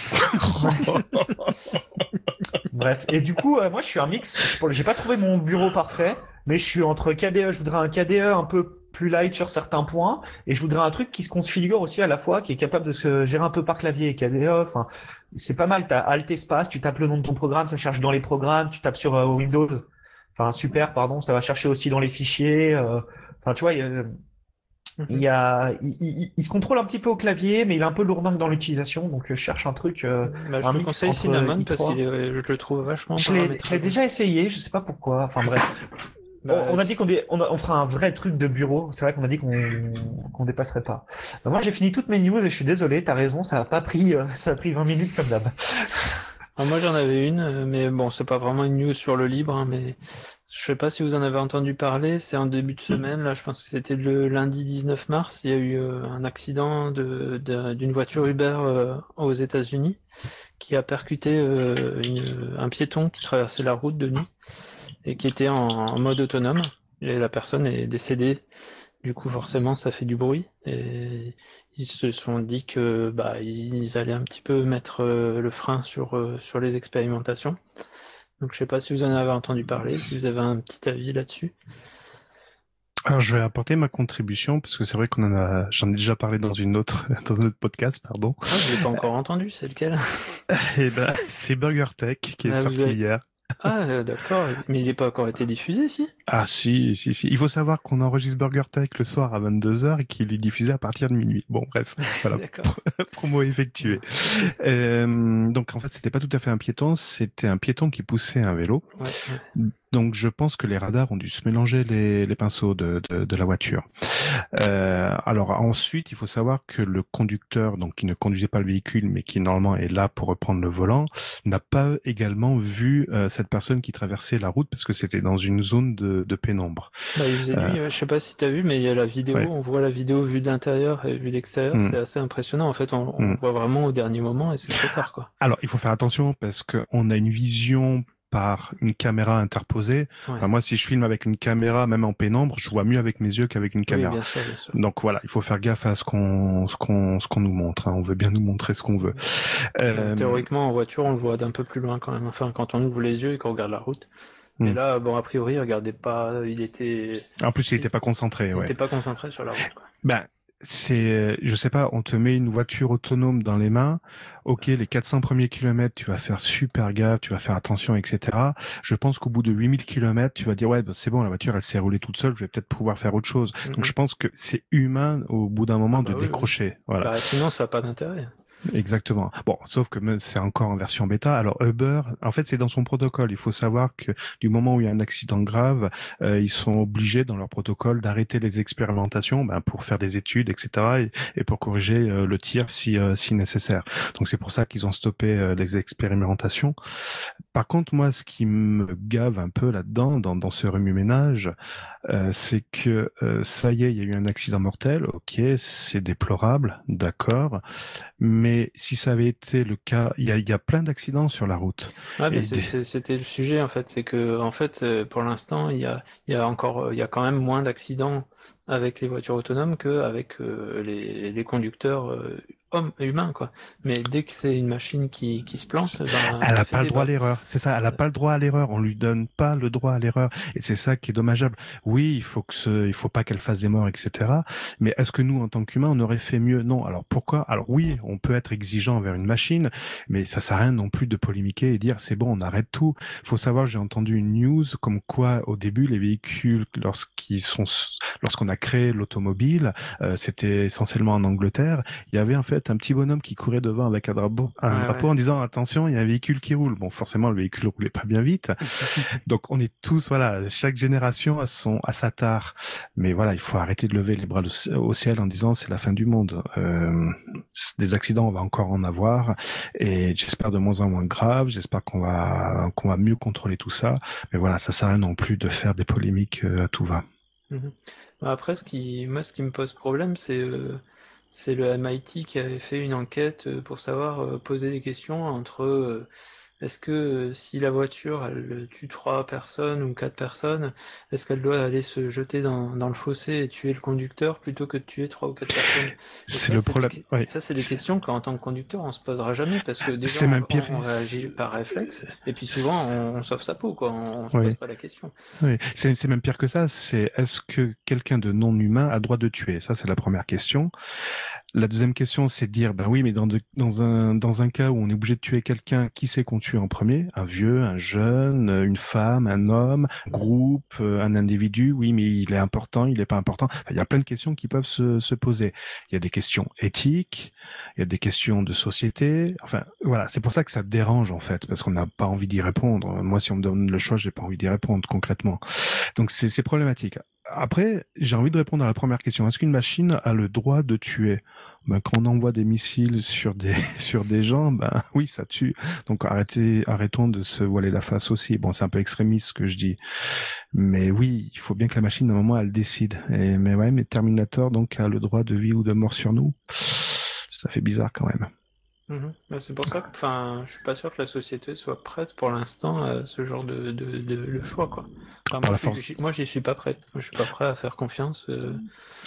Bref. Et du coup, euh, moi, je suis un mix. Je- J'ai pas trouvé mon bureau parfait, mais je suis entre K D E. Je voudrais un K D E un peu plus light sur certains points, et je voudrais un truc qui se configure aussi à la fois, qui est capable de se gérer un peu par clavier et K D E. Enfin, c'est pas mal. T'as Alt espace, tu tapes le nom de ton programme, ça cherche dans les programmes. Tu tapes sur euh, Windows. Enfin, super, pardon, ça va chercher aussi dans les fichiers. euh, Enfin, tu vois, il y a, il, mhm. y a- il, il- il se contrôle un petit peu au clavier, mais il est un peu lourdingue dans l'utilisation. Donc, euh, je cherche un truc, euh, Bah, je un te mix conseille entre Cinnamon parce qu'il i trois. est, je le trouve vachement Je l'ai, je l'ai paramétrable. déjà essayé, je sais pas pourquoi. Enfin, bref. On, Bah, on a dit qu'on dé- on, a- on fera un vrai truc de bureau. C'est vrai qu'on a dit qu'on qu'on dépasserait pas. Bah, moi, j'ai fini toutes mes news et je suis désolé. T'as raison, ça a pas pris, euh, ça a pris vingt minutes comme d'hab. ah, moi j'en avais une, euh, mais bon, c'est pas vraiment une news sur le libre, hein, mais je sais pas si vous en avez entendu parler. C'est en début de semaine, là, je pense que c'était le lundi dix-neuf mars. Il y a eu euh, un accident de, de- d'une voiture Uber euh, aux États-Unis qui a percuté euh, une- un piéton qui traversait la route de nuit et qui était en, en mode autonome. Et la personne est décédée. Du coup, forcément, ça fait du bruit. Et ils se sont dit que bah ils allaient un petit peu mettre euh, le frein sur, euh, sur les expérimentations. Donc, je sais pas si vous en avez entendu parler, si vous avez un petit avis là-dessus. Alors, je vais apporter ma contribution parce que c'est vrai qu'on en a, j'en ai déjà parlé dans une autre, dans un autre podcast, pardon. Ah, je l'ai pas encore entendu, c'est lequel? Et ben, c'est BurgerTech qui est Ah, vous sorti avez- hier. Ah, euh, d'accord, mais il n'est pas encore été diffusé, si? Ah si, si, si. Il faut savoir qu'on enregistre BurgerTech le soir à vingt-deux heures et qu'il est diffusé à partir de minuit. Bon, bref, voilà, D'accord. promo effectuée. Euh, donc en fait, c'était pas tout à fait un piéton, c'était un piéton qui poussait un vélo. Ouais, ouais. Donc je pense que les radars ont dû se mélanger les, les pinceaux de, de, de la voiture. Euh, alors ensuite, il faut savoir que le conducteur, donc qui ne conduisait pas le véhicule, mais qui normalement est là pour reprendre le volant, n'a pas également vu euh, cette personne qui traversait la route parce que c'était dans une zone de, de pénombre. Bah, il faisait nuit, Euh, ouais, je sais pas si t'as vu, mais il y a la vidéo, ouais. on voit la vidéo vue de l'intérieur et vue de l'extérieur, Mm. c'est assez impressionnant. En fait, on, on Mm. voit vraiment au dernier moment et c'est trop tard, quoi. Alors il faut faire attention parce que on a une vision par une caméra interposée. Ouais. Enfin, moi, si je filme avec une caméra, même en pénombre, je vois mieux avec mes yeux qu'avec une Oui, caméra. bien sûr, bien sûr. Donc voilà, il faut faire gaffe à ce qu'on ce qu'on ce qu'on nous montre. Hein. On veut bien nous montrer ce qu'on veut. Euh, Théoriquement, en voiture, on le voit d'un peu plus loin quand même. Enfin, quand on ouvre les yeux et qu'on regarde la route. Mais Hmm. là, bon, a priori, regardez pas, il était, En plus, il était pas concentré. il Ouais. était pas concentré sur la route, quoi. Ben, c'est, je sais pas, on te met une voiture autonome dans les mains. Ok, les quatre cents premiers kilomètres, tu vas faire super gaffe, tu vas faire attention, et cetera. Je pense qu'au bout de huit mille kilomètres, tu vas dire ouais, ben, c'est bon, la voiture, elle s'est roulée toute seule, je vais peut-être pouvoir faire autre chose. Mhm. Donc, je pense que c'est humain au bout d'un moment Ah bah de oui, décrocher. Voilà. Bah, sinon, ça n'a pas d'intérêt. Exactement. Bon, sauf que me- c'est encore en version bêta. Alors Uber, en fait, c'est dans son protocole. Il faut savoir que du moment où il y a un accident grave, euh, ils sont obligés dans leur protocole d'arrêter les expérimentations ben, pour faire des études, et cetera et, et pour corriger euh, le tir si euh, si nécessaire. Donc c'est pour ça qu'ils ont stoppé euh, les expérimentations. Par contre, moi, ce qui me gave un peu là-dedans, dans, dans ce remue-ménage, euh, c'est que euh, ça y est, il y a eu un accident mortel. Ok, c'est déplorable, d'accord. Mais si ça avait été le cas, il y a, il y a plein d'accidents sur la route. Ouais, mais Et c'est- des- c'est- c'était le sujet en fait, c'est que en fait, euh, pour l'instant, il y a, il y a encore, il y a quand même moins d'accidents avec les voitures autonomes qu'avec euh, les, les conducteurs euh, hommes humains, quoi. Mais dès que c'est une machine qui, qui se plante, ben, Elle ça n'a fait pas le droit à débat. l'erreur. C'est ça, elle n'a Ça- pas le droit à l'erreur. On lui donne pas le droit à l'erreur. Et c'est ça qui est dommageable. Oui, il faut que ce, il faut pas qu'elle fasse des morts, et cetera. Mais est-ce que nous, en tant qu'humains, on aurait fait mieux? Non. Alors pourquoi? Alors oui, on peut être exigeant envers une machine, mais ça sert à rien non plus de polémiquer et dire c'est bon, on arrête tout. Faut savoir, j'ai entendu une news comme quoi au début les véhicules, lorsqu'ils sont, lorsqu'on a créé l'automobile, euh, c'était essentiellement en Angleterre. Il y avait en fait un petit bonhomme qui courait devant avec un drapeau, un Ouais, drapeau ouais. en disant attention, il y a un véhicule qui roule. Bon, forcément, le véhicule roulait pas bien vite. Donc, on est tous, voilà, chaque génération a son, a sa tare. Mais voilà, il faut arrêter de lever les bras au ciel en disant c'est la fin du monde. Euh, des accidents, on va encore en avoir. Et j'espère de moins en moins grave. J'espère qu'on va, qu'on va mieux contrôler tout ça. Mais voilà, ça sert à rien non plus de faire des polémiques euh, à tout va. Mhm. Bah, Après, ce qui, moi, ce qui me pose problème, c'est euh, c'est le M I T qui avait fait une enquête euh, pour savoir euh, poser des questions entre euh, est-ce que euh, si la voiture elle tue trois personnes ou quatre personnes, est-ce qu'elle doit aller se jeter dans, dans le fossé et tuer le conducteur plutôt que de tuer trois ou quatre personnes? Et C'est ça, le c'est problème. des, Oui. ça, c'est des questions qu'en tant que conducteur, on se posera jamais parce que déjà, C'est on, même pire. on- on réagit par réflexe et puis souvent, on, on sauve sa peau, quoi. On, on se Oui. pose pas la question. Oui, c'est c'est même pire que ça. C'est est-ce que quelqu'un de non humain a droit de tuer? Ça, c'est la première question. La deuxième question, c'est de dire, ben oui, mais dans, de, dans un dans un cas où on est obligé de tuer quelqu'un, qui c'est qu'on tue en premier? Un vieux, un jeune, une femme, un homme, un groupe, un individu? Oui, mais il est important, il est pas important. Enfin, il y a plein de questions qui peuvent se, se poser. Il y a des questions éthiques, il y a des questions de société. Enfin, voilà, c'est pour ça que ça dérange en fait, parce qu'on n'a pas envie d'y répondre. Moi, si on me donne le choix, j'ai pas envie d'y répondre concrètement. Donc c'est c'est problématique. Après, j'ai envie de répondre à la première question. Est-ce qu'une machine a le droit de tuer? Ben, quand on envoie des missiles sur des sur des gens, ben oui, ça tue. Donc arrêtez, arrêtons de se voiler la face aussi. Bon, c'est un peu extrémiste ce que je dis, mais oui, il faut bien que la machine, à un moment, elle décide. Et mais ouais, mais Terminator donc a le droit de vie ou de mort sur nous. Ça fait bizarre quand même. Mhm. Bah, c'est pour ça que, enfin, je suis pas sûr que la société soit prête pour l'instant à ce genre de, de, de, de choix, quoi. Enfin, moi, Par la je suis- force. j'y- moi, j'y suis pas prêt. Moi, je suis pas prêt à faire confiance euh,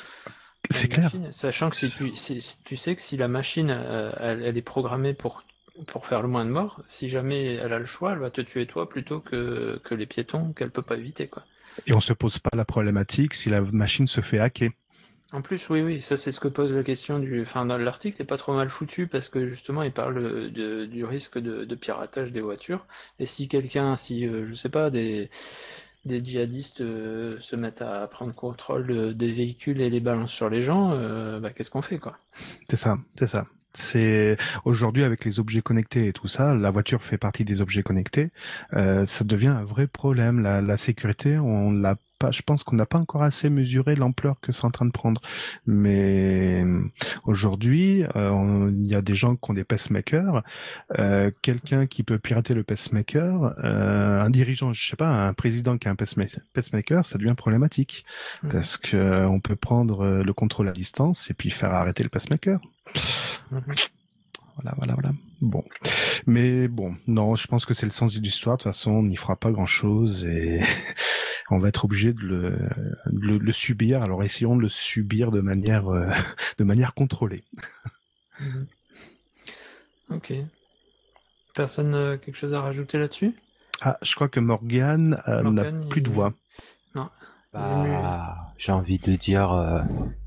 à C'est une clair. machine, sachant que si tu, si, si tu sais que si la machine, euh, elle, elle est programmée pour pour faire le moins de morts, si jamais elle a le choix, elle va te tuer toi plutôt que, que les piétons qu'elle peut pas éviter, quoi. Et on se pose pas la problématique si la machine se fait hacker. En plus, oui, oui, ça c'est ce que pose la question du. Enfin, dans l'article, n'est pas trop mal foutu parce que justement, il parle de, du risque de, de piratage des voitures. Et si quelqu'un, si euh, je sais pas, des, des djihadistes euh, se mettent à prendre contrôle de- des véhicules et les balancent sur les gens, euh, bah, qu'est-ce qu'on fait, quoi? C'est ça, c'est ça. C'est aujourd'hui avec les objets connectés et tout ça, la voiture fait partie des objets connectés. Euh, ça devient un vrai problème. La, la sécurité, on l'a pas. Je pense qu'on n'a pas encore assez mesuré l'ampleur que c'est en train de prendre. Mais aujourd'hui, euh, on- il y a des gens qui ont des pacemakers. Euh, quelqu'un qui peut pirater le pacemaker, euh, un dirigeant, je sais pas, un président qui a un pacema- pacemaker, ça devient problématique Mhm. parce que euh, on peut prendre euh, le contrôle à distance et puis faire arrêter le pacemaker. Mhm. Voilà, voilà, voilà. Bon. Mais bon, non, je pense que c'est le sens de l'histoire. De toute façon, on n'y fera pas grand-chose et on va être obligé de le, de le, le subir. Alors essayons de le subir de manière, euh, de manière contrôlée. Mhm. Ok. Personne euh, quelque chose à rajouter là-dessus? Ah, je crois que Morgane euh, n'a Morgane, plus de il- voix. Non. Bah, j'ai envie de dire euh,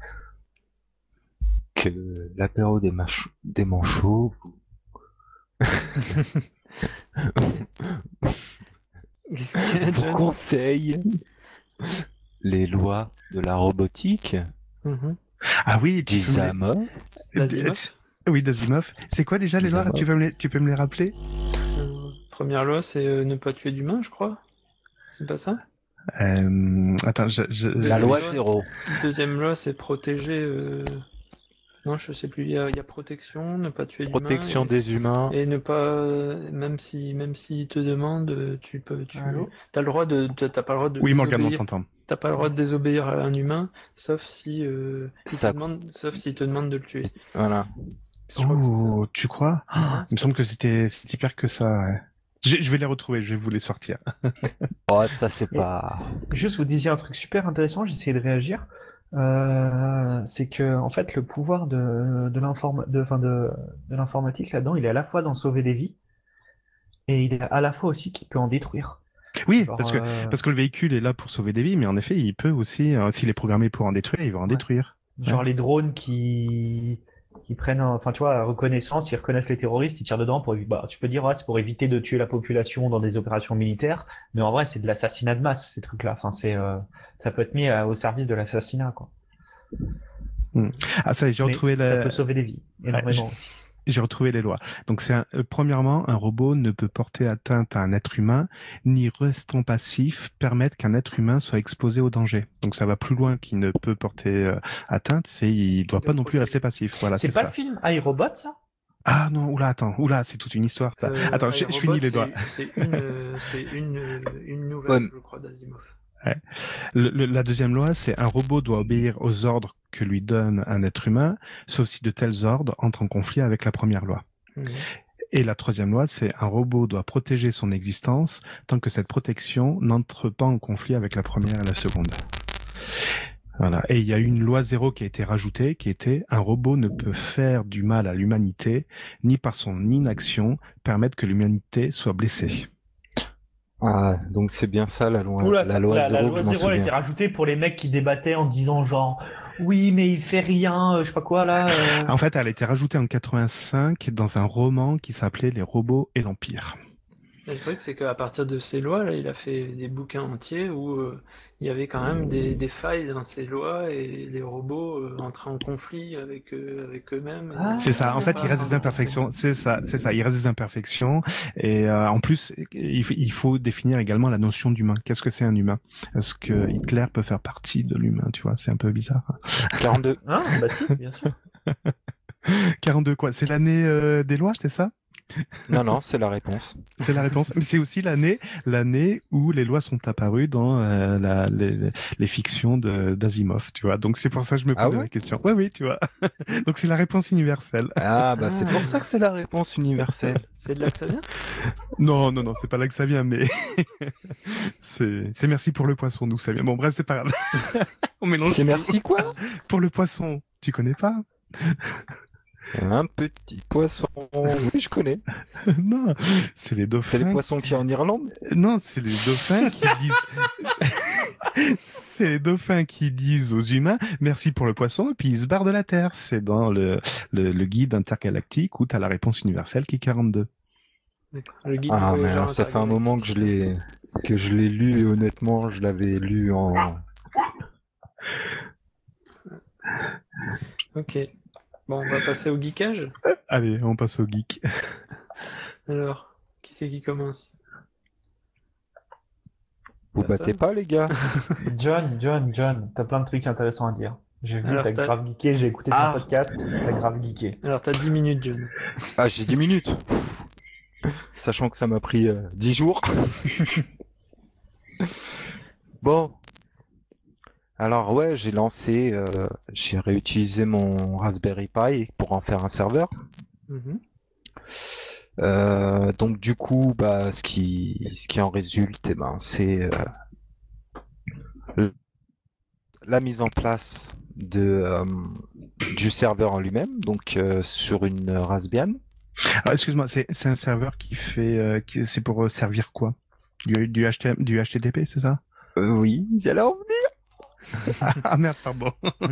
que l'apéro des, mach- des manchots, Qu'est-ce qu'il y a, vous John? conseille les lois de la robotique Mhm. Ah oui, tu peux me les- d'Isamov. D'Asimov. Oui, d'Asimov. C'est quoi déjà les lois? D'Asimov. Tu peux me les, tu peux me les rappeler? Euh, première loi, c'est euh, ne pas tuer d'humains, je crois. C'est pas ça? euh, Attends, je, je, La Deuxième loi loi. zéro. Deuxième loi, c'est protéger. euh, Non, je sais plus. Il y a, il y a protection, ne pas tuer d'humains. Protection et... des humains. Et ne pas, euh, même si, même s'ils te demandent, euh, tu peux, tu, Allô t'as le droit de, t'as t'as pas le droit de Oui, Morgane, on désobéir, t'entend. t'as pas le droit de Merci. désobéir à un humain, sauf si, euh, il te Ça- demande, sauf s'il te demande de le tuer. Voilà. Je crois que c'est ça. Oh, tu crois? Ah, Ouais, il me c'est semble pas que c'était c'était pire que ça. Ouais. Je, je vais les retrouver, je vais vous les sortir. Oh, ça c'est Et- pas. Juste, vous disiez un truc super intéressant, j'ai essayé de réagir. Euh, c'est que, en fait, le pouvoir de, de l'inform- de, enfin, de, de l'informatique là-dedans, il est à la fois d'en sauver des vies, et il est à la fois aussi qu'il peut en détruire. Oui, Genre, parce que euh, parce que le véhicule est là pour sauver des vies, mais en effet, il peut aussi, euh, s'il est programmé pour en détruire, il va en Ouais. détruire. genre les drones qui, qui prennent, un- enfin, tu vois, reconnaissance, ils reconnaissent les terroristes, ils tirent dedans pour, évi- bah, tu peux dire, ouais, c'est pour éviter de tuer la population dans des opérations militaires, mais en vrai, c'est de l'assassinat de masse, ces trucs-là. Enfin, c'est, euh, ça peut être mis à- au service de l'assassinat, quoi. Ah ça, j'ai Mais retrouvé ça la, peut sauver des vies, énormément aussi. j'ai retrouvé les lois. Donc c'est un- euh, premièrement, un robot ne peut porter atteinte à un être humain, ni restant passif permettre qu'un être humain soit exposé au danger. Donc ça va plus loin qu'il ne peut porter euh, atteinte, c'est il doit Il pas doit non plus protéger. rester passif. Voilà, c'est c'est pas ça. le film iRobot, ça? Ah non, oula, attends, oula, c'est toute une histoire. Ça. Euh, Attends, je, je iRobot, finis les c'est- doigts. C'est une, euh, c'est une, euh, une nouvelle, Ouais. je crois, d'Asimov. Le- le- la deuxième loi, c'est un robot doit obéir aux ordres que lui donne un être humain, sauf si de tels ordres entrent en conflit avec la première loi. Mhm. Et la troisième loi, c'est un robot doit protéger son existence tant que cette protection n'entre pas en conflit avec la première et la seconde. Voilà. Et il y a une loi zéro qui a été rajoutée, qui était un robot ne peut faire du mal à l'humanité, ni par son inaction permettre que l'humanité soit blessée. Ah, donc c'est bien ça la loi, Oula, la ça- loi la, la zéro, loi je m'en zéro, elle a été souviens. rajoutée pour les mecs qui débattaient en disant genre, oui, mais il fait rien, euh, je sais pas quoi là. euh. En fait, elle a été rajoutée en quatre-vingt-cinq dans un roman qui s'appelait Les robots et l'Empire. Et le truc, c'est qu'à partir de ces lois, là, il a fait des bouquins entiers où euh, il y avait quand même des, des failles dans ces lois et les robots euh, entraient en conflit avec, euh, avec eux-mêmes. et- Ah. C'est ça. En fait, Pas il reste des vraiment imperfections. C'est ça. C'est ça. Il reste des imperfections. Et euh, en plus, il f- il faut définir également la notion d'humain. Qu'est-ce que c'est un humain? Est-ce que Hitler peut faire partie de l'humain? Tu vois, c'est un peu bizarre. quarante-deux. Ah, bah si, bien sûr. quarante-deux quoi? C'est l'année euh, des lois, c'est ça? Non, non, c'est la réponse. C'est la réponse. Mais c'est aussi l'année, l'année où les lois sont apparues dans euh, la, les, les fictions de d'Asimov, tu vois. Donc c'est pour ça que je me Ah posais ouais la question. Oui, oui, tu vois. Donc c'est la réponse universelle. Ah, bah c'est pour ça que c'est la réponse universelle. C'est de là que ça vient? Non, non, non, c'est pas là que ça vient, mais c'est c'est merci pour le poisson, d'où ça vient. Bon, bref, c'est pas grave. On mélange C'est tout. merci quoi? Pour le poisson, tu connais pas? Un petit poisson. Oui, je connais. Non, c'est les dauphins. C'est les poissons qui en Irlande? Non, c'est les dauphins qui disent. C'est les dauphins qui disent aux humains merci pour le poisson et puis ils se barrent de la Terre. C'est dans le, le, le guide intergalactique où t'as la réponse universelle qui est quarante-deux. Le guide Ah du mais voyageur ça fait un moment que je l'ai que je l'ai lu et honnêtement je l'avais lu en. Ok. Bon, on va passer au geekage. Allez, on passe au geek. Alors, qui c'est qui commence? Vous Personne battez pas les gars? John, John, John, t'as plein de trucs intéressants à dire. J'ai vu, Alors, t'as t'as- grave geeké, j'ai écouté ton Ah. podcast, t'as grave geeké. Alors, t'as dix minutes, John. Ah j'ai dix minutes. Pff. Sachant que ça m'a pris euh, dix jours. Bon. Alors ouais, j'ai lancé, euh, j'ai réutilisé mon Raspberry Pi pour en faire un serveur. Mhm. Euh, donc du coup, bah, ce qui, ce qui en résulte, eh ben, c'est euh, le- la mise en place de euh, du serveur en lui-même, donc euh, sur une Raspbian. Ah, excuse-moi, c'est c'est un serveur qui fait, euh, qui, c'est pour euh, servir quoi? Du, du, H T M du H T T P, c'est ça? Euh, oui, j'allais en Ah merde, pardon.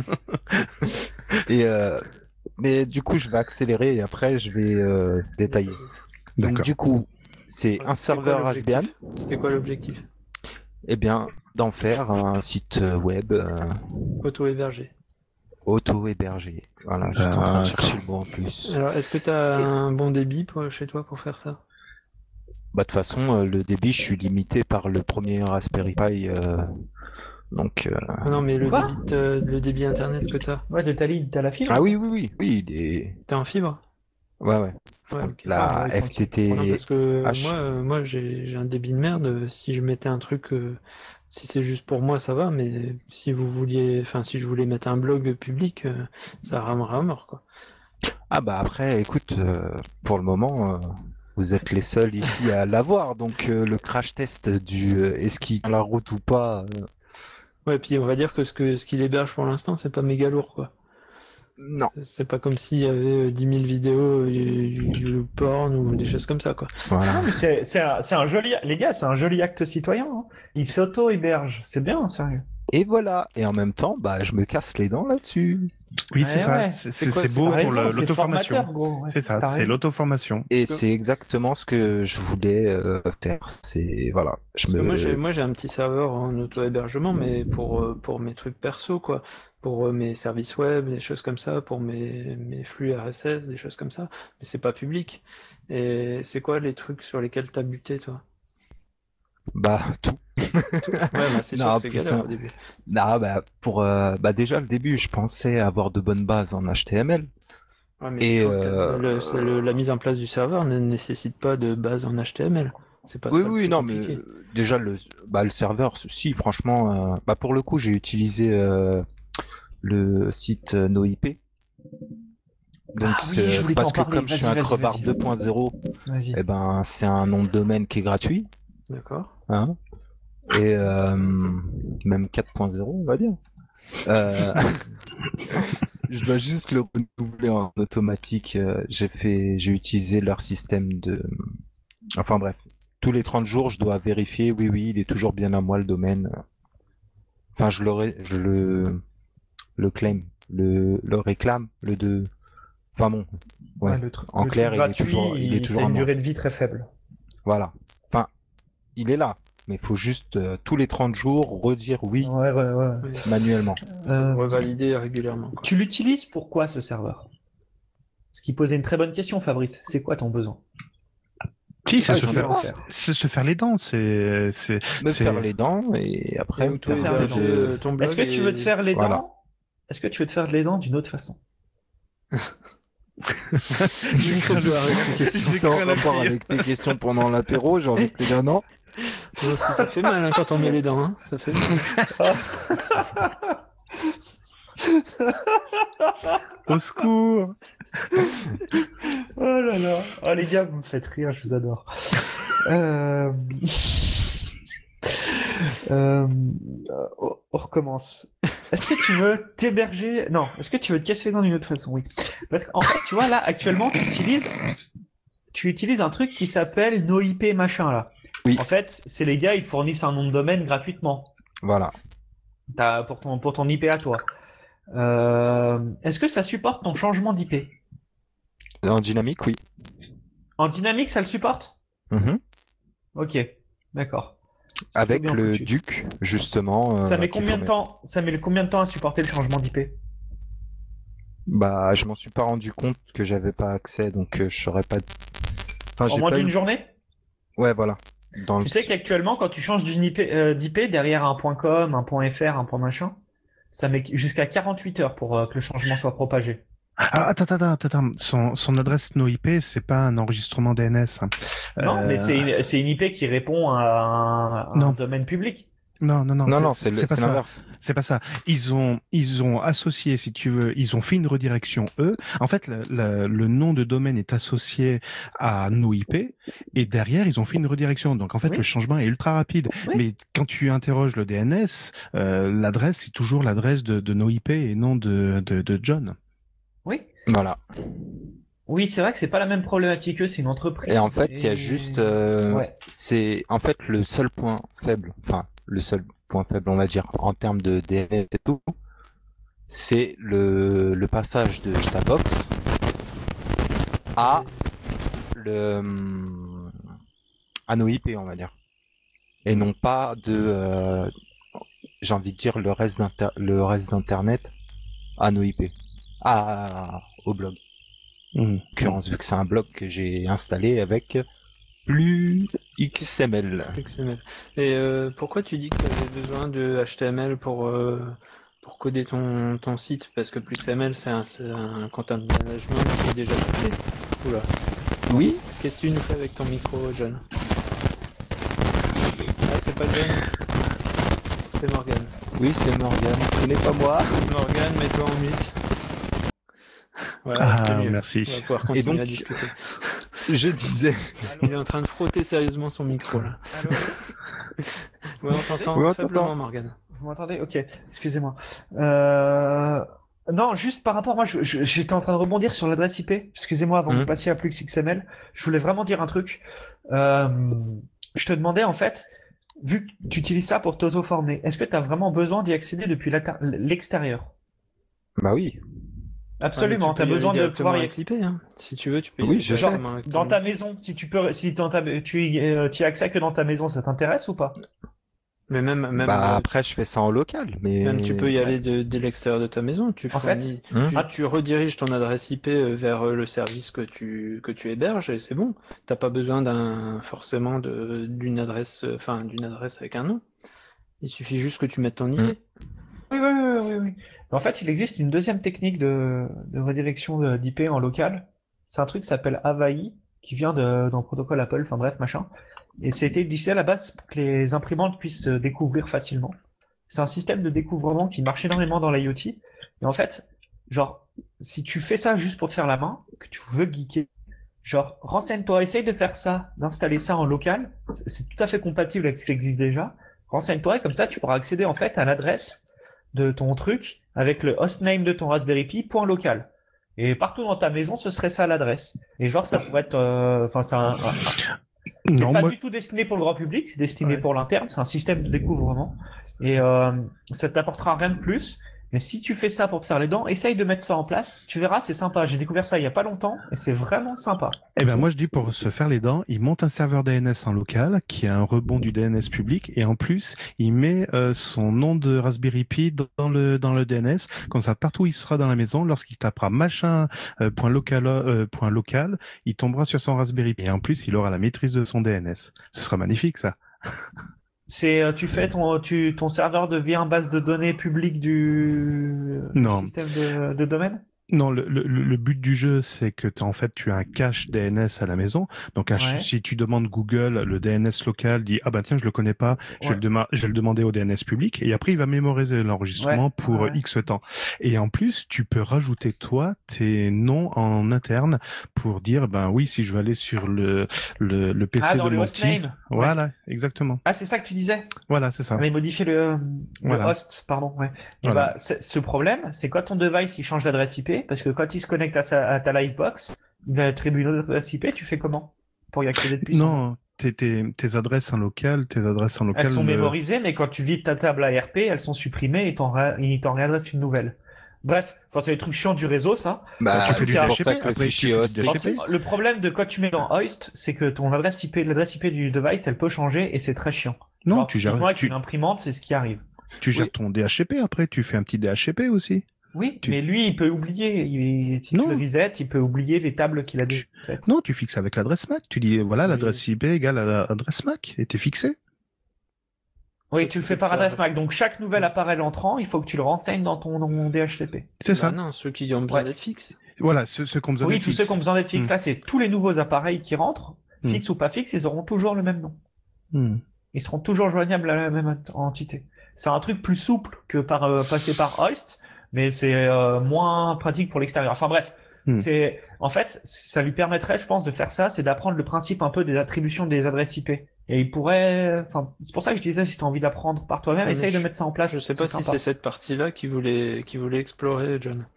Et euh, mais du coup, je vais accélérer et après, je vais euh, détailler. Donc D'accord. du coup, c'est Voilà, un c'était quoi serveur l'objectif Raspbian. C'était quoi l'objectif? Eh bien, d'en faire un site web euh, Auto-hébergé. auto-hébergé. Voilà, j'étais en train de D'accord. chercher le mot en plus. Alors, est-ce que t'as Et- un bon débit pour, chez toi pour faire ça? Bah, de toute façon, euh, le débit, je suis limité par le premier Raspberry Pi. euh, donc, euh, Ah non, mais le Quoi débit, euh, le débit internet que t'as, Ouais, de ta ligne, t'as la fibre? Ah oui, oui, oui, oui, il est... t'es en fibre? Ouais, ouais. Ouais, ok. La Ah, ouais, F T T Non, parce que H. moi, euh, moi j'ai j'ai un débit de merde. Si je mettais un truc, euh, si c'est juste pour moi, ça va, mais si vous vouliez, enfin, si je voulais mettre un blog public, euh, ça ramera à mort, quoi. Ah bah après, écoute, euh, pour le moment, euh, vous êtes les seuls ici à l'avoir. Donc, euh, le crash test du euh, est-ce qu'il tient la route ou pas, euh, Ouais, puis on va dire que ce que ce qu'il héberge pour l'instant, c'est pas méga lourd, quoi. non. C'est pas comme s'il y avait euh, dix mille vidéos, euh, YouTube porn ou des choses comme ça, quoi. Voilà. Non, mais c'est c'est un, c'est un joli, les gars, c'est un joli acte citoyen. Hein. Il s'auto-héberge, c'est bien, sérieux. Et voilà. Et en même temps, bah, je me casse les dents là-dessus. Oui, Ouais, c'est ça. ouais. C'est C'est c'est- quoi, c'est c'est beau t'as pour raison, le- c'est l'auto-formation. formateur, gros. Ouais, C'est ça, t'as c'est raison. l'auto-formation. Et que- c'est exactement ce que je voulais euh, faire. C'est voilà. Je Parce que me. moi, j'ai, moi, j'ai un petit serveur en auto-hébergement, mais pour, euh, pour mes trucs perso, quoi. Pour euh, mes services web, des choses comme ça, pour mes, mes flux R S S, des choses comme ça. Mais c'est pas public. Et c'est quoi les trucs sur lesquels t'as buté, toi? Bah tout. Ouais, bah, c'est sûr Non, que c'est plus galère ça. au début. Non, bah pour euh, bah déjà le début, je pensais avoir de bonnes bases en H T M L. Ouais, mais Et il faut que euh, t'as- le- c'est le- la mise en place du serveur ne nécessite pas de base en H T M L. C'est pas oui, ça le oui, plus non, mais compliqué. euh, déjà le, bah, le serveur, si, franchement, euh, bah, pour le coup, j'ai utilisé euh, le site euh, NoIP. Donc, Ah oui, c'est- je voulais parce t'en que parler. comme je suis Vas-y, un vas-y, crevard vas-y. deux point zéro, Vas-y. eh ben, c'est un nom de domaine qui est gratuit, D'accord. hein, et euh, même quatre point zéro, on va dire. Euh, je dois juste le renouveler en automatique. euh, J'ai fait, j'ai utilisé leur système de, enfin bref, tous les trente jours, je dois vérifier. Oui, oui, il est toujours bien à moi le domaine. Enfin, je le, ré- je le, le claim, le, le réclame, le de. Enfin bon, ouais. Ouais, le truc, En le clair, truc il est gratuit, toujours- il est toujours a à une moi. durée de vie très faible. Voilà. Enfin, il est là, mais il faut juste euh, tous les trente jours redire oui Ouais, ouais, ouais. Oui. manuellement. Euh, Revalider régulièrement, quoi. tu l'utilises pourquoi ce serveur? Ce qui posait une très bonne question, Fabrice. C'est quoi ton besoin? Si, c'est Ah, se j'en ai faire, pas. c'est se faire les dents. C'est, c'est, Me c'est- faire les dents et après Et me faire faire un les peu dents. auto-héberger, de- euh, ton blog Est-ce que tu et- veux te faire les Voilà. dents? Est-ce que tu veux te faire les dents d'une autre façon? J'ai cru que arrêter. Si c'est en rapport avec tes questions pendant l'apéro, j'ai envie de te dire non. Ça fait mal hein, quand on met les dents, hein. Ça fait mal. Au secours. Oh là là. Oh les gars, vous me faites rire, je vous adore. euh... euh... On recommence. est-ce que tu veux t'héberger? Non, est-ce que tu veux te casser les dents d'une autre façon? Oui. Parce qu'en fait, tu vois, là, actuellement, tu utilises, tu utilises un truc qui s'appelle NoIP machin, là. Oui. En fait, c'est les gars, ils fournissent un nom de domaine gratuitement. Voilà. T'as, pour ton, pour ton I P à toi. Euh, est-ce que ça supporte ton changement d'I P? En dynamique, oui. En dynamique, ça le supporte? Mhm. Ok, d'accord. C'est Avec bien le foutu. Duc, justement. Ça euh, met qu'il combien faut de mettre. temps, ça met combien de temps à supporter le changement d'I P? Bah, je m'en suis pas rendu compte que j'avais pas accès, donc euh, je saurais pas. Enfin, En j'ai moins pas d'une eu. journée? Ouais, voilà. Dans le... Tu sais qu'actuellement, quand tu changes d'une I P, euh, d'I P derrière un .com, un .fr, un point machin, ça met jusqu'à quarante-huit heures pour euh, que le changement soit propagé. Ah, attends, attends, attends, attends. Son, son adresse NoIP, c'est pas un enregistrement D N S. hein. Non, mais Euh, c'est une, c'est une I P qui répond à un, à un Non. domaine public. Non, non, non, Non, c'est non, c'est- c'est le- c'est pas c'est ça. l'inverse. C'est pas ça. Ils ont, ils ont associé, si tu veux, ils ont fait une redirection eux. En fait, le, le- le nom de domaine est associé à NoIP et derrière, ils ont fait une redirection. Donc, en fait, Oui. le changement est ultra rapide. Oui. Mais quand tu interroges le D N S, euh, l'adresse, c'est toujours l'adresse de, de NoIP et non de, de, de John. Oui. Voilà. Oui, c'est vrai que c'est pas la même problématique que c'est une entreprise. Et en fait, il y a et- juste, euh, Ouais. c'est en fait le seul point faible, enfin le seul point faible, on va dire, en termes de D N S et tout, c'est le, le passage de ta box à le à nos I P, on va dire, et non pas de, euh, j'ai envie de dire le reste d'inter le reste d'internet à nos I P, à au blog. Mmh. En l'occurrence, vu que c'est un blog que j'ai installé avec plus X M L. X M L. Et euh, pourquoi tu dis que tu avais besoin de H T M L pour, euh, pour coder ton, ton site? Parce que plus M L, c'est un, c'est un content management qui est déjà fait. Oula. Oui. Qu'est-ce que tu nous fais avec ton micro, John? Ah, c'est pas John. C'est Morgan. Oui, c'est Morgan. Ce n'est pas moi. Morgan, mets-toi en mute. Voilà, c'est Ah, mieux. merci. On va pouvoir Et continuer donc- à discuter. Je disais. Il est en train de frotter sérieusement son micro, là. Ouais, on t'entend Oui, on faiblement, t'entend. Morgan. Vous m'entendez? Ok, excusez-moi. Euh... Non, juste par rapport, moi, je- je- j'étais en train de rebondir sur l'adresse I P. Excusez-moi, avant que Mhm. vous passiez à Plux X M L, je voulais vraiment dire un truc. Euh, je te demandais, en fait, vu que tu utilises ça pour t'auto-former, est-ce que tu as vraiment besoin d'y accéder depuis l'atter- l'extérieur? Bah oui. Absolument, tu as besoin de pouvoir y avec l'I P, hein. Si tu veux, tu peux y Oui, aller je sais. directement avec Dans ton- ta maison, si tu peux, si dans ta, tu y, euh, tu y as accès que dans ta maison, ça t'intéresse ou pas? Mais même, même, bah euh, après, je fais ça en local, mais. même tu peux y aller de, dès l'extérieur de ta maison. Tu En fait, fournis- Hum. tu, Ah. tu rediriges ton adresse I P euh, vers euh, le service que tu, que tu héberges et c'est bon. T'as pas besoin d'un, forcément de, d'une adresse, euh, enfin, d'une adresse avec un nom. Il suffit juste que tu mettes ton I P. Mm. Oui, oui, oui, oui, oui. En fait, il existe une deuxième technique de, de redirection de- d'I P en local. C'est un truc qui s'appelle Avaï, qui vient de, d'un protocole Apple, enfin bref, machin. Et c'était utilisé à la base pour que les imprimantes puissent se découvrir facilement. C'est un système de découvrement qui marche énormément dans l'IoT. Et en fait, genre, si tu fais ça juste pour te faire la main, que tu veux geeker, genre, renseigne-toi, essaye de faire ça, d'installer ça en local. C'est c'est tout à fait compatible avec ce qui existe déjà. Renseigne-toi et comme ça, tu pourras accéder en fait à l'adresse de ton truc avec le hostname de ton Raspberry Pi point local. Et partout dans ta maison, ce serait ça l'adresse. Et genre, ça pourrait être, euh, enfin, c'est un, un- c'est Non, pas moi, du tout destiné pour le grand public, c'est destiné Ouais. pour l'interne, c'est un système de découvrement. Et euh, ça t'apportera rien de plus. Mais si tu fais ça pour te faire les dents, essaye de mettre ça en place. Tu verras, c'est sympa. J'ai découvert ça il y a pas longtemps et c'est vraiment sympa. eh ben moi je dis pour se faire les dents, il monte un serveur D N S en local qui a un rebond du D N S public et en plus il met euh, son nom de Raspberry Pi dans le dans le D N S, comme ça partout où il sera dans la maison, lorsqu'il tapera machin euh, point local euh, point local, il tombera sur son Raspberry Pi et en plus il aura la maîtrise de son D N S. Ce sera magnifique ça. C'est, euh, tu fais ton, tu, ton serveur devient base de données publique du, du Non. système de, de domaine? Non, le, le, le but du jeu, c'est que t'as- en fait, tu as un cache D N S à la maison. Donc, à ch- Ouais. si tu demandes Google, le D N S local dit ah ben tiens, je le connais pas, je vais Ouais. le dema- je vais le demander au D N S public, et après il va mémoriser l'enregistrement Ouais, pour ouais, ouais. X temps. Et en plus, tu peux rajouter toi tes noms en interne pour dire ben oui, si je veux aller sur le le, le P C Ah, dans de le mon hostname. petit, Ouais. voilà, exactement. Ah, c'est ça que tu disais? Voilà, c'est ça. Allez, modifier le, le Voilà. host, pardon. Ouais. Et Voilà. bah, c'est- ce problème, c'est quand ton device il change d'adresse I P, parce que quand il se connecte à, sa, à ta Livebox, il attribue une autre adresse I P. Tu fais comment pour y accéder depuis son nom? Non, tes, tes, tes adresses en local, tes adresses en local. Elles sont le- mémorisées, mais quand tu vides ta table A R P, elles sont supprimées et t'en ré- il t'en réadresse une nouvelle. Bref, enfin, c'est les trucs chiants du réseau, ça. Bah, tu fais du c'est pour D H C P, ça que le après, tu fichier fais du host D H C P. existe. Le problème de quand tu mets dans Hoist, c'est que ton adresse I P, l'adresse I P du device, elle peut changer et c'est très chiant. Non, Genre, tu gères- typiquement, avec tu- une imprimante, c'est ce qui arrive. Tu gères Oui. ton D H C P après, tu fais un petit D H C P aussi. Oui, Tu- mais lui, il peut oublier. Il- si Non. tu le reset, il peut oublier les tables qu'il a déjà faites. Non, tu fixes avec l'adresse M A C. Tu dis voilà, Oui. l'adresse I P égale à l'adresse M A C et t'es fixé. Oui, Ça, tu le tu fais peux par le faire. adresse M A C. Donc, chaque nouvel appareil entrant, il faut que tu le renseignes dans ton, dans ton D H C P. C'est Bah ça. non, ceux qui ont besoin Ouais. d'être fixes. Voilà, ceux, ceux qui ont besoin Oui, d'être tous fixes. ceux qui ont besoin d'être fixes. Hmm. Là, c'est tous les nouveaux appareils qui rentrent, Hmm. fixes ou pas fixes, ils auront toujours le même nom. Hmm. Ils seront toujours joignables à la même ent- entité. C'est un truc plus souple que par euh, passer par Hoist, mais c'est euh, moins pratique pour l'extérieur. Enfin bref, Hmm. c'est en fait, ça lui permettrait, je pense, de faire ça, c'est d'apprendre le principe un peu des attributions des adresses I P. Et il pourrait, enfin, c'est pour ça que je disais, si tu as envie d'apprendre par toi-même, Ouais, mais essaye de je- mettre ça en place. Je sais pas si sympa. c'est cette partie-là qui voulait, qui voulait explorer, John.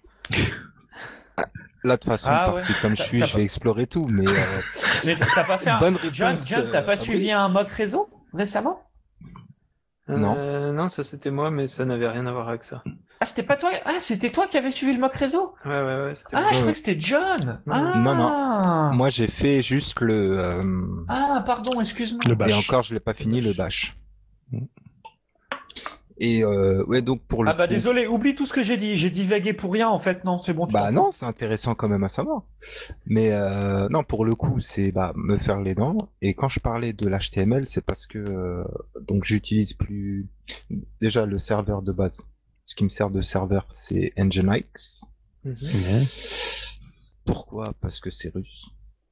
Là, de toute façon, Ah parti ouais. comme je T'as- suis, t'as je pas- vais explorer tout, mais euh, Mais t'as pas fait un... bonne John, réponse. John, t'as euh, pas suivi Fabrice. un mock réseau récemment? Non. Euh, non, ça c'était moi, mais ça n'avait rien à voir avec ça. Ah, c'était pas toi? Ah, c'était toi qui avais suivi le mock réseau? Ouais, ouais, ouais, c'était Ah, moi. je ouais. croyais que c'était John. Non, Ah. non, non. Moi, j'ai fait juste le. euh, Ah, pardon, excuse-moi. Le bash. Et encore, je l'ai pas fini le bash. Mm. Et euh, ouais, donc pour le. Ah bah coup- désolé, oublie tout ce que j'ai dit. J'ai divagué pour rien en fait. Non, c'est bon. Tu Bah t'en non, c'est intéressant quand même à savoir. Mais euh, non, pour le coup, c'est bah me faire les dents. Et quand je parlais de l'H T M L, c'est parce que euh, donc j'utilise plus déjà le serveur de base. Ce qui me sert de serveur, c'est Nginx. Mhm. Ouais. Pourquoi? Parce que c'est russe.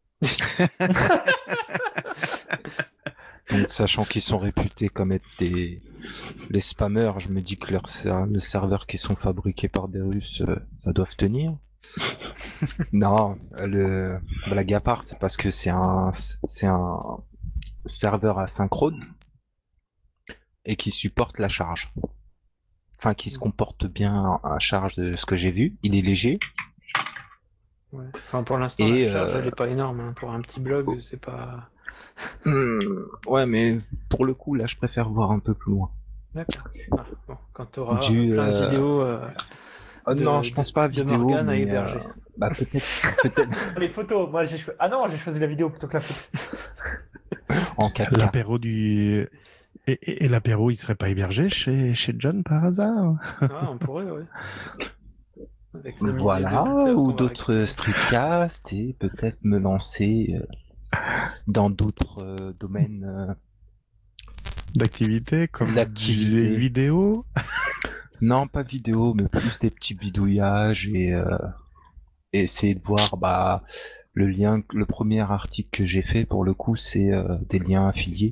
Donc, sachant qu'ils sont réputés comme être des les spammers, je me dis que leur ser- le serveur qui sont fabriqués par des Russes, euh, ça doit tenir. Non, le blague à part, c'est parce que c'est un c'est un serveur asynchrone et qui supporte la charge. Enfin, qui se comporte bien à charge de ce que j'ai vu. Il est léger. Ouais. Enfin, pour l'instant, Et, la charge, euh, elle est pas énorme. Hein. Pour un petit blog, c'est pas... Hmm, ouais, mais pour le coup, là, je préfère voir un peu plus loin. D'accord. Ah, bon, quand t'auras Du, plein de euh, vidéos... euh, Oh de- non, je pense pas à de vidéo, Morgane à mais, héberger. euh, bah peut-être, peut-être Les photos. Moi, j'ai choisi. Ah non, j'ai choisi la vidéo plutôt que la photo. en quatre K. L'apéro du et, et, et l'apéro, il serait pas hébergé chez chez John par hasard? Ah, on pourrait, ouais. Avec les milliers Voilà, d'auditeurs qu'on ou va d'autres récupérer. streetcasts et peut-être me lancer euh, dans d'autres euh, domaines. euh. D'activité comme D'activité. des vidéos. Non, pas vidéo, mais plus des petits bidouillages et, euh, et essayer de voir bah le lien. Le premier article que j'ai fait pour le coup, c'est euh, des liens affiliés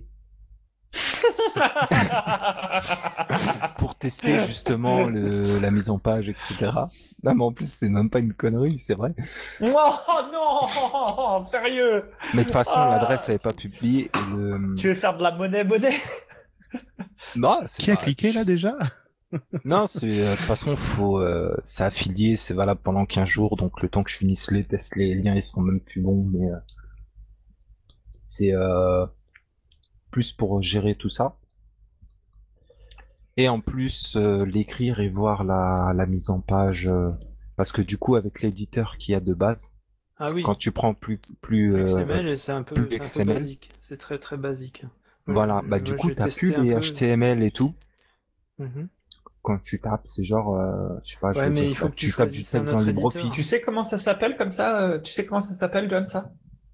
pour tester justement le, la mise en page, et cetera. Non, mais en plus, c'est même pas une connerie, c'est vrai. Oh non, sérieux. Mais de toute façon, Ah. l'adresse elle est pas publiée et le. Tu veux faire de la monnaie monnaie? Non, c'est Qui a pas- cliqué là déjà? Non, c'est euh, de toute façon, faut. Euh, c'est affilié, c'est valable pendant quinze jours, donc le temps que je finisse les tests, les liens ils seront même plus bons, mais euh, c'est euh, plus pour gérer tout ça. Et en plus, euh, l'écrire et voir la, la mise en page, euh, parce que du coup, avec l'éditeur qu'il y a de base, Ah oui, quand tu prends plus plus euh, X M L, c'est un peu, plus c'est un peu X M L. basique. C'est très très basique. voilà, Ouais, bah moi, du coup, j'ai t'as testé plus un les peu. H T M L et tout. Mhm. Quand tu tapes, c'est genre, euh, je sais pas, je Ouais, vais mais dire, il faut bah, que tu tapes du choisisses un texte dans autre LibreOffice. éditeur. Tu sais comment ça s'appelle comme ça? euh, Tu sais comment ça s'appelle, John, ça?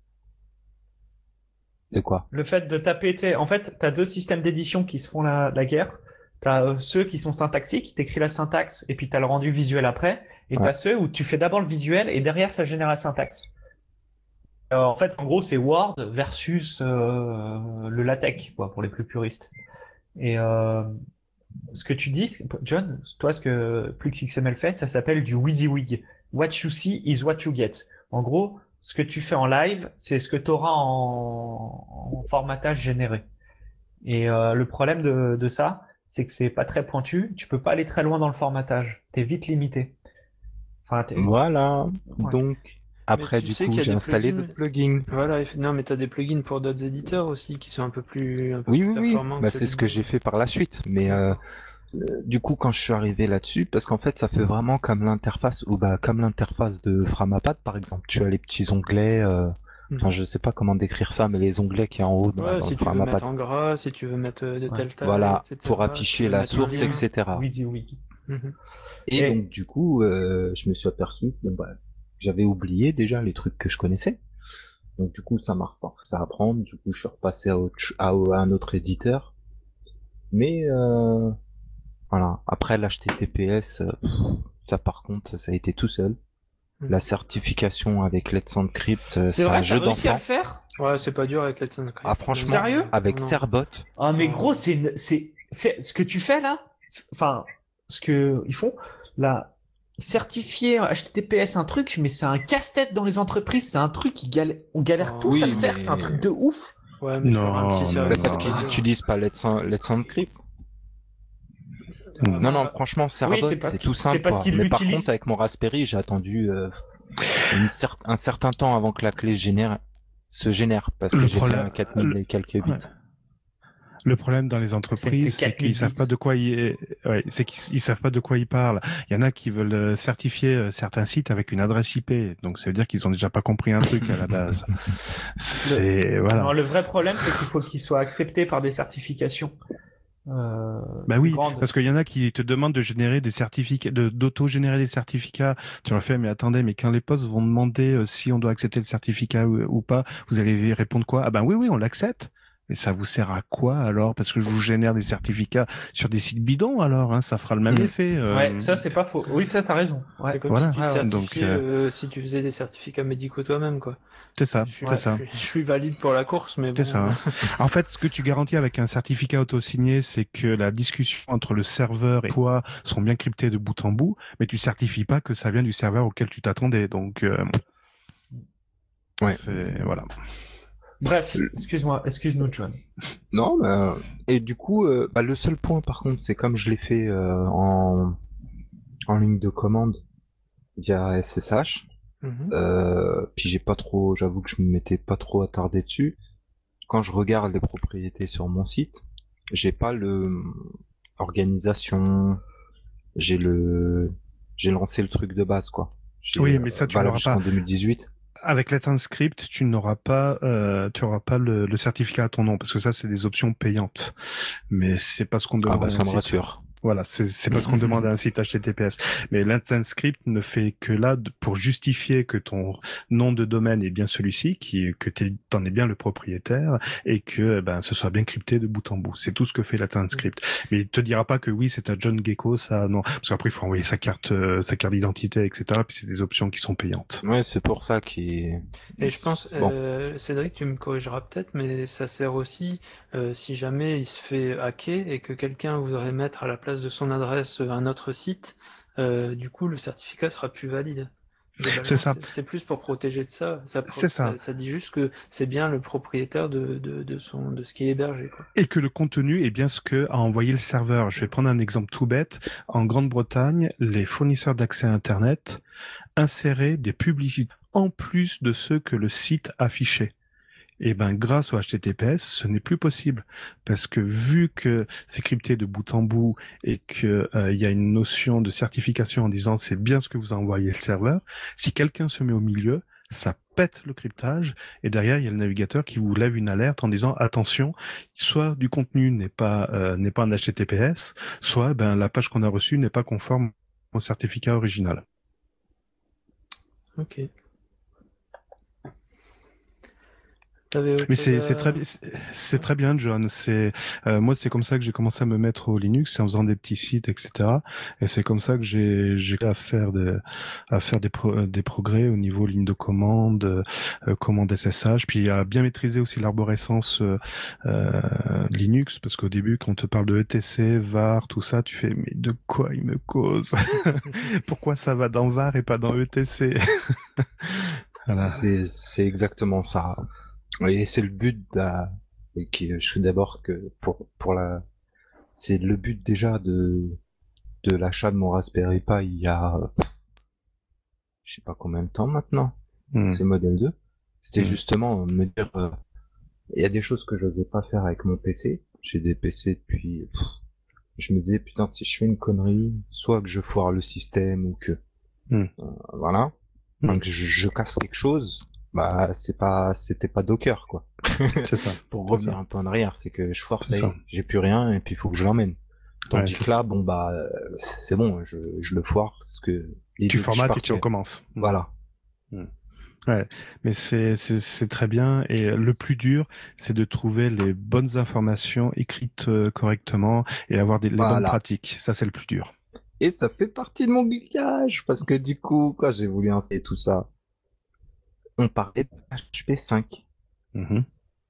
De quoi? Le fait de taper, tu sais, en fait, t'as deux systèmes d'édition qui se font la, la guerre. T'as euh, ceux qui sont syntaxiques, qui t'écrit la syntaxe, et puis t'as le rendu visuel après. Et Ouais. t'as ceux où tu fais d'abord le visuel et derrière ça génère la syntaxe. Euh, en fait, en gros, c'est Word versus euh, le LaTeX, quoi, pour les plus puristes. Et euh, ce que tu dis, c'est- John, toi, ce que PluxXML fait, ça s'appelle du WYSIWYG. What you see is what you get. En gros, ce que tu fais en live, c'est ce que tu auras en, en formatage généré. Et euh, le problème de, de ça, c'est que c'est pas très pointu. Tu peux pas aller très loin dans le formatage. T'es vite limité. Enfin, t'es... Voilà. Ouais. Donc, Mais après, tu du sais coup, qu'il y a j'ai des installé plugins. d'autres plugins. Voilà, eff- non, mais t'as des plugins pour d'autres éditeurs aussi qui sont un peu plus, un peu Oui, plus oui, oui. performants Bah, que c'est celui ce que de- j'ai fait par la suite. Mais euh, du coup, quand je suis arrivé là-dessus, parce qu'en fait, ça fait vraiment comme l'interface, ou bah comme l'interface de Framapad, par exemple. Tu as les petits onglets. Euh... Enfin, Mhm. je sais pas comment décrire ça, mais les onglets qui est en haut bah, Ouais, dans le si tu veux mettre Framapad. en gras, si tu veux mettre euh, de Ouais. telle taille, Voilà, et cetera. pour Si afficher tu veux la mettre un source, lien. et cetera. WYSIWYG. Mhm. Et, Et- donc, du coup, euh, je me suis aperçu que bon, bah, j'avais oublié déjà les trucs que je connaissais. Donc, du coup, ça m'a forcé à apprendre. Du coup, je suis repassé à, autre, ch- à, à un autre éditeur. Mais euh, voilà. Après, l'H T T P S, euh, pff, ça par contre, ça a été tout seul. Mhm. La certification avec Let's Encrypt, euh, C'est c'est vrai, un t'as jeu réussi à d'enfant. le faire? Ouais, c'est pas dur avec Let's Encrypt. Ah, franchement, Sérieux avec Non. Cerbot, Ah, mais Ouais. gros, c'est, une- c'est, fait- ce que tu fais là, enfin, ce que ils font, là, certifier H T T P S un truc, mais c'est un casse-tête dans les entreprises, c'est un truc qui galère, on galère Oh. tous à Oui, le faire, mais- c'est un truc de ouf. Ouais, mais Non, sur un petit non, service. bah, parce non. qu'ils c'est dur. utilisent pas Let's, En- Let's Encrypt. Ah, Non, non, bah, franchement, Cerbot, Oui, c'est parce c'est qu'il- tout c'est simple. parce quoi. qu'il Mais par l'utilise. contre, avec mon Raspberry, j'ai attendu euh, une cer- un certain temps avant que la clé génère, se génère, parce que Le j'ai fait problème- un quatre mille et quelques bits. Ouais. Le problème dans les entreprises, C'était c'est qu'ils savent pas de quoi ils, ouais, c'est qu'ils ils savent pas de quoi ils parlent. Il y en a qui veulent euh, certifier euh, certains sites avec une adresse I P, donc ça veut dire qu'ils ont déjà pas compris un truc à la base. C'est voilà. Non, le vrai problème, c'est qu'il faut qu'il soit accepté par des certifications. Euh, Bah plus oui, grandes. parce qu'il y en a qui te demandent de générer des certificats, de d'auto-générer des certificats. Tu leur fais, mais attendez, mais quand les postes vont demander euh, si on doit accepter le certificat ou, ou pas, vous allez répondre quoi? Ah ben oui, oui, on l'accepte. Mais ça vous sert à quoi alors? Parce que je vous génère des certificats sur des sites bidons alors, hein, ça fera le même Mm. effet. euh, Ouais, ça c'est pas faux. Oui, ça t'as raison. Ouais. C'est comme Voilà. si tu te Ouais, ouais. certifiais, Donc, euh, euh, si tu faisais des certificats médicaux toi-même, quoi. c'est ça, Je suis, c'est ça. je suis- je suis valide pour la course, mais C'est bon. ça. hein. En fait, ce que tu garantis avec un certificat auto-signé, c'est que la discussion entre le serveur et toi sont bien cryptées de bout en bout, mais tu certifies pas que ça vient du serveur auquel tu t'attendais. Donc, euh, Ouais. c'est voilà. Bref, excuse-moi, excuse-nous, John. Non, bah, et du coup, euh, bah, le seul point par contre, c'est comme je l'ai fait euh, en, en ligne de commande via S S H, Mhm. euh, puis j'ai pas trop, j'avoue que je me m'étais pas trop attardé dessus. Quand je regarde les propriétés sur mon site, j'ai pas le organisation, j'ai le, j'ai lancé le truc de base quoi. J'ai, Oui, mais ça, tu valable l'auras jusqu'en pas. deux mille dix-huit. Avec Let's Encrypt, tu n'auras pas, euh, tu auras pas le, le certificat à ton nom parce que ça, c'est des options payantes. Mais c'est pas ce qu'on Ah demande. bah à ça un me site. rassure. Voilà, c'est c'est pas ce qu'on demande à un site H T T P S. Mais Let's Encrypt ne fait que là de- pour justifier que ton nom de domaine est bien celui-ci, qui que t'es- t'en es bien le propriétaire et que ben ce soit bien crypté de bout en bout. C'est tout ce que fait Let's Encrypt. Mais il te dira pas que oui, c'est à John Gecko, ça non, parce qu'après il faut envoyer sa carte, euh, sa carte d'identité, et cetera. Puis c'est des options qui sont payantes. Ouais, c'est pour ça qu'il. Et je pense, Bon. euh, Cédric, tu me corrigeras peut-être, mais ça sert aussi euh, si jamais il se fait hacker et que quelqu'un voudrait mettre à la place de son adresse un autre site, euh, du coup le certificat sera plus valide. Globalement, C'est ça. C'est plus pour protéger de ça. Ça, pro- C'est ça. ça. ça dit juste que c'est bien le propriétaire de, de, de, son, de ce qui est hébergé, quoi. Et que le contenu est bien ce que a envoyé le serveur. Je vais prendre un exemple tout bête. En Grande-Bretagne, les fournisseurs d'accès à Internet inséraient des publicités en plus de ceux que le site affichait. Et ben, grâce au H T T P S, ce n'est plus possible. Parce que vu que c'est crypté de bout en bout et que euh, il y a une notion de certification en disant c'est bien ce que vous a envoyé le serveur, si quelqu'un se met au milieu, ça pète le cryptage et derrière il y a le navigateur qui vous lève une alerte en disant attention, soit du contenu n'est pas euh, n'est pas un H T T P S, soit ben la page qu'on a reçue n'est pas conforme au certificat original. Ok. T'avais autre Mais chose c'est à- c'est très bien, c'est c'est très bien, John. C'est euh, moi, c'est comme ça que j'ai commencé à me mettre au Linux, c'est en faisant des petits sites, et cetera. Et c'est comme ça que j'ai j'ai à faire des à faire des pro- des progrès au niveau ligne de commande, euh, commande S S H, puis à bien maîtriser aussi l'arborescence euh, euh, Linux, parce qu'au début, quand on te parle de E T C, var, tout ça, tu fais mais de quoi il me cause? Pourquoi ça va dans var et pas dans E T C? Voilà. C'est, c'est exactement ça. Et c'est le but d'un, et qui, je suis d'abord que pour, pour la, c'est le but déjà de, de l'achat de mon Raspberry Pi il y a, je sais pas combien de temps maintenant. Hmm. C'est modèle deux. C'était Mm. justement me dire, euh, il y a des choses que je n'osais pas faire avec mon P C. J'ai des P C depuis, pff, je me disais, putain, si je fais une connerie, soit que je foire le système ou que, Mm. euh, voilà. Mm. Donc, je, je casse quelque chose, bah, c'est pas, c'était pas Docker, quoi. C'est ça. Pour C'est revenir ça. un peu en arrière, c'est que je force, C'est ça y est, ça. j'ai plus rien, et puis il faut que je l'emmène. Tandis Ouais, que là, bon, bah, euh, c'est bon, je, je le foire, parce que, l'idée Tu que je formates et tu partirais. recommences. Mm. Voilà. Ouais, mais c'est c'est c'est très bien et le plus dur, c'est de trouver les bonnes informations écrites euh, correctement et avoir des, les bonnes Voilà. pratiques. Ça, c'est le plus dur. Et ça fait partie de mon geekage, parce que du coup, quand j'ai voulu installer tout ça, on parlait de H P cinq, Mhm.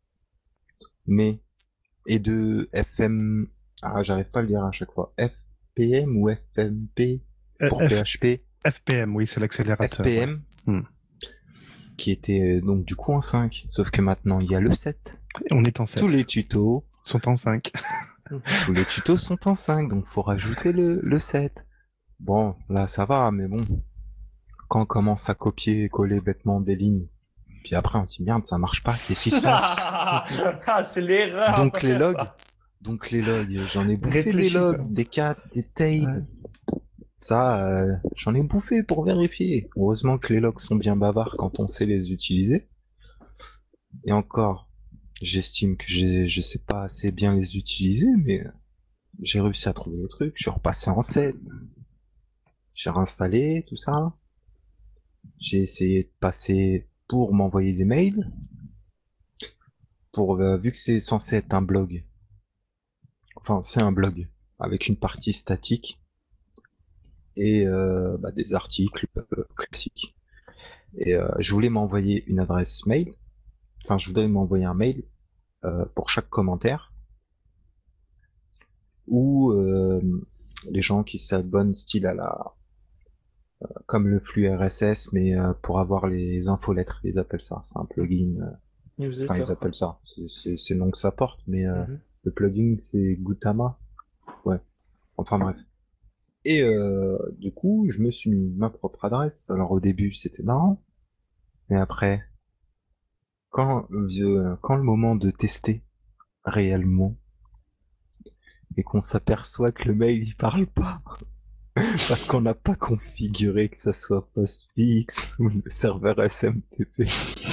mais, et de F M, ah, j'arrive pas à le dire à chaque fois, F P M ou F M P pour Euh, F- P H P, F P M, oui, c'est l'accélérateur. F P M, ouais. Hmm. qui était euh, donc du coup en cinq, sauf que maintenant il y a le sept. On est en sept. Tous les tutos, sont en cinq. tous les tutos sont en cinq, donc faut rajouter le, le sept. Bon, là ça va, mais bon, quand on commence à copier et coller bêtement des lignes, puis après on dit merde, ça marche pas, qu'est-ce qui se passe? Ah, c'est l'erreur. Donc les logs, donc les logs, j'en ai bouffé des Réfléchis pas. logs, des cat, des tails. Ouais. Ça, euh, j'en ai bouffé pour vérifier. Heureusement que les logs sont bien bavards quand on sait les utiliser. Et encore, j'estime que j'ai, je sais pas assez bien les utiliser, mais j'ai réussi à trouver le truc. Je suis repassé en sept. J'ai réinstallé tout ça. J'ai essayé de passer pour m'envoyer des mails. Pour, euh, vu que c'est censé être un blog. Enfin, c'est un blog avec une partie statique et euh, bah, des articles euh, classiques. Et euh, je voulais m'envoyer une adresse mail. Enfin, je voudrais m'envoyer un mail euh, pour chaque commentaire où euh, les gens qui s'abonnent style à la euh, comme le flux R S S, mais euh, pour avoir les infolettres, ils appellent ça. C'est un plugin. euh, Newsletter. Enfin, ils appellent ça. C'est- C'est c'est le nom que ça porte, mais euh, Mhm. le plugin c'est Gutama. Ouais. Enfin bref. Et euh, du coup, je me suis mis ma propre adresse. Alors au début, c'était marrant, mais après, quand euh, quand le moment de tester réellement et qu'on s'aperçoit que le mail il parle pas parce qu'on n'a pas configuré que ça soit postfix ou le serveur S M T P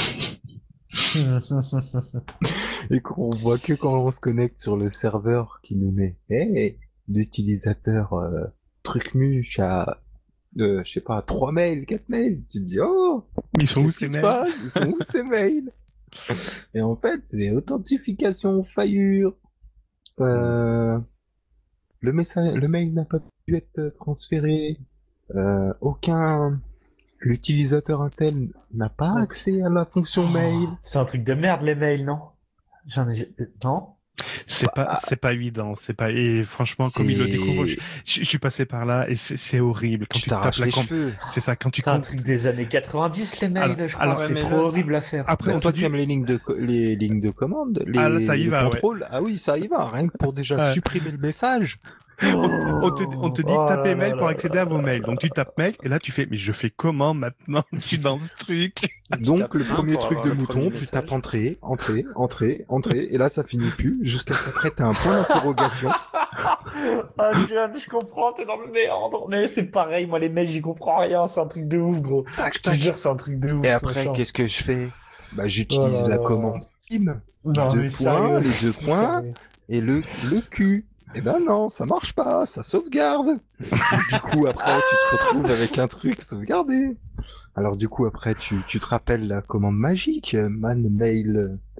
et qu'on voit que quand on se connecte sur le serveur qui nous met hey, l'utilisateur euh, trucmuche à euh, je sais pas trois mails, quatre mails, tu te dis oh Ils sont où qu'est-ce ces qui se mails? passe, ils sont où ces mails? Et en fait c'est authentification faillure. Euh, le message, le mail n'a pas pu être transféré. Euh, aucun l'utilisateur Intel n'a pas accès à la fonction mail. Oh, c'est un truc de merde, les mails, non? J'en ai... Non? C'est pas, c'est pas évident, c'est pas, et franchement, comme ils le C'est- découvrent, je, je- je suis passé par là et c'est c'est horrible. Quand Tu tu, tapes t'arraches la les com- cheveux. c'est ça, quand tu C'est un comptes. truc des années quatre-vingt-dix, les mails, Alors- je crois. alors, c'est ouais, mais trop là, horrible à faire. Après, Mais on toi te qui dit, aimes les lignes de co- les lignes de commande, les, Ah, là, ça y les va, ouais. contrôles, ah oui, ça y va, rien que pour déjà Ouais. supprimer le message. on te, on te dit Oh tapez là mail là pour là accéder là à vos là mails. là Donc tu tapes mail et là tu fais, mais je fais comment maintenant? Je suis dans ce truc. Donc tapes le un premier pour truc avoir de le mouton, premier tu message. tapes entrée, entrée, entrée, entrée, et là ça finit plus, jusqu'à qu'après t'as un point d'interrogation. Ah, John, je comprends, t'es dans le méandre. Mais c'est pareil, moi, les mails, j'y comprends rien. C'est un truc de ouf, gros. Tac, Je te tac. jure, c'est un truc de ouf. Et ce après, machin. qu'est-ce que je fais? Bah j'utilise Oh là la là. commande im, Non, deux mais points, sérieux, les deux c'est points. sérieux. et le, le Q. Eh ben non, ça marche pas, ça sauvegarde. Du coup, après, tu te retrouves avec un truc sauvegardé. Alors du coup, après, tu, tu te rappelles la commande magique, man mail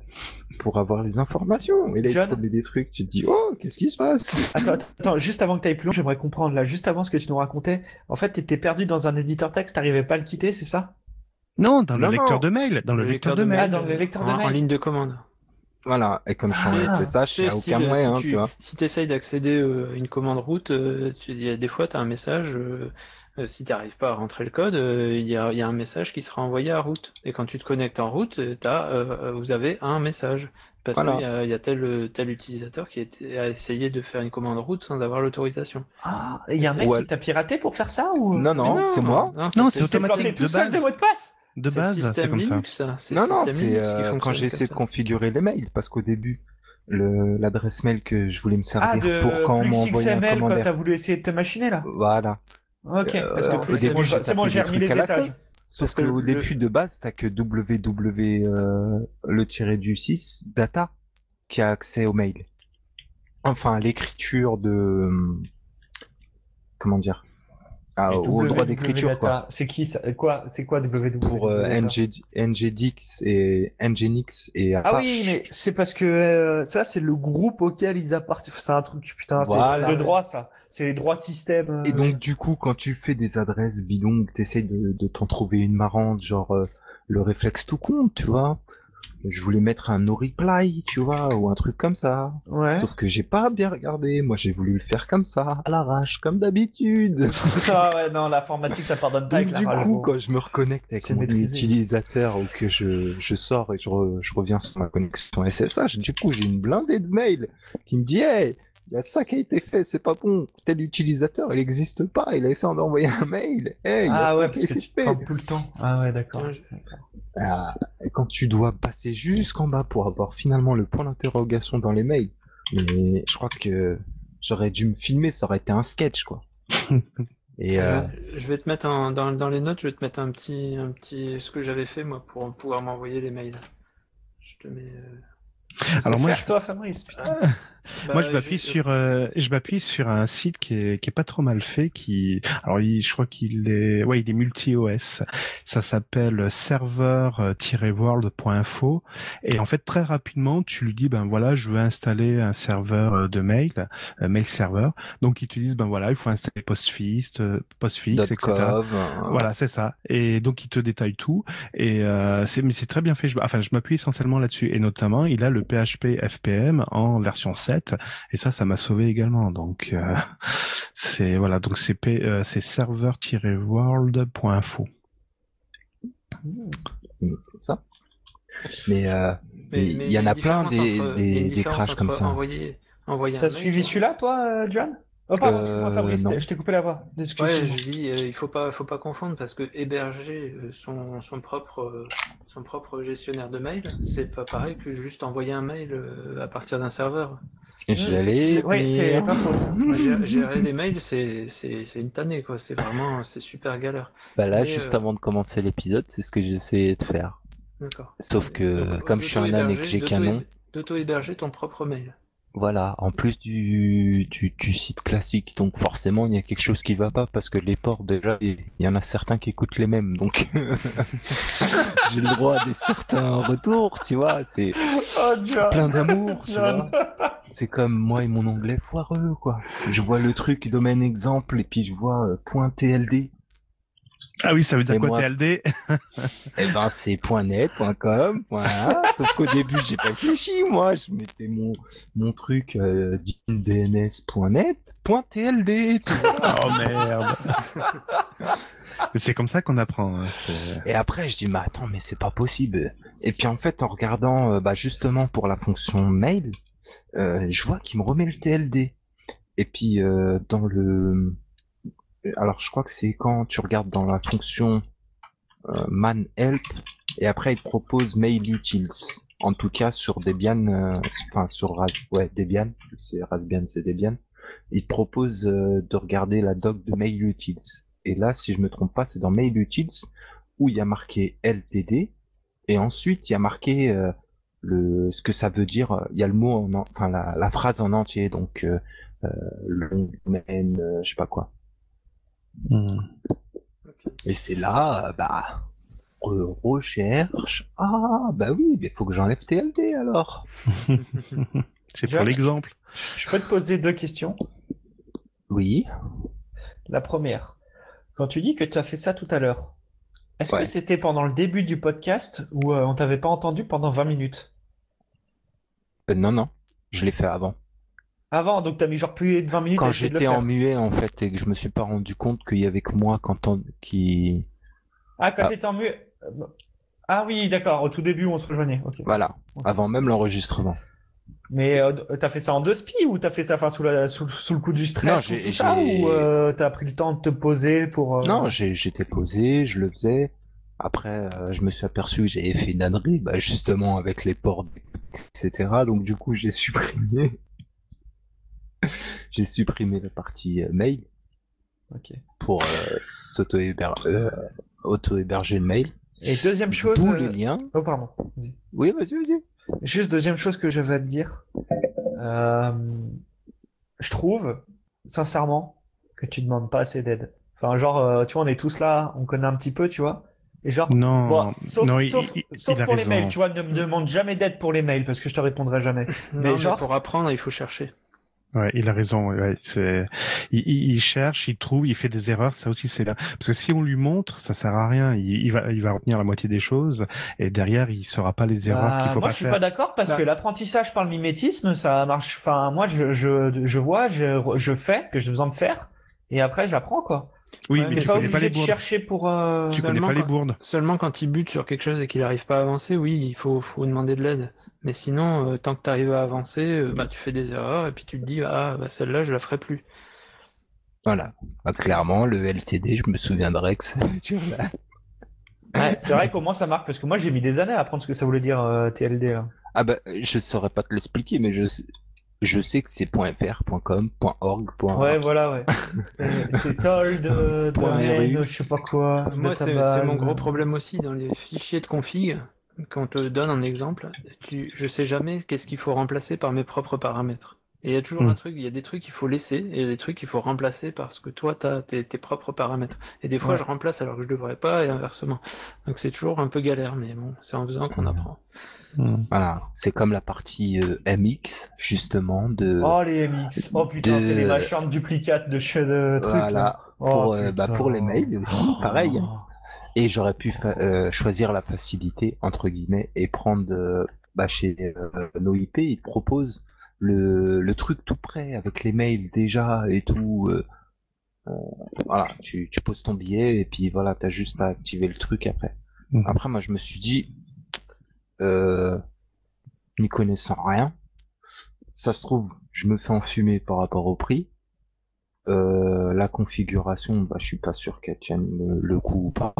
pour avoir les informations. Et là, John il trouve des trucs, tu te dis, oh, qu'est-ce qui se passe? Attends, attends, attends, juste avant que tu ailles plus loin, j'aimerais comprendre, là, juste avant ce que tu nous racontais, en fait, t'étais perdu dans un éditeur texte, t'arrivais pas à le quitter, c'est ça? Non, dans le Non, lecteur non. de mail. Dans le, lecteur de mail. Ah, dans le lecteur de en, mail. en ligne de commande. Voilà. Et comme je suis Ah, en S S H, il n'y a Tu sais, aucun style, moyen, si tu tu vois. si t'essayes d'accéder euh, à une commande route, euh, tu, il y a des fois, tu as un message, euh, euh, si tu n'arrives pas à rentrer le code, euh, il y a, il y a un message qui sera envoyé à route. Et quand tu te connectes en route, euh, t'as, euh, vous avez un message. Parce Voilà. qu'il y a, il y a tel, tel utilisateur qui a, été- a essayé de faire une commande route sans avoir l'autorisation. Ah, il y a un mec Ouais. qui t'a piraté pour faire ça ou? Non, non, Mais c'est moi. ça, Non, c'est c'est Tu t'es automatique. planté tout de seul base. des mots de passe? De c'est le base, c'est système comme ça. Linux, ça. C'est le Non, non, système c'est Linux qui euh, quand fonctionne j'ai essayé de comme ça. configurer les mails, parce qu'au début, le l'adresse mail que je voulais me servir Ah, de pour quand on plus m'envoyait un X M L quand commentaire. t'as voulu essayer de te machiner, là? Voilà. Ok, Euh, parce que au plus, c'est début, bon, j'ai c'est bon, tapé j'ai des remis les trucs à la étages. con. Sauf Parce que qu'au le- début de base, t'as que www euh, le tiré du six data qui a accès au mail. Enfin, l'écriture de comment dire ah, Et au droit W W d'écriture Data, quoi. c'est qui ça? Quoi? C'est quoi W W Pour euh, Data? N G, Nginx et Nginx et Ah Apache. oui, mais c'est parce que euh, ça, c'est le groupe auquel ils appartiennent. C'est un truc, putain, c'est Voilà. le truc de droit, ça. C'est les droits système. euh, Et donc du coup, quand tu fais des adresses bidons, que t'essayes de, de t'en trouver une marrante, genre euh, le réflexe tout compte, tu vois. Je voulais mettre un no reply, tu vois, ou un truc comme ça. Ouais. Sauf que j'ai pas bien regardé. Moi, j'ai voulu le faire comme ça, à l'arrache, comme d'habitude. Ah ouais, non, l'informatique, ça pardonne pas Donc avec la du rage, coup, bon. quand je me reconnecte avec C'est mon maîtrisé. utilisateur ou que je, je sors et je, re- je reviens sur ma connexion S S H, du coup, j'ai une blindée de mails qui me dit « Hey, il y a ça qui a été fait, c'est pas bon. Tel utilisateur, il n'existe pas. Il a essayé d'envoyer un mail. Hey, il y a Ah ça ouais, qui parce a que été tu te fait. trompes tout le temps. Ah ouais, d'accord. Tiens, je- Ah, et quand tu dois passer jusqu'en bas pour avoir finalement le point d'interrogation dans les mails, mais je crois que j'aurais dû me filmer, ça aurait été un sketch, quoi. Et euh, Je vais te mettre en- dans, dans les notes, je vais te mettre un petit, un petit, ce que j'avais fait moi pour pouvoir m'envoyer les mails. Je te mets. euh, Alors moi, faire je- toi, Fabrice, putain. bah, Moi, je m'appuie j'ai- sur, euh, je m'appuie sur un site qui est, qui est pas trop mal fait, qui, alors, il, je crois qu'il est, ouais, il est multi-O S. Ça s'appelle serveur-world point info. Et en fait, très rapidement, tu lui dis, ben voilà, je veux installer un serveur euh, de mail, euh, mail server. Donc, il te dit, ben voilà, il faut installer Postfix, euh, Postfix, et cetera. .cov, hein. Voilà, c'est ça. Et donc, il te détaille tout. Et euh, c'est, mais c'est très bien fait. Je, enfin, je m'appuie essentiellement là-dessus. Et notamment, il a le P H P F P M en version sept. Et ça, ça m'a sauvé également. Donc, euh, c'est voilà. Donc, c'est P- euh, c'est serveur-world point info. C'est ça. Mais euh, Mais- il mais y en a a une plein différence des, entre- il y a des, une des différence crashs comme entre ça. Envoyer, envoyer un T'as mail, suivi ça- celui-là, toi, euh, John? Oh, pardon, Euh, excuse-moi, Fabrice, non. je t'ai coupé la voix. Ouais, Excuse-moi. je dis, euh, il faut pas, faut pas confondre parce que héberger euh, son, son propre, euh, son propre gestionnaire de mail, c'est pas pareil que juste envoyer un mail euh, à partir d'un serveur. J'allais. C'est- ouais, c'est venir. pas faux, ça. Moi, gérer, gérer des mails, c'est, c'est, c'est une tannée, quoi. C'est vraiment, c'est super galère. Bah là, Mais, juste euh, avant de commencer l'épisode, c'est ce que j'ai essayé de faire. D'accord. Sauf que, Donc, comme je suis un âne et que j'ai d'auto-héberger- Canon, d'auto-héberger ton propre mail. voilà, en plus du, du, du site classique, donc forcément, il y a quelque chose qui va pas, parce que les ports, déjà, il y en a certains qui écoutent les mêmes, donc j'ai le droit à des certains retours, tu vois, c'est Oh, John. plein d'amour, tu John. vois. C'est comme moi et mon anglais foireux, quoi. Je vois le truc domaine exemple, et puis je vois euh, point .tld. Ah oui, ça veut dire Et quoi, moi- T L D? Eh ben, c'est .net, .com, Voilà. Sauf qu'au début, j'ai pas réfléchi, moi. Je mettais mon, mon truc euh, D N S point net, .tld. tu vois. Oh merde. Mais c'est comme ça qu'on apprend. hein, c'est- Et après, je dis, mais attends, mais c'est pas possible. Et puis en fait, en regardant, euh, bah, justement pour la fonction mail, euh, je vois qu'il me remet le T L D. Et puis euh, dans le, alors je crois que c'est quand tu regardes dans la fonction euh, man help, et après il te propose mail utils. En tout cas sur Debian, euh, enfin sur Ras- ouais Debian, c'est Raspbian, c'est Debian. Il te propose euh, de regarder la doc de mail utils. Et là, si je me trompe pas, c'est dans mail utils où il y a marqué L T D, et ensuite il y a marqué euh, le ce que ça veut dire. euh, Il y a le mot, en, en- enfin la, la phrase en entier, donc euh, euh, long domaine, euh, je sais pas quoi. Hmm. Et c'est là, euh, bah Re- recherche. Ah, bah oui, il faut que j'enlève T L D alors. C'est pour Jack, l'exemple. Je peux te poser deux questions. Oui. La première, quand tu dis que tu as fait ça tout à l'heure, est-ce Ouais. que c'était pendant le début du podcast ou euh, on t'avait pas entendu pendant vingt minutes? Euh, non, non, je l'ai fait avant. Avant, donc t'as mis genre plus de vingt minutes à Quand essayer de le j'étais faire. en muet, en fait, et que je me suis pas rendu compte qu'il y avait que moi quand on... qui... Ah, quand Ah. t'étais en muet. Ah oui, d'accord, au tout début on se rejoignait. Ok. Voilà, Ok. avant même l'enregistrement. Mais euh, t'as fait ça en deux spi ou t'as fait ça enfin, sous, la, sous, sous le coup du stress Non, ou j'ai- tout ça j'ai- ou euh, t'as pris le temps de te poser pour... euh, Non, j'ai- j'étais posé, je le faisais. Après, euh, je me suis aperçu que j'avais fait une ânerie, bah, justement avec les ports, et cetera. Donc du coup, j'ai supprimé, j'ai supprimé la partie euh, mail Ok. pour euh, s'auto-héber- euh, auto-héberger le mail. Et deuxième chose... D'où euh, les liens. Oh pardon. Vas-y. Oui, vas-y, vas-y. Juste deuxième chose que j'avais à te dire. Euh, je trouve, sincèrement, que tu demandes pas assez d'aide. Enfin, genre, euh, tu vois, on est tous là, on connaît un petit peu, tu vois. Et genre, Non, bon, sauf, non, il- sauf, il- sauf il a pour les raison. mails, tu vois, ne me demande jamais d'aide pour les mails parce que je te répondrai jamais. Non, Mais mais genre- pour apprendre, il faut chercher. Ouais, il a raison. Ouais, c'est, il, il il cherche, il trouve, il fait des erreurs. Ça aussi, c'est là. Parce que si on lui montre, ça sert à rien. Il, il va, il va retenir la moitié des choses et derrière, il saura pas les erreurs Bah, qu'il faut moi, pas je suis faire. pas d'accord parce Bah. que l'apprentissage par le mimétisme, ça marche. Enfin, moi, je, je, je vois, je, je fais, que j'ai besoin de faire, et après, j'apprends, quoi. Oui, Ouais, mais mais T'es tu pas connais pas obligé les de bourdes. chercher pour. euh, Tu connais Seulement pas les quand- bourdes. Seulement quand il bute sur quelque chose et qu'il n'arrive pas à avancer, oui, il faut, faut demander de l'aide. Mais sinon, euh, tant que tu arrives à avancer, euh, bah, tu fais des erreurs et puis tu te dis, ah, bah, celle-là, je la ferai plus. Voilà. Bah, clairement, le L T D, je me souviendrai que ça... tu vois, là. Ouais, c'est vrai qu'au moins ça marque parce que moi, j'ai mis des années à apprendre ce que ça voulait dire euh, T L D. Là. Ah bah, je saurais pas te l'expliquer, mais je, je sais que c'est .fr, .com, .org, Ouais, voilà, ouais. C'est- C'est toll de Point domaine, R U. je sais pas quoi. Moi, c'est database. c'est mon gros problème aussi dans les fichiers de config. Quand on te donne un exemple, tu, je sais jamais qu'est-ce qu'il faut remplacer par mes propres paramètres. Et il y a toujours Hmm. un truc, il y a des trucs qu'il faut laisser et il y a des trucs qu'il faut remplacer parce que toi, tu as tes, tes propres paramètres. Et des fois, Ouais. je remplace alors que je devrais pas et inversement. Donc c'est toujours un peu galère, mais bon, c'est en faisant qu'on Hmm. apprend. Hmm. Voilà. C'est comme la partie euh, M X, justement, de... Oh, les M X. Oh putain, de- c'est les machins de duplicates de, che- de trucs. Voilà. là. Pour, Oh, euh, bah, putain. pour les mails aussi, pareil. Oh. Et j'aurais pu fa- euh, choisir la facilité, entre guillemets, et prendre, euh, bah, chez euh, nos I P, ils te proposent le, le truc tout prêt, avec les mails déjà et tout. euh, euh, voilà, tu, tu poses ton billet, et puis voilà, t'as juste à activer le truc après. Mhm. Après, moi, je me suis dit, euh, n'y connaissant rien, ça se trouve, je me fais enfumer par rapport au prix. Euh, la configuration, bah, je suis pas sûr qu'elle tienne le, le coup ou pas.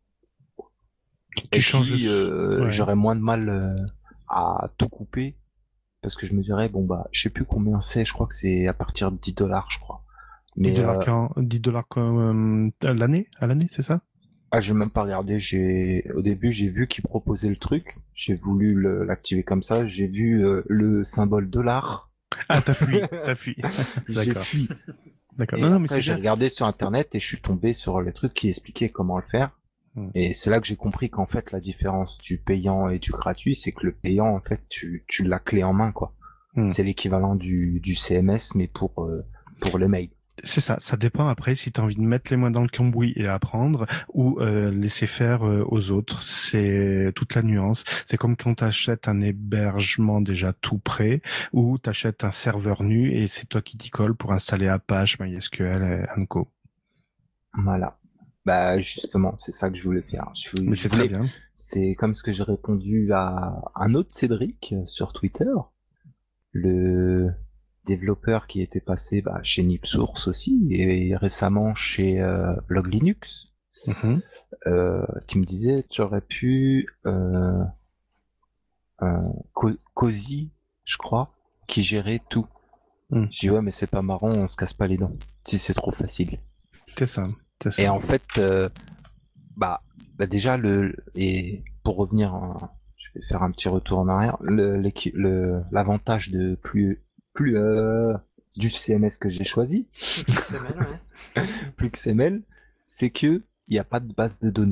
Tu Et changes puis, de- euh, ouais. j'aurais moins de mal euh, à tout couper parce que je me dirais, bon, bah, je sais plus combien c'est, je crois que c'est à partir de dix dollars, je crois. dix Mais, dollars euh, quand- dix dollars quand, euh, à l'année, à l'année, c'est ça? ah, j'ai même pas regardé, j'ai, au début, j'ai vu qu'ils proposaient le truc, j'ai voulu le- l'activer comme ça, j'ai vu euh, le symbole dollar, Ah, t'as fui, t'as fui. j'ai D'accord. fui. D'accord. Et Non, non, mais après, c'est j'ai bien. regardé sur internet et je suis tombé sur les trucs qui expliquaient comment le faire. Hmm. Et c'est là que j'ai compris qu'en fait, la différence du payant et du gratuit, c'est que le payant, en fait, tu, tu l'as clé en main, quoi. Hmm. C'est l'équivalent du, du C M S, mais pour, euh, pour les mails. C'est ça, ça dépend après si tu as envie de mettre les mains dans le cambouis et apprendre ou euh, laisser faire euh, aux autres. C'est toute la nuance. C'est comme quand tu achètes un hébergement déjà tout prêt ou tu achètes un serveur nu et c'est toi qui t'y colle pour installer Apache, MySQL et Co. Voilà. Bah, justement, c'est ça que je voulais faire. Je, Mais je c'est voulais- très bien. C'est comme ce que j'ai répondu à un autre Cédric euh, sur Twitter, le développeur qui était passé bah, chez NipSource aussi et récemment chez euh, Log Linux, Mhm. euh, qui me disait tu aurais pu euh, euh, Co- Cozy, je crois, qui gérait tout. Mm. Je dis ouais mais c'est pas marrant, on se casse pas les dents si c'est trop facile. C'est ça. C'est ça. Et en fait, euh, bah, bah déjà le et pour revenir, en- je vais faire un petit retour en arrière. Le l'équi- le l'avantage de plus plus euh, du C M S que j'ai choisi, C'est mal, ouais. plus que C M L, c'est que il n'y a pas de base de données.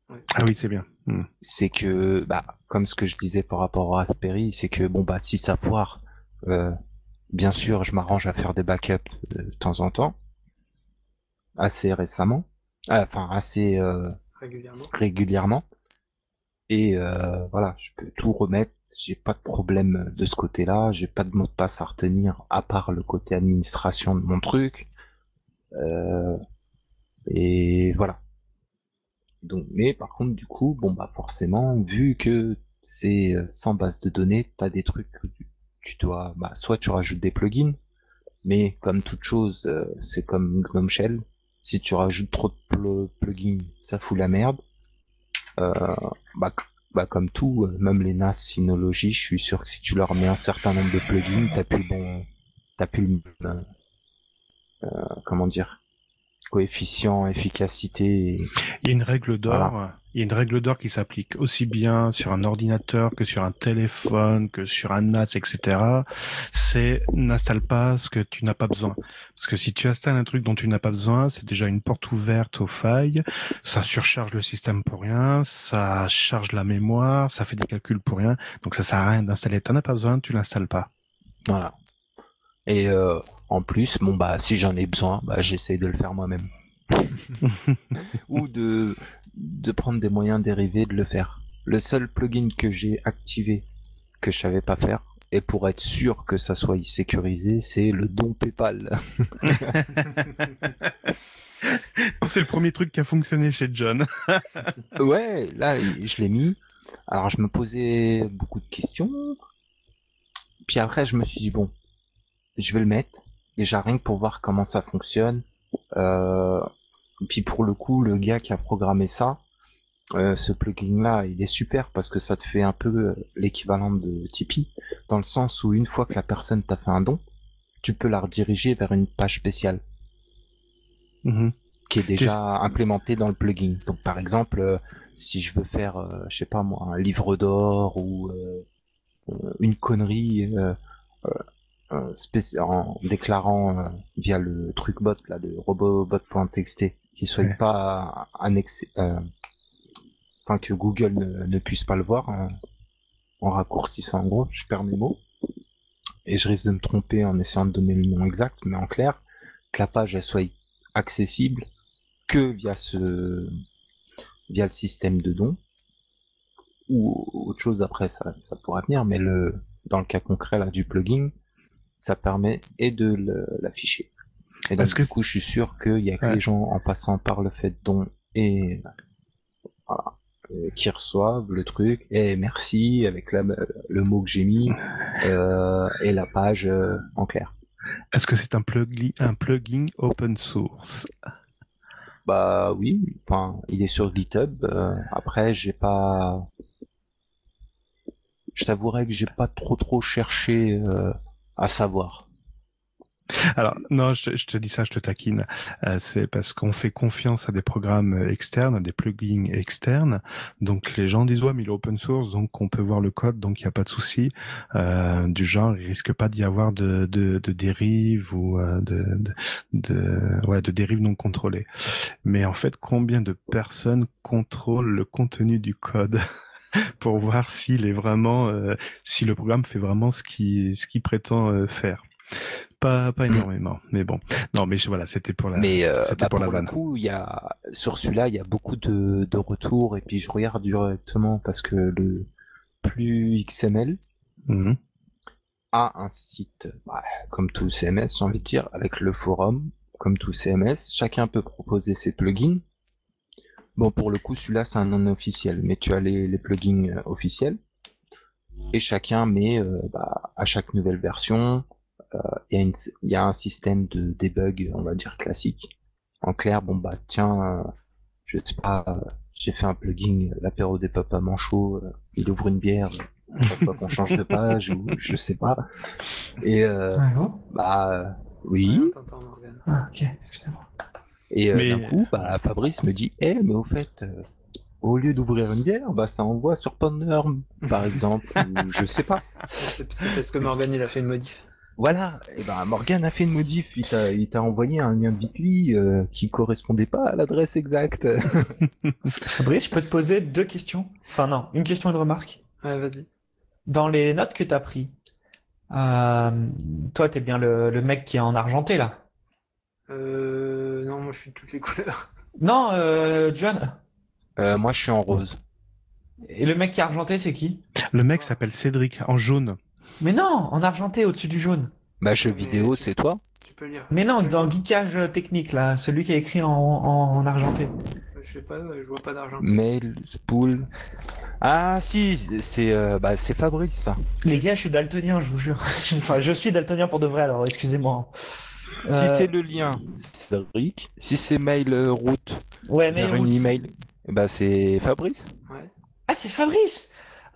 Ah oui, c'est bien. Mm. C'est que, bah, comme ce que je disais par rapport à Raspberry, c'est que bon bah si ça foire, euh, bien sûr, je m'arrange à faire des backups de, de temps en temps, assez récemment, Ah, enfin assez euh, Régulièrement. régulièrement, et euh, voilà, je peux tout remettre. J'ai pas de problème de ce côté-là. J'ai pas de mot de passe à retenir à part le côté administration de mon truc. Euh, et voilà. Donc, mais par contre, du coup, bon bah forcément, vu que c'est euh, sans base de données, t'as des trucs que tu, tu dois, bah soit tu rajoutes des plugins, mais comme toute chose, euh, c'est comme GNOME Shell. Si tu rajoutes trop de pl- plugins, ça fout la merde. Euh, bah, bah comme tout, euh, même les N A S Synology, je suis sûr que si tu leur mets un certain nombre de plugins, t'as plus le bon, t'as plus le, euh, euh, comment dire, coefficient efficacité. Et... Il y a une règle d'or. Voilà. Il y a une règle d'or qui s'applique aussi bien sur un ordinateur que sur un téléphone, que sur un N A S, et cetera. C'est n'installe pas ce que tu n'as pas besoin. Parce que si tu installes un truc dont tu n'as pas besoin, c'est déjà une porte ouverte aux failles. Ça surcharge le système pour rien, ça charge la mémoire, ça fait des calculs pour rien. Donc ça sert à rien d'installer. T'en as pas besoin, tu l'installes pas. Voilà. Et euh, en plus, bon bah si j'en ai besoin, bah j'essaye de le faire moi-même. Ou de de prendre des moyens dérivés de le faire. Le seul plugin que j'ai activé que je savais pas faire, et pour être sûr que ça soit sécurisé, c'est le don PayPal. C'est le premier truc qui a fonctionné chez John. Ouais, là je l'ai mis. Alors je me posais beaucoup de questions. Puis après je me suis dit bon, je vais le mettre. Déjà rien que pour voir comment ça fonctionne. Euh... Et puis pour le coup, le gars qui a programmé ça, euh, ce plugin-là, il est super parce que ça te fait un peu l'équivalent de Tipeee, dans le sens où une fois que la personne t'a fait un don, tu peux la rediriger vers une page spéciale Mm-hmm. qui est déjà implémentée dans le plugin. Donc par exemple, euh, si je veux faire, euh, je sais pas moi, un livre d'or ou euh, euh, une connerie euh, euh, spéci- en déclarant euh, via le truc bot là de robobot.txt qui soit Ouais. pas annexé, euh, enfin que Google ne, ne puisse pas le voir en, en raccourcissant en gros, je perds mes mots et je risque de me tromper en essayant de donner le nom exact, mais en clair que la page elle soit accessible que via ce via le système de don ou autre chose après ça ça pourra venir, mais le dans le cas concret là du plugin, ça permet et de le, l'afficher. Et donc Parce que du coup, je suis sûr qu'il y a que Ouais. les gens en passant par le fait don et voilà, euh, qui reçoivent le truc et merci avec la, le mot que j'ai mis euh, et la page euh, en clair. Est-ce que c'est un plugin, un plugin open source? Bah oui, enfin il est sur GitHub. Euh, après, j'ai pas, je t'avouerai que j'ai pas trop trop cherché euh, à savoir. Alors, non, je, je te dis ça, je te taquine. Euh, c'est parce qu'on fait confiance à des programmes externes, à des plugins externes. Donc, les gens disent, ouais, mais il est open source, donc on peut voir le code, donc il n'y a pas de souci. Euh, du genre, il risque pas d'y avoir de, de, de dérives ou euh, de, de, de, ouais, de dérives non contrôlées. Mais en fait, combien de personnes contrôlent le contenu du code pour voir s'il est vraiment, euh, si le programme fait vraiment ce qu'il, ce qu'il prétend euh, faire? Pas, pas énormément, mais bon. Non, mais je- voilà, c'était pour la. Mais euh, c'était bah, pour, pour la le vanne. coup, il y a sur celui-là, il y a beaucoup de, de retours et puis je regarde directement parce que le plus X M L Mhm. a un site, bah, comme tout C M S, j'ai envie de dire, avec le forum, comme tout C M S, chacun peut proposer ses plugins. Bon, pour le coup, celui-là, c'est un non officiel, mais tu as les, les plugins euh, officiels et chacun met euh, bah, à chaque nouvelle version. Il y a une, il y a un système de debug, on va dire classique. En clair, bon bah tiens, euh, je sais pas, euh, j'ai fait un plugin, euh, l'apéro des papas manchots, euh, il ouvre une bière, euh, chaque fois qu'on change de page ou je sais pas. Et euh, Allô? bah euh, oui. Ouais, on t'entend, Morgane. Ah, ok, excusez-moi. Et euh, Mais- d'un coup, bah Fabrice me dit, eh mais au fait, euh, au lieu d'ouvrir une bière, bah ça envoie sur Pornhub, par exemple, ou je sais pas. C'est c'est parce que Morgane il a fait une modif. Voilà, et ben Morgan a fait une modif, il t'a, il t'a envoyé un lien Bitly euh, qui correspondait pas à l'adresse exacte. Fabrice, je peux te poser deux questions. Enfin non, une question et une remarque. Ouais, vas-y. Dans les notes que t'as pris, euh, toi t'es bien le, le mec qui est en argenté là. Euh, non, moi je suis de toutes les couleurs. Non, euh, John. Euh, moi je suis en rose. Et le mec qui est argenté, c'est qui? Le mec s'appelle Cédric, en jaune. Mais non, en argenté au-dessus du jaune. Bah jeu Mais vidéo, tu- c'est toi? Tu peux lire. Mais non, dans geekage technique là, celui qui a écrit en, en, en argenté. Je sais pas, je vois pas d'argent. Mail, spool. Ah si, c'est euh, bah c'est Fabrice ça. Les gars, je suis daltonien, je vous jure. Enfin, je suis daltonien pour de vrai, alors excusez-moi. Si Euh, c'est le lien, c'est Cédric. Si c'est mail euh, route ouais, vers mais une email, eh bah c'est Fabrice. Ouais. Ah, c'est Fabrice!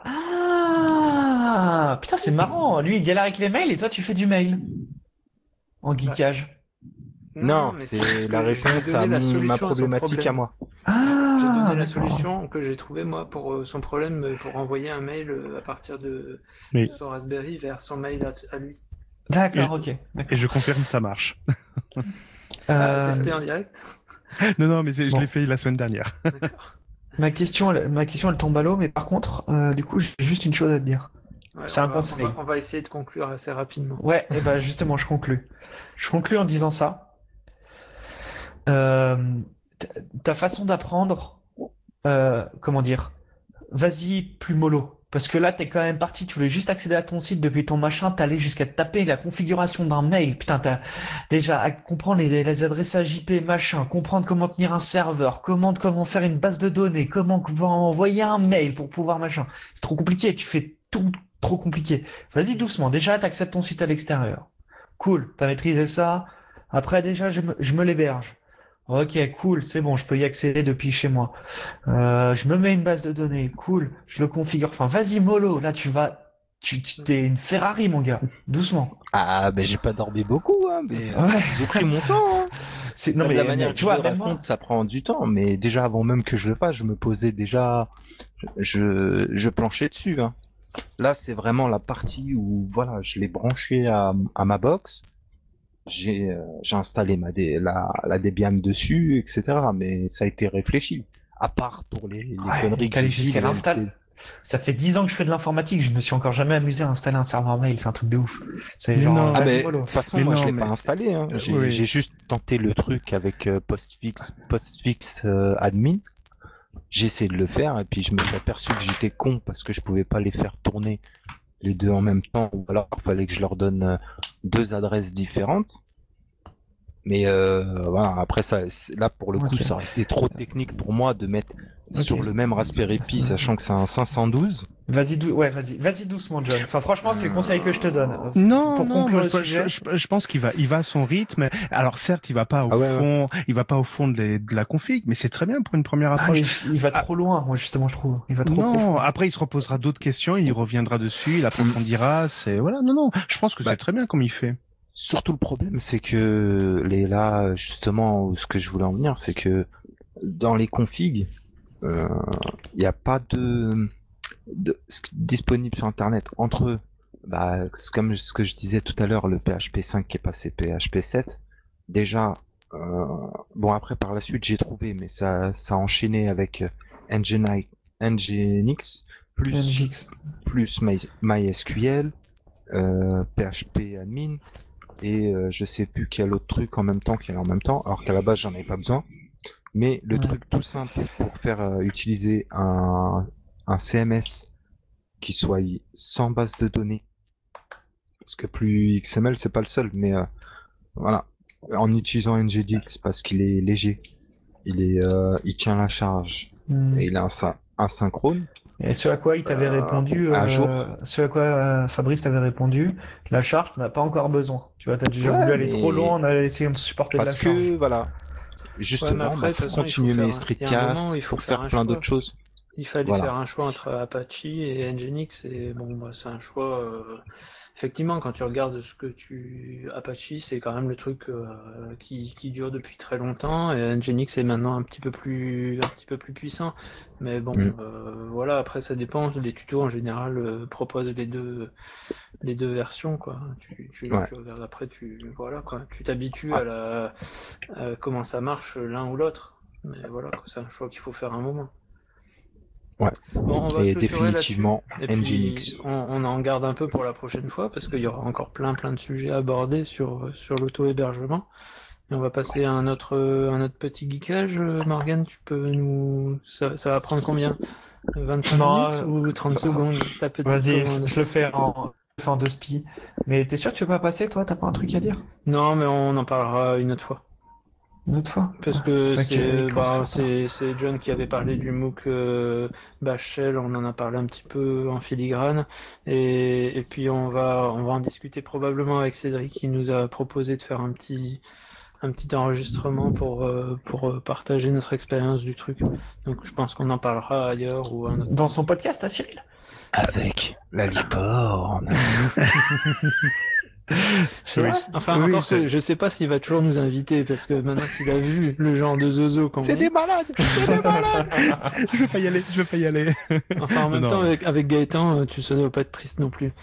Ah! Putain, c'est marrant. Lui, il galère avec les mails et toi, tu fais du mail. En geekage. Non, mais c'est parce que la je lui ai réponse donné à la mon- solution ma son problématique à problème. moi. J'ai Ah! donné la d'accord. solution que j'ai trouvée moi pour euh, son problème, euh, pour envoyer un mail euh, à partir de Oui. son Raspberry vers son mail à, à lui. D'accord, Et- ok. Et D'accord. je confirme, ça marche. Ah, Euh, testé en direct? Non, non, mais c'est- je Bon. l'ai fait la semaine dernière. D'accord. ma question, elle, ma question, elle tombe à l'eau, mais par contre, euh, du coup, j'ai juste une chose à te dire. Ouais, C'est on un va- conseil. On va, on va essayer de conclure assez rapidement. Ouais, et ben justement, je conclus. Je conclus en disant ça. Euh, ta ta façon d'apprendre, euh, comment dire, vas-y plus mollo. Parce que là, t'es quand même parti, tu voulais juste accéder à ton site depuis ton machin, t'allais jusqu'à te taper la configuration d'un mail. Putain, t'as déjà à comprendre les, les adressages I P, machin, comprendre comment tenir un serveur, comment, comment faire une base de données, comment, comment envoyer un mail pour pouvoir machin. C'est trop compliqué, tu fais tout trop compliqué. Vas-y doucement, déjà, t'accèdes ton site à l'extérieur. Cool, t'as maîtrisé ça. Après, déjà, je me, je me l'héberge. Ok, cool, c'est bon, je peux y accéder depuis chez moi. Euh, je me mets une base de données, cool, je le configure. Enfin, vas-y, mollo, là tu vas, tu, tu t'es une Ferrari, mon gars, doucement. Ah ben j'ai pas dormi beaucoup, hein, mais euh, Ouais, j'ai pris mon temps. Hein. c'est non de mais, la mais manière que tu je vois, le même moi, raconte, ça prend du temps, mais déjà avant même que je le fasse, je me posais déjà, je, je planchais dessus. Hein. Là, c'est vraiment la partie où voilà, je l'ai branché à, à ma box, j'ai euh, j'ai installé ma dé, la, la Debian dessus, et cetera. Mais ça a été réfléchi. À part pour les, les ouais, conneries que t'es allé j'ai dit, jusqu'à les l'install. L T. Ça fait dix ans que je fais de l'informatique, je me suis encore jamais amusé à installer un serveur mail, c'est un truc de ouf. C'est Mais genre, non. vas-y, Ah ben de mollo. toute façon, Mais moi non, je l'ai mais- pas installé. Hein. Euh, J'ai oui. j'ai juste tenté le truc avec euh, Postfix, Postfix euh, admin. J'ai essayé de le faire et puis je me suis aperçu que j'étais con parce que je pouvais pas les faire tourner les deux en même temps, ou alors il fallait que je leur donne euh, deux adresses différentes. Mais euh, voilà, après ça, c'est- là pour le coup, Ok. ça aurait été trop technique pour moi de mettre Ok. sur le même Raspberry Pi, sachant que c'est un cinq cent douze. Vas-y, dou- ouais, vas-y, vas-y doucement, John. Enfin, franchement, c'est le conseil que je te donne. Euh, Non, pour non, conclure moi, le je, sujet. je- je- je pense qu'il va, il va à son rythme. Alors certes, il va pas au Ah ouais, ouais. fond, il va pas au fond de, les- de la config, mais c'est très bien pour une première Ah, approche. il, il va trop loin, moi justement, je trouve. Il va trop Non, profond. après il se reposera d'autres questions, il reviendra dessus, il approfondira. C'est voilà, non, non. Je pense que Bah. c'est très bien comme il fait. Surtout le problème, c'est que les là, justement, ce que je voulais en venir, c'est que dans les configs, il n'y a pas de, de ce qui est disponible sur Internet. Entre eux, bah, c'est comme ce que je disais tout à l'heure, le P H P cinq qui est passé P H P sept. Déjà, euh, bon après par la suite j'ai trouvé, mais ça, ça a enchaîné avec euh, Nginx, Nginx plus N G X. plus My- MySQL, euh, P H P admin et euh, je sais plus quel autre truc en même temps qu'il y a en même temps, alors qu'à la base j'en avais pas besoin. Mais le Ouais. truc tout simple pour faire euh, utiliser un, un C M S qui soit y- sans base de données, parce que plus X M L c'est pas le seul, mais euh, voilà, en utilisant N G D X parce qu'il est léger, il est, euh, il tient la charge Hmm. et il est asyn- asynchrone. Et ce à quoi il t'avait Euh, répondu, un euh, jour. ce à quoi euh, Fabrice t'avait répondu, la charge, t'en as pas encore besoin. Tu vois, t'as déjà Ouais, voulu aller mais- trop loin, on a essayé de supporter de la Parce charge. que voilà, Ouais, justement, mais après, bah, de toute faut façon, il faut continuer faire les un- il y a un moment streetcasts, où il faut faut faire faire un plein choix. d'autres choses. Il fallait Voilà. faire un choix entre Apache et Nginx et bon, bah, c'est un choix. euh, Effectivement, quand tu regardes ce que tu Apache, c'est quand même le truc euh, qui, qui dure depuis très longtemps et Nginx est maintenant un petit peu plus un petit peu plus puissant. Mais bon, Mm. euh, voilà. Après, ça dépend. Les tutos en général euh, proposent les deux les deux versions quoi. Tu, tu, Ouais. tu regardes après, tu voilà quoi. Tu t'habitues Ouais. à la à comment ça marche l'un ou l'autre. Mais voilà, quoi, c'est un choix qu'il faut faire un moment. Ouais. Bon, on va Et clôturer définitivement, là-dessus. Et Nginx. puis, on, on en garde un peu pour la prochaine fois, parce qu'il y aura encore plein plein de sujets à aborder sur, sur l'auto-hébergement. Et on va passer à un autre, un autre petit geekage. Morgane, tu peux nous... Ça, ça va prendre combien? vingt-cinq Non, minutes euh, ou trente secondes? Ta petite Vas-y, commande. je le fais en, je le fais en deux spi. Mais t'es sûr que tu veux pas passer, toi? T'as pas un truc à dire? Non, mais on en parlera une autre fois. Une autre fois? Parce Ouais, que vrai c'est qu'Eric bah, commence trop tard. c'est c'est John qui avait parlé du MOOC euh, Bash Shell, on en a parlé un petit peu en filigrane et, et puis on va on va en discuter probablement avec Cédric qui nous a proposé de faire un petit un petit enregistrement pour euh, pour euh, partager notre expérience du truc. Donc je pense qu'on en parlera ailleurs ou à un autre. Dans son podcast, à Cyril? Avec la licorne. C'est Oui. vrai? Enfin Oui, encore c'est- que je sais pas s'il va toujours nous inviter parce que maintenant qu'il a vu le genre de zozo qu'on C'est est. des malades. C'est des malades. Je vais pas y aller, je vais pas y aller. Enfin en même Non. temps avec avec Gaëtan, euh, tu ça doit pas être triste non plus.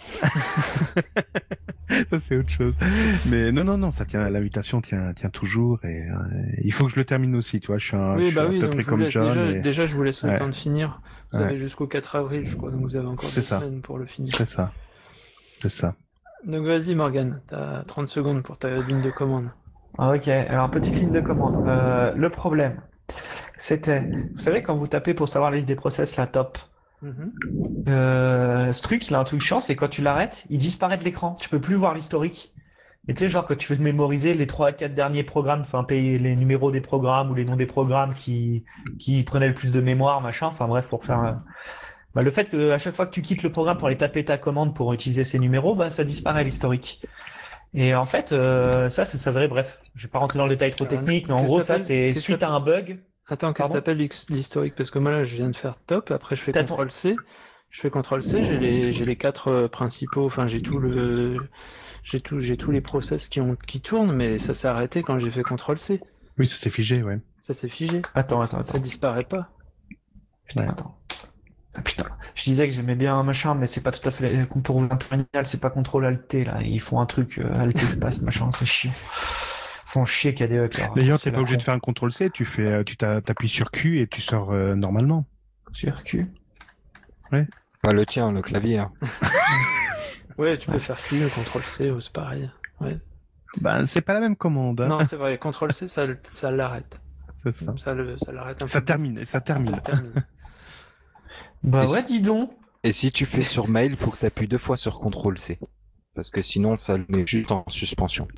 Ça, c'est autre chose. Mais non, non, non, ça tient, l'invitation tient, tient toujours et euh, il faut que je le termine aussi, tu vois. Je suis, un, je Oui, suis bah à oui, peu donc près je vous comme laisse John. déjà, et- déjà, je vous laisse le Ouais. temps de finir. Vous Ouais. avez jusqu'au quatre avril, je crois, donc vous avez encore C'est deux ça. semaines pour le finir. C'est ça. C'est ça. Donc vas-y, Morgane, t'as trente secondes pour ta ligne de commande. Ah, ok, alors petite ligne de commande. Euh, le problème, c'était, vous savez, quand vous tapez pour savoir la liste des process, la top, Mhm. euh, ce truc, il a un truc chiant, c'est quand tu l'arrêtes, il disparaît de l'écran. Tu peux plus voir l'historique. Et tu sais, genre, quand tu veux te mémoriser les trois à quatre derniers programmes, enfin, payer les numéros des programmes ou les noms des programmes qui, qui prenaient le plus de mémoire, machin, enfin, bref, pour faire, euh, bah, le fait que à chaque fois que tu quittes le programme pour aller taper ta commande pour utiliser ces numéros, bah, ça disparaît l'historique. Et en fait, euh, ça, c'est s'avérer, bref, je vais pas rentrer dans le détail trop Alors, technique, mais en qu'est-ce gros, que ça, t'appelles- c'est qu'est-ce que suite à un bug. Attends, qu'est-ce que Pardon t'appelles l'his- l'historique? Parce que moi, là, je viens de faire top, après je fais T'as ton- contrôle C. Je fais contrôle C, j'ai les, j'ai les quatre euh, principaux, enfin, j'ai tout le, j'ai tout, j'ai tous les process qui ont, qui tournent, mais ça s'est arrêté quand j'ai fait contrôle C. Oui, ça s'est figé, ouais. Ça s'est figé. Attends, attends, attends. Ça disparaît pas. Putain, Ouais. attends. Ah, putain. Je disais que j'aimais bien un machin, mais c'est pas tout à fait la- pour l'international, c'est pas contrôle alt T, là. Ils font un truc, euh, alt espace, machin, c'est chiant. Ils font chier K D E, là. D'ailleurs, C'est t'es la pas obligé con. de faire un contrôle C, tu fais, euh, tu t'a- t'appuies sur Q et tu sors euh, normalement. Sur Q. Bah, le tien, le clavier. hein. Ouais, tu peux faire Q, contrôle C, oh, c'est pareil. Ouais. Ben, c'est pas la même commande. Hein. Non, c'est vrai, contrôle C, ça, ça l'arrête. C'est ça. Ça, le, ça l'arrête un Ça peu. termine, ça termine. Ça termine. Bah Et ouais, si- dis donc. Et si tu fais sur mail, faut que tu appuies deux fois sur contrôle C. Parce que sinon, ça le met juste en suspension.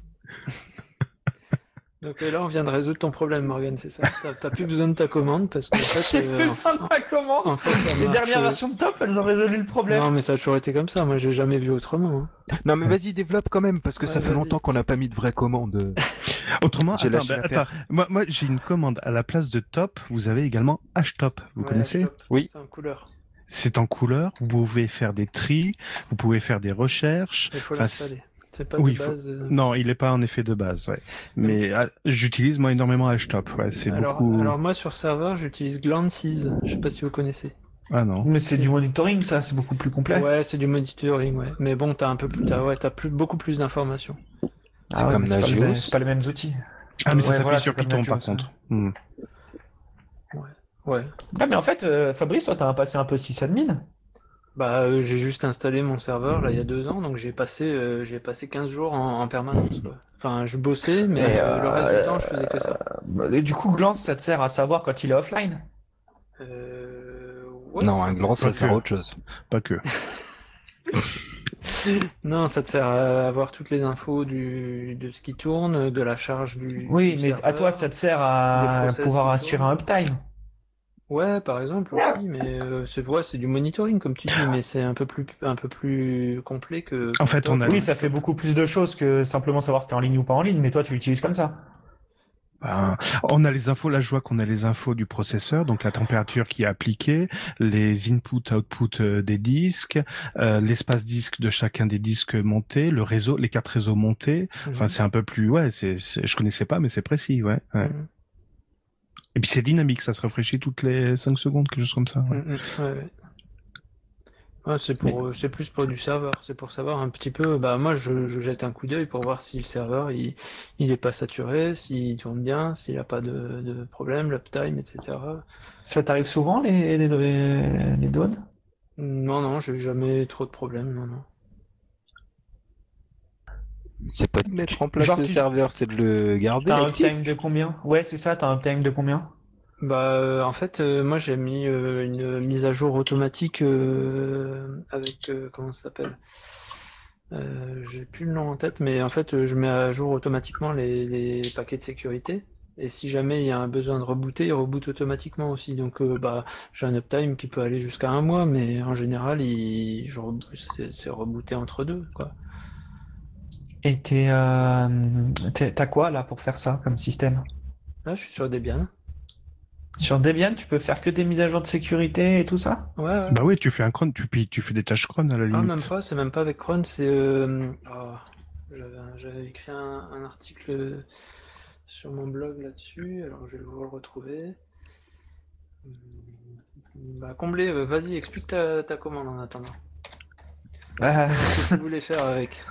Donc euh, là, on vient de résoudre ton problème, Morgane, c'est ça. T'as t'as plus besoin de ta commande parce qu'en fait, J'ai euh, besoin de ta commande. en fait, ça Les marche, dernières euh, versions de Top, elles ont résolu le problème. Non, mais ça a toujours été comme ça. Moi, j'ai jamais vu autrement. hein. Non, mais vas-y, développe quand même, parce que Ouais, ça fait vas-y. longtemps qu'on n'a pas mis de vraie commande. Autrement, J'ai attends, lâché ben, l'affaire. attends. Moi, moi j'ai une commande à la place de top. Vous avez également hashtop. Vous Ouais, connaissez stop. Oui. C'est en couleur. C'est en couleur. Vous pouvez faire des tris. Vous pouvez faire des recherches. Il faut Enfin, l'installer. C'est pas oui, de faut- base. euh, Non, il est pas en effet de base, ouais. Mais ah, j'utilise moi énormément hashtop. Ouais, c'est Alors, beaucoup. alors moi, sur serveur, j'utilise Glances. Je sais pas si vous connaissez. Ah non. Mais c'est du monitoring, ça, c'est beaucoup plus complet. Ouais, c'est du monitoring, ouais. Mais bon, t'as un peu plus, t'as, ouais, t'as plus, beaucoup plus d'informations. C'est ouais, comme mais c'est pas, Nagios. le- c'est pas les mêmes outils. Ah mais Ouais, ça s'appuie voilà, sur c'est comme Python Nagios, par hein. contre. Hmm. Ouais. Ah, mais en fait, euh, Fabrice, toi, t'as un passé un peu sysadmin. Bah, euh, j'ai juste installé mon serveur là il y a deux ans, donc j'ai passé, euh, j'ai passé quinze jours en, en permanence, quoi. Enfin, je bossais, mais Et, euh, le reste du euh, temps, je faisais que ça. Et du coup, Glance, ça te sert à savoir quand il est offline. Euh, ouais, Non, enfin, un c'est- grand, c'est- ça sert à autre chose. Pas que. Non, ça te sert à avoir toutes les infos du, de ce qui tourne, de la charge du. Oui, du mais à serveur. toi, ça te sert Des à process pouvoir qui assurer tournent. un uptime. Ouais, par exemple aussi, mais euh, c'est ouais, c'est du monitoring comme tu dis, mais c'est un peu plus un peu plus complet que. En fait, on a- Oui, ça fait beaucoup plus de choses que simplement savoir si t'es en ligne ou pas en ligne, mais toi, tu l'utilises comme ça. Ben, on a les infos, là je vois qu'on a les infos du processeur, donc la température qui est appliquée, les input-output euh, des disques, euh, l'espace disque de chacun des disques montés, le réseau, les quatre réseaux montés. Enfin, Mhm. c'est un peu plus, ouais, c'est, c'est, je connaissais pas, mais c'est précis, ouais. ouais. Mhm. Et puis c'est dynamique, ça se rafraîchit toutes les cinq secondes, quelque chose comme ça. Ouais. Mhm. Ouais, ouais. Ouais, c'est pour, euh, c'est plus pour du serveur. C'est pour savoir un petit peu. Bah moi, je, je jette un coup d'œil pour voir si le serveur il, il est pas saturé, s'il tourne bien, s'il a pas de, de problème, l'uptime, et cetera. Ça t'arrive souvent les, les, les, les donnes? Non, non, j'ai jamais trop de problèmes. Non, non. C'est pas de mettre en place Genre, le tu- serveur, c'est de le garder T'as un actif. uptime de combien? Ouais, c'est ça, t'as un uptime de combien? Bah, euh, en fait, euh, moi j'ai mis euh, une mise à jour automatique euh, avec euh, comment ça s'appelle? Euh, j'ai plus le nom en tête, mais en fait, euh, je mets à jour automatiquement les, les paquets de sécurité. Et si jamais il y a un besoin de rebooter, il reboot automatiquement aussi. Donc, euh, bah, j'ai un uptime qui peut aller jusqu'à un mois, mais en général, il, je re- c'est c'est rebooté entre deux, quoi. Et t'es, euh, t'es- t'as quoi là pour faire ça comme système? Là, je suis sur Debian. Sur Debian, tu peux faire que des mises à jour de sécurité et tout ça? Ouais, ouais. Bah oui, tu fais un cron, tu, puis tu fais des tâches cron à la Ah, limite. même pas, c'est même pas avec Cron, c'est. euh, oh, j'avais, j'avais écrit un, un article sur mon blog là-dessus, alors je vais vous le retrouver. Hum, Bah, combler, euh, vas-y, explique ta, ta commande en attendant. Ah. Ce que tu voulais faire avec.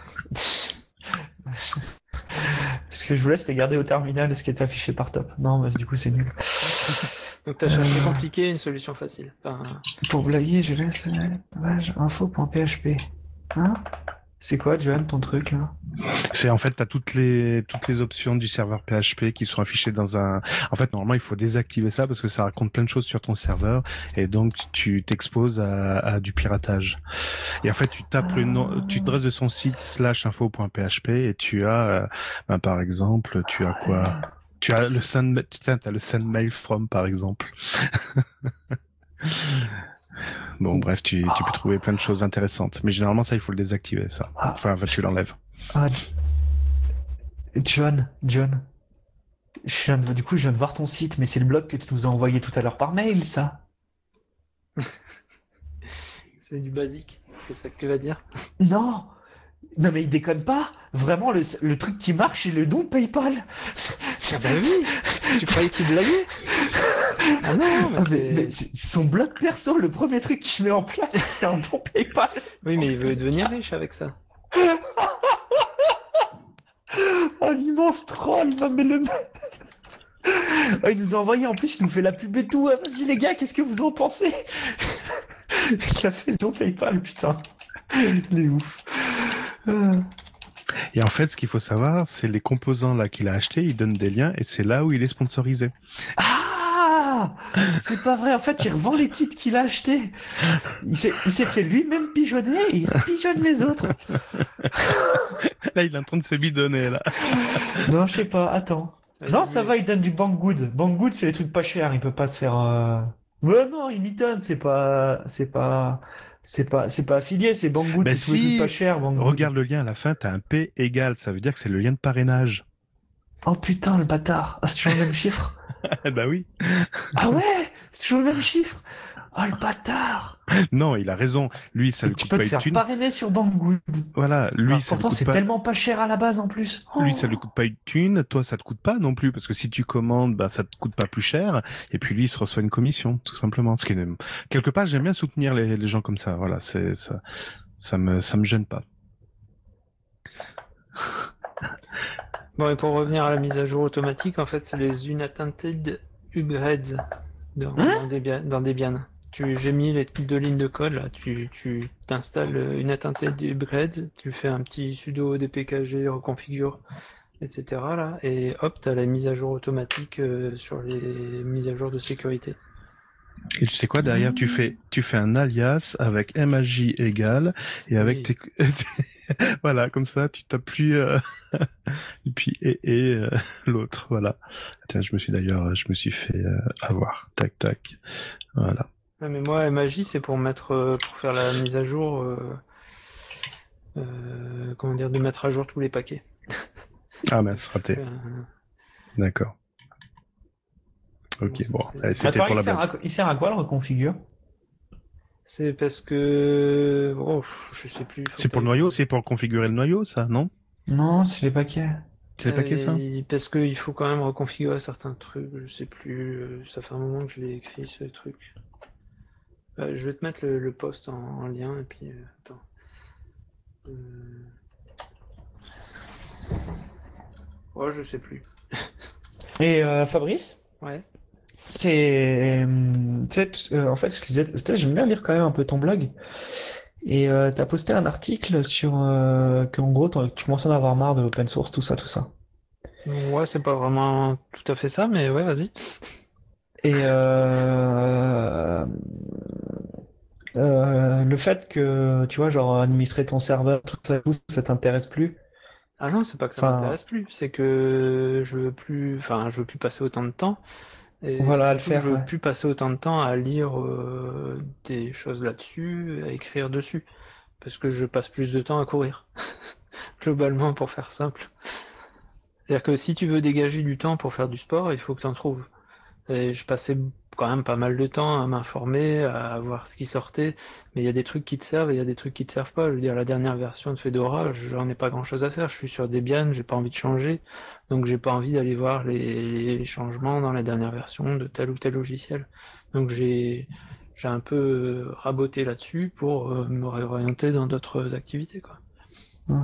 Ce que je voulais, c'était garder au terminal ce qui est affiché par top. Non, bah, du coup, c'est nul. Donc, t'as cherché compliqué, une solution facile. Enfin, Pour blaguer, je laisse euh, page info.php. Hein? C'est quoi, John, ton truc là? C'est en fait, tu as toutes les toutes les options du serveur P H P qui sont affichées dans un. En fait, normalement, il faut désactiver ça parce que ça raconte plein de choses sur ton serveur et donc tu t'exposes à, à du piratage. Et en fait, tu tapes le nom, tu te dresses de son site slash info.php et tu as, euh, ben, par exemple, tu as quoi? Tu as le send, tiens, t'as le send mail from, par exemple. Bon, bref, tu, tu peux trouver plein de choses intéressantes. Mais généralement, ça, il faut le désactiver, ça. Enfin, tu l'enlèves. Ah, John, John. Je viens de- du coup, je viens de voir ton site, mais c'est le blog que tu nous as envoyé tout à l'heure par mail, ça. c'est du basique, c'est ça que tu vas dire? Non! Non, mais il déconne pas! Vraiment, le, le truc qui marche, c'est le don PayPal! C'est- c'est- Ah bah oui! Tu croyais qu'il blaguait? Ah non, mais Ah, mais- c'est... mais c'est- son blog perso, le premier truc qu'il met en place, c'est un don PayPal! Oui, mais il veut devenir riche avec ça. Oh, l'immense troll! Non, mais le. Oh, il nous a envoyé, en plus, il nous fait la pub et tout. Ah, vas-y, les gars, qu'est-ce que vous en pensez? Il a fait le don PayPal, putain. Il est ouf. Euh. Et en fait, ce qu'il faut savoir, c'est les composants là qu'il a achetés, il donne des liens et c'est là où il est sponsorisé. Ah! C'est pas vrai, en fait, il revend les kits qu'il a achetés. Il s'est, il s'est fait lui-même pigeonner et il pigeonne les autres. Là, il est en train de se bidonner, là. Non, je sais pas, attends. Ouais, Non, mais- ça va, il donne du Banggood. Banggood, c'est les trucs pas chers, il peut pas se faire. Euh... Ouais, non, il m'y donne, c'est pas, c'est pas, c'est pas, c'est pas affilié, c'est Banggood, Ben c'est tous les si, trucs pas chers, Banggood. Regarde le lien à la fin, t'as un P égal, ça veut dire que c'est le lien de parrainage. Oh putain, le bâtard. Ah, c'est toujours le même chiffre. Bah oui. Ah ouais, c'est toujours le même chiffre. Oh le bâtard. Non, il a raison. Lui, ça Et lui tu coûte peux pas te une faire thune. parrainer sur Banggood. Voilà, lui, Alors, ça lui pourtant, coûte c'est pas. tellement pas cher à la base en plus. Oh. Lui, ça lui coûte pas une thune. Toi, ça te coûte pas non plus, parce que si tu commandes, bah, ça te coûte pas plus cher. Et puis lui, il se reçoit une commission, tout simplement. Ce qui est... quelque part, j'aime bien soutenir les, les gens comme ça. Voilà, c'est ça, ça me, ça me gêne pas. Bon, et pour revenir à la mise à jour automatique, en fait, c'est les unattended upgrades dans, dans Debian. Dans Debian. Tu, j'ai mis les deux lignes de code, là. Tu, tu t'installes unattended upgrades, tu fais un petit sudo dpkg, reconfigure, et cetera, là, et hop, t'as la mise à jour automatique euh, sur les mises à jour de sécurité. Et tu sais quoi, derrière, tu fais, tu fais un alias avec maj égale, et avec Oui. tes, voilà, comme ça, tu tapes plus, euh... et puis, et, et, euh, l'autre, voilà. Tiens, je me suis d'ailleurs, je me suis fait euh, avoir. Tac, tac. Voilà. Ouais, mais moi, Magie, c'est pour mettre, euh, pour faire la mise à jour, euh, euh, comment dire, de mettre à jour tous les paquets. Ah, mince, raté. Euh, D'accord. Ok, Bon, bon, ça, c'est- allez, c'était Attends, pour il la sert, blague. à... il sert à quoi le reconfigure? C'est parce que... Oh, je sais plus. faut C'est pour le peut-être- noyau, c'est pour configurer le noyau, ça, non? Non, c'est les paquets. C'est pas que ça? Euh, Parce qu'il faut quand même reconfigurer certains trucs, je sais plus, euh, ça fait un moment que je l'ai écrit ce truc. Euh, je vais te mettre le, le post en, en lien et puis euh, attends. Euh... Oh, je sais plus. Et euh, Fabrice, Ouais. c'est, hum, tu sais, tu- euh, en fait, je disais, peut-être j'aime bien lire quand même un peu ton blog. Et euh, t'as posté un article sur euh, que en gros t'en- tu commences à en avoir marre de l'open source, tout ça, tout ça. Ouais, c'est pas vraiment tout à fait ça, mais ouais, vas-y. Et euh, euh, le fait que tu vois, genre administrer ton serveur, tout ça, tout, ça t'intéresse plus. Ah non, c'est pas que ça Enfin, m'intéresse plus, c'est que je veux plus, enfin, je veux plus passer autant de temps, et c'est voilà, à le surtout que je faire, veux ouais. plus passer autant de temps à lire euh, des choses là-dessus, à écrire dessus, parce que je passe plus de temps à courir, globalement, pour faire simple. C'est-à-dire que si tu veux dégager du temps pour faire du sport, il faut que tu en trouves. Et je passais quand même pas mal de temps à m'informer, à voir ce qui sortait, mais il y a des trucs qui te servent et il y a des trucs qui te servent pas. Je veux dire, la dernière version de Fedora, j'en ai pas grand-chose à faire. Je suis sur Debian, j'ai pas envie de changer, donc j'ai pas envie d'aller voir les, les changements dans la dernière version de tel ou tel logiciel. Donc j'ai j'ai un peu euh, raboté là-dessus pour euh, me réorienter dans d'autres activités, quoi. Ouais.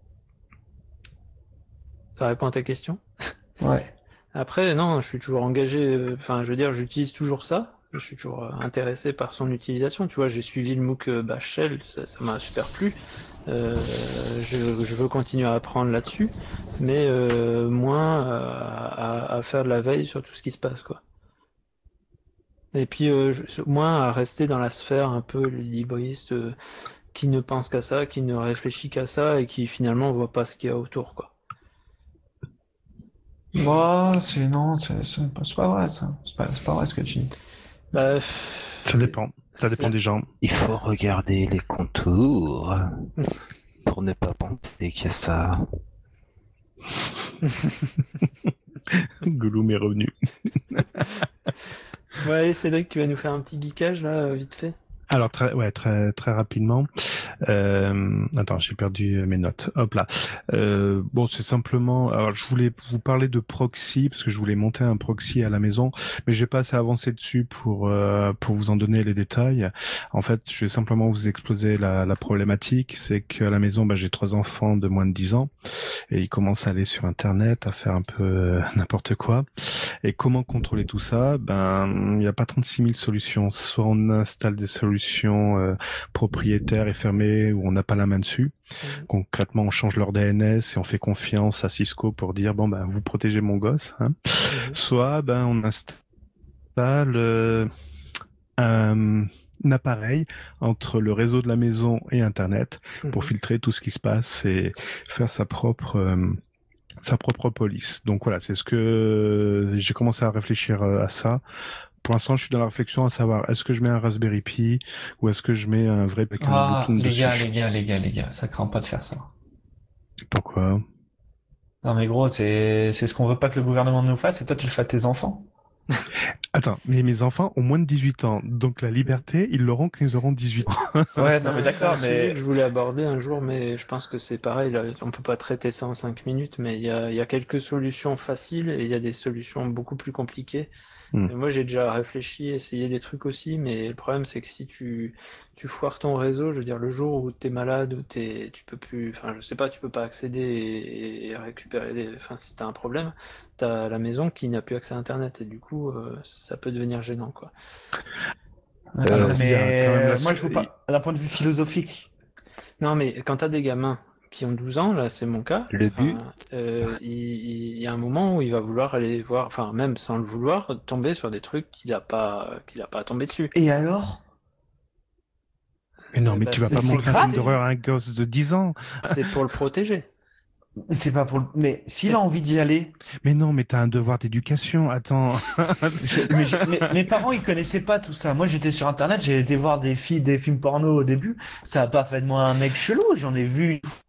Ça répond à ta question? Ouais. Après, non, je suis toujours engagé, euh, enfin, je veux dire, j'utilise toujours ça, je suis toujours euh, intéressé par son utilisation, tu vois, j'ai suivi le MOOC euh, Bash Shell, ça ça m'a super plu, euh, je, je veux continuer à apprendre là-dessus, mais euh, moins euh, à, à faire de la veille sur tout ce qui se passe, quoi. Et puis, euh, je- moins à rester dans la sphère un peu libriste, euh, qui ne pense qu'à ça, qui ne réfléchit qu'à ça, et qui finalement voit pas ce qu'il y a autour, quoi. Moi, c'est non, c'est c'est pas, c'est pas vrai ça. C'est pas, c'est pas vrai ce que tu dis. Bah, Ça dépend. Ça dépend c'est- des gens. Il faut regarder les contours pour ne pas penser qu'il y a ça. Gollum est revenu. Ouais, Cédric, tu vas nous faire un petit geekage là, euh, vite fait. Alors très ouais très très rapidement. Euh, attends, j'ai perdu mes notes. Hop là. Euh, bon, c'est simplement. Alors, je voulais vous parler de proxy parce que je voulais monter un proxy à la maison, mais j'ai pas assez avancé dessus pour euh, pour vous en donner les détails. En fait, je vais simplement vous exposer la, la problématique. C'est qu'à la maison, bah, j'ai trois enfants de moins de dix ans et ils commencent à aller sur Internet, à faire un peu euh, n'importe quoi. Et comment contrôler tout ça? Ben, il n'y a pas trente-six mille solutions. Soit on installe des solutions euh, propriétaires et fermées où on n'a pas la main dessus. Mhm. Concrètement, on change leur D N S et on fait confiance à Cisco pour dire bon ben vous protégez mon gosse. Hein. Mhm. Soit ben on installe euh, un, un appareil entre le réseau de la maison et Internet pour Mhm. filtrer tout ce qui se passe et faire sa propre euh, sa propre police. Donc voilà, c'est ce que j'ai commencé à réfléchir à ça. Pour l'instant, je suis dans la réflexion à savoir est-ce que je mets un Raspberry Pi ou est-ce que je mets un vrai avec un Ah, Bluetooth les dessus. gars, les gars, les gars, les gars, ça craint pas de faire ça. Pourquoi? Non mais gros, c'est c'est ce qu'on veut pas que le gouvernement nous fasse, et toi tu le fais à tes enfants. Attends, mais mes enfants ont moins de dix-huit ans, donc la liberté, ils l'auront quand ils auront dix-huit ans. Ouais, C'est non un- mais c'est un d'accord, sujet mais que je voulais aborder un jour, mais je pense que c'est pareil, là, on peut pas traiter ça en cinq minutes, mais il y a, il y a quelques solutions faciles et il y a des solutions beaucoup plus compliquées. Hmm. Et moi, j'ai déjà réfléchi, essayé des trucs aussi, mais le problème, c'est que si tu, tu foires ton réseau, je veux dire, le jour où t'es malade, ou t'es, tu peux plus, enfin, je sais pas, tu peux pas accéder et, et récupérer les, enfin, si t'as un problème, t'as la maison qui n'a plus accès à Internet, et du coup, euh, ça peut devenir gênant, quoi. Ouais, Euh, il y a quand même mais la- moi je vous parle d'un point de vue philosophique. Non, mais quand t'as des gamins qui ont douze ans, là, c'est mon cas, Le enfin, but, euh, il, il y a un moment où il va vouloir aller voir, enfin, même sans le vouloir, tomber sur des trucs qu'il a pas, qu'il a pas à tomber dessus. Et alors? Mais non, Euh, mais bah, tu vas c'est- pas c'est montrer un grave. film d'horreur à un gosse de dix ans. C'est pour le protéger. C'est pas pour le... Mais s'il a envie d'y aller, Mais non, mais t'as un devoir d'éducation. Attends. je- mais j'ai- mes, mes parents ils connaissaient pas tout ça. Moi j'étais sur internet, j'ai été voir des filles, des films porno au début. Ça a pas fait de moi un mec chelou. J'en ai vu une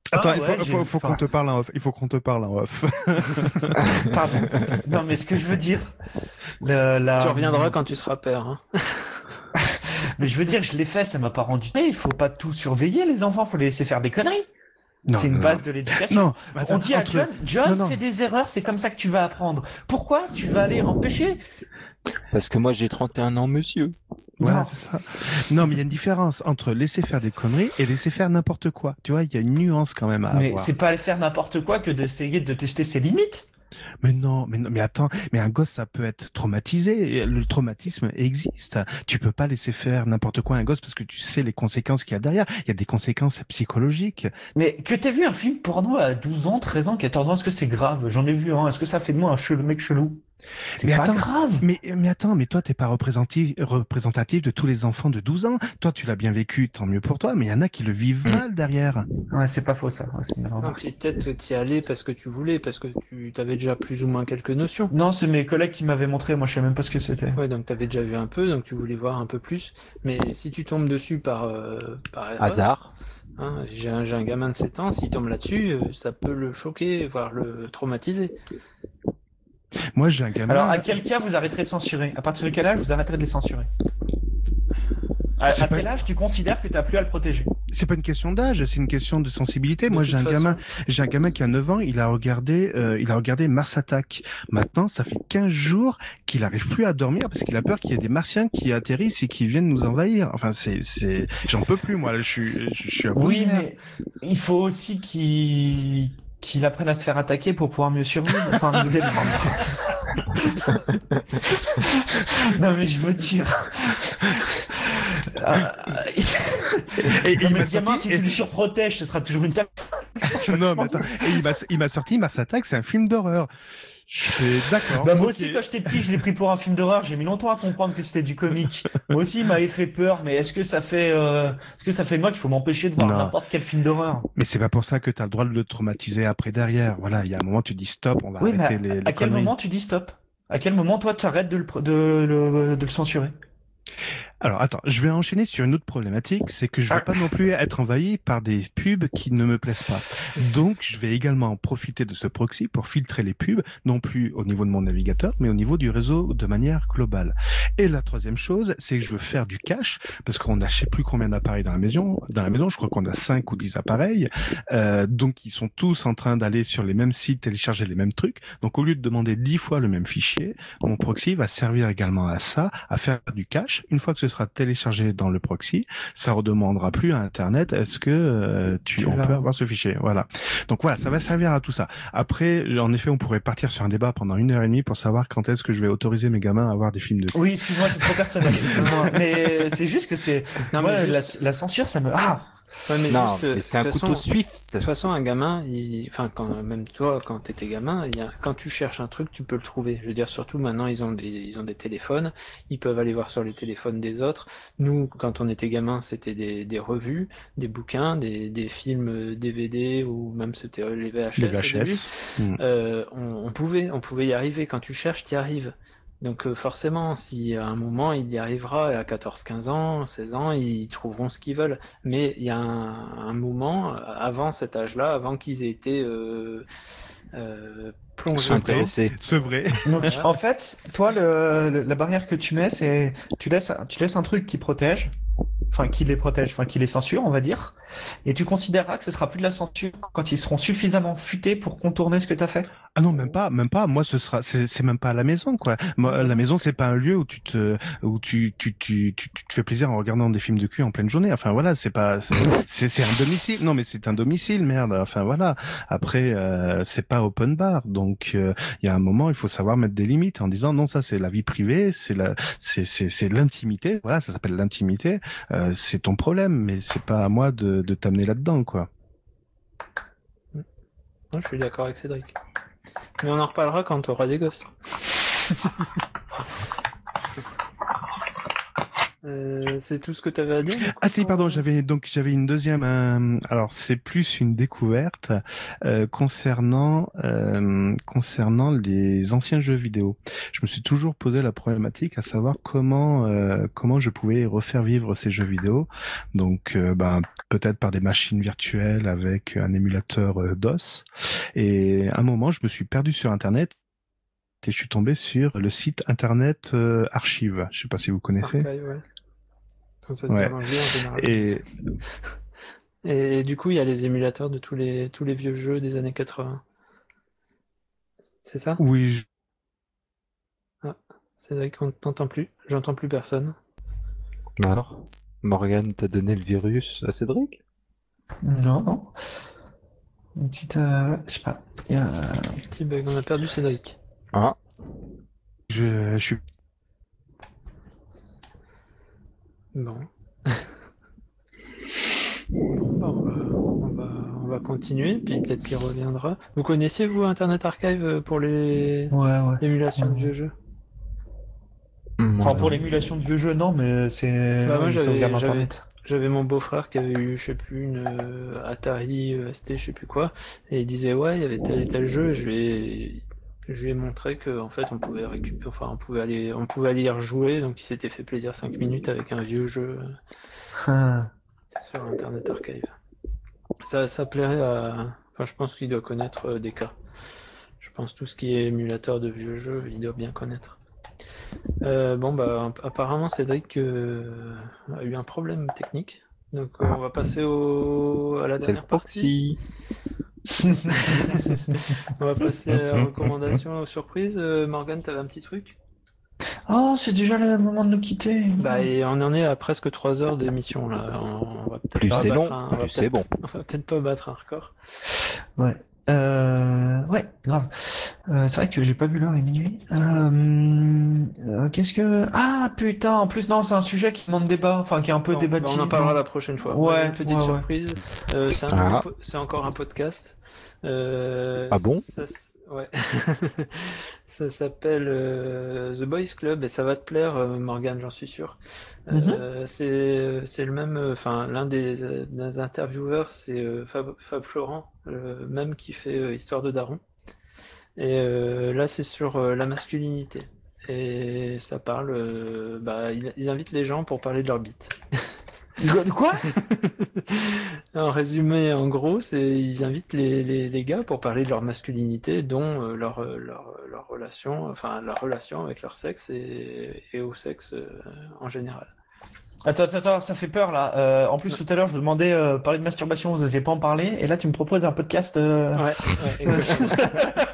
Attends, Ah, il faut, ouais, faut, j'ai- faut enfin, qu'on te parle en off. Il faut qu'on te parle en off. pardon. Non, mais ce que je veux dire, le- la... Tu reviendras quand tu seras père. Hein. mais je veux dire, je l'ai fait, ça m'a pas rendu. Mais il faut pas tout surveiller, les enfants, faut les laisser faire des conneries. Non, C'est une non, base non. de l'éducation. Non, mais attends, On dit à entre- John, John, Non, non. fais des erreurs, c'est comme ça que tu vas apprendre. Pourquoi tu vas aller empêcher? Parce que moi j'ai trente et un ans, monsieur. Voilà, Non. c'est ça. Non, mais il y a une différence entre laisser faire des conneries et laisser faire n'importe quoi. Tu vois, il y a une nuance quand même à Mais avoir. c'est pas aller faire n'importe quoi que d'essayer de tester ses limites. Mais non, mais non, mais attends, mais un gosse, ça peut être traumatisé. Et le traumatisme existe. Tu peux pas laisser faire n'importe quoi à un gosse parce que tu sais les conséquences qu'il y a derrière. Il y a des conséquences psychologiques. Mais que t'aies vu un film porno à douze ans, treize ans, quatorze ans, est-ce que c'est grave? J'en ai vu un. Est-ce que ça fait de moi un chelou, mec chelou? C'est Mais pas attends, grave. Mais, mais attends, mais toi, t'es pas représentatif, représentatif de tous les enfants de douze ans. Toi, tu l'as bien vécu, tant mieux pour toi, mais il y en a qui le vivent Mm. mal derrière. Ouais, c'est pas faux ça. Ouais, c'est une erreur. Non, puis peut-être que tu y allais parce que tu voulais, parce que tu avais déjà plus ou moins quelques notions. Non, c'est mes collègues qui m'avaient montré. Moi, je sais même pas ce que c'était. Ouais, donc tu avais déjà vu un peu, donc tu voulais voir un peu plus. Mais si tu tombes dessus par, euh, par erreur, Hasard. hein, j'ai un, j'ai un gamin de sept ans, s'il tombe là-dessus, euh, ça peut le choquer, voire le traumatiser. Moi, j'ai un gamin. Alors, à quel cas vous arrêterez de censurer? À partir de quel âge vous arrêterez de les censurer? À, C'est à pas- quel âge tu considères que t'as plus à le protéger? C'est pas une question d'âge, c'est une question de sensibilité. De Moi, toute j'ai un façon- gamin, j'ai un gamin qui a neuf ans, il a regardé, euh, il a regardé Mars Attack. Maintenant, ça fait quinze jours qu'il arrive plus à dormir parce qu'il a peur qu'il y ait des martiens qui atterrissent et qui viennent nous envahir. Enfin, c'est, c'est, j'en peux plus, moi, là, je suis, je suis à bout de Oui, nerfs. mais il faut aussi qu'il qu'il apprenne à se faire attaquer pour pouvoir mieux survivre, enfin se défendre. Non mais je veux dire. Ah, Et, et non, il mais m'a le gamin, sorti- si tu le surprotèges, ce sera toujours une table. Non, mais attends. Et il m'a, il m'a sorti Mars Attack, c'est un film d'horreur. Je fais d'accord. Bah, moi ok. aussi, quand j'étais petit, je l'ai pris pour un film d'horreur. J'ai mis longtemps à comprendre que c'était du comique. Moi aussi, il m'avait fait peur. Mais est-ce que ça fait, euh, est-ce que ça fait de moi qu'il faut m'empêcher de voir Non. n'importe quel film d'horreur? Mais c'est pas pour ça que tu as le droit de le traumatiser après derrière. Voilà, il y a un moment tu dis stop, on va Oui, mais arrêter à, les, les à quel conneries. moment tu dis stop? À quel moment, toi, tu arrêtes de le, pr- de, le, de le censurer? Alors attends, je vais enchaîner sur une autre problématique, c'est que je veux Ah. pas non plus être envahi par des pubs qui ne me plaisent pas. Donc je vais également profiter de ce proxy pour filtrer les pubs, non plus au niveau de mon navigateur, mais au niveau du réseau de manière globale. Et la troisième chose, c'est que je veux faire du cache, parce qu'on a je sais plus combien d'appareils dans la maison, dans la maison, je crois qu'on a cinq ou dix appareils, euh, donc ils sont tous en train d'aller sur les mêmes sites, télécharger les mêmes trucs. Donc au lieu de demander dix fois le même fichier, mon proxy va servir également à ça, à faire du cache. Une fois que ce sera téléchargé dans le proxy, ça redemandera plus à Internet est-ce que euh, tu, Tu on l'as. peut avoir ce fichier. Voilà. Donc voilà, ça va servir à tout ça. Après, en effet, on pourrait partir sur un débat pendant une heure et demie pour savoir quand est-ce que je vais autoriser mes gamins à avoir des films de. Oui, excuse-moi, c'est trop personnel. Excuse-moi. Mais c'est juste que c'est, Non, moi, mais la, juste- la censure, ça me, ah! Ouais, mais Non, juste, euh, mais c'est un de toute couteau façon- Swift. De toute façon, un gamin, il... enfin, quand, même toi, quand t'étais gamin, il y a... quand tu cherches un truc, tu peux le trouver. Je veux dire, surtout maintenant, ils ont des, ils ont des téléphones, ils peuvent aller voir sur les téléphones des autres. Nous, quand on était gamin, c'était des, des revues, des bouquins, des, des films D V D ou même c'était euh, les V H S. Les au V H début. S. Mm. Euh, on, on pouvait, on pouvait y arriver. Quand tu cherches, tu y arrives. Donc euh, forcément, si à un moment il y arrivera, à quatorze, quinze ans, seize ans, ils trouveront ce qu'ils veulent. Mais il y a un, un moment, avant cet âge-là, avant qu'ils aient été euh, euh, plongés Intéressé. C'est vrai. Donc, Ouais. en fait, toi, le, le- la barrière que tu mets, c'est, tu laisses, tu laisses un truc qui protège, enfin, qui les protège, enfin, qui les censure, on va dire, et tu considéreras que ce sera plus de la censure quand ils seront suffisamment futés pour contourner ce que t'as fait? Ah non, même pas, même pas. Moi, ce sera, c'est, c'est même pas à la maison, quoi. Moi, la maison, c'est pas un lieu où tu te, où tu, tu, tu, tu, tu te fais plaisir en regardant des films de cul en pleine journée. Enfin voilà, c'est pas, c'est, c'est, c'est un domicile. Non, mais c'est un domicile, merde. Enfin voilà. Après, euh, c'est pas open bar, donc il euh, y a un moment, il faut savoir mettre des limites en disant non, ça c'est la vie privée, c'est la, c'est, c'est, c'est l'intimité. Voilà, ça s'appelle l'intimité. Euh, c'est ton problème, mais c'est pas à moi de, de t'amener là-dedans, quoi. Non, je suis d'accord avec Cédric. Mais on en reparlera quand tu auras des gosses. euh, Euh, c'est tout ce que tu avais à dire? du coup, Ah si, pour- pardon, j'avais donc j'avais une deuxième. euh, alors c'est plus une découverte euh, concernant euh, concernant les anciens jeux vidéo. Je me suis toujours posé la problématique à savoir comment euh, comment je pouvais refaire vivre ces jeux vidéo. Donc euh, ben peut-être par des machines virtuelles avec un émulateur euh, DOS. Et à un moment, je me suis perdu sur Internet. Et je suis tombé sur le site internet euh, Archive. Je sais pas si vous connaissez. Archive, ouais. Quand ça se Ouais. dit en anglais, en général. Et Et du coup, il y a les émulateurs de tous les, tous les vieux jeux des années quatre-vingts. C'est ça? oui, je- C'est vrai qu'on t'entend plus. J'entends plus personne. Alors, Morgane t'a donné le virus à Cédric? Non, non. Une petite, euh, je sais pas. Il y a- Petit bug, on a perdu Cédric. Ah, je, je suis Bon. Bon, bah, on va, on va, on va continuer, puis peut-être qu'il reviendra. Vous connaissiez, vous, Internet Archive euh, pour les Ouais, ouais. émulations de Ouais. vieux jeux? Enfin, pour l'émulation de vieux jeux, non, mais c'est Bah, moi, une j'avais- sauvegarde j'avais- Internet. J'avais mon beau-frère qui avait eu, je sais plus, une euh, Atari euh, S T, je sais plus quoi, et il disait, ouais, il y avait tel et tel jeu, et je lui ai, je lui ai montré que, en fait, on pouvait récupérer, enfin, on pouvait aller, on pouvait aller y rejouer, donc il s'était fait plaisir cinq minutes avec un vieux jeu Ah. sur Internet Archive. Ça, ça plairait à, enfin, je pense qu'il doit connaître euh, des cas. Je pense tout ce qui est émulateur de vieux jeux, il doit bien connaître. Euh, bon, bah, apparemment, Cédric euh, a eu un problème technique. Donc, euh, on va passer au... à la c'est le dernière partie. proxy. On va passer à la recommandation surprise. Euh, Morgane, t'avais un petit truc? Oh, c'est déjà le moment de nous quitter. Bah, et on en est à presque trois heures d'émission, là. On, on va peut-être Plus pas c'est battre long, un- on va plus c'est peut-être- bon. on va peut-être pas battre un record. Ouais. Euh, ouais, grave. Euh, c'est vrai que j'ai pas vu l'heure, il est minuit. Euh, euh, qu'est-ce que... Ah, putain, en plus, non, c'est un sujet qui demande débat, enfin, qui est un peu Bon, débattu. bah, on en parlera non. la prochaine fois. Ouais, Moi, j'ai une petite ouais, ouais. surprise. Euh, c'est, un Ah. nouveau po- c'est encore un podcast. Euh, Ah bon ça, s- ouais. Ça s'appelle euh, The Boys Club et ça va te plaire, euh, Morgane, j'en suis sûr. Euh, c'est, c'est le même, euh, enfin, l'un des, euh, des intervieweurs, c'est euh, Fab, Fab Florent, le même qui fait euh, Histoire de Daron. Et euh, là, c'est sur euh, la masculinité. Et ça parle, euh, bah, ils, ils invitent les gens pour parler de leur bite. De quoi? En résumé, en gros, c'est ils invitent les, les, les gars pour parler de leur masculinité, dont euh, leur, euh, leur, leur relation, enfin leur relation avec leur sexe et, et au sexe euh, en général. Attends, attends, attends, ça fait peur, là. Euh, en plus, tout à l'heure, je vous demandais euh, parler de masturbation, vous n'osiez pas en parler, et là, tu me proposes un podcast... euh, Ouais, ouais, exactement.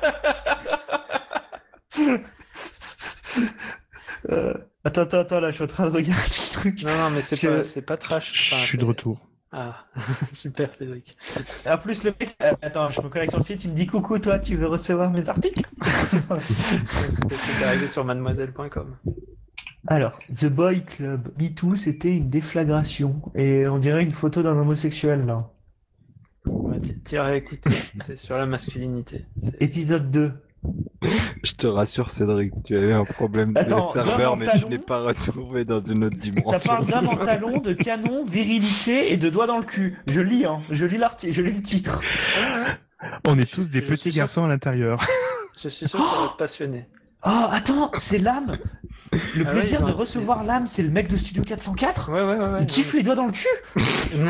euh, Attends, attends, attends, là, je suis en train de regarder le truc. Non, non, mais c'est Je- pas, c'est pas trash. je Enfin, suis de c'est- retour. Ah, super, Cédric. En plus, le mec... euh, Attends, je me connecte sur le site, il me dit « Coucou, toi, tu veux recevoir mes articles ?» C'est c'est arrivé sur mademoiselle point com. Alors, The Boy Club, MeToo, c'était une déflagration. Et on dirait une photo d'un homosexuel, là. Ouais, t- T'iras écouter, c'est sur la masculinité. C'est- Épisode deux. Je te rassure, Cédric, tu avais un problème de Attends, serveur, d'un mais pantalon je l'ai pas retrouvé dans une autre Ça dimension. parle d'âme en talon, de canon, virilité et de doigts dans le cul. Je lis, hein. Je lis l'article, je lis le titre. On est tous des je petits suis sûr garçons à l'intérieur. Je suis sûr que ça va te passionner. Oh, attends, c'est l'âme. Le Ah ouais, plaisir ils ont de un- recevoir l'âme, c'est le mec de Studio quatre cent quatre. Ouais, ouais, ouais. ouais Il kiffe ouais. les doigts dans le cul. Non,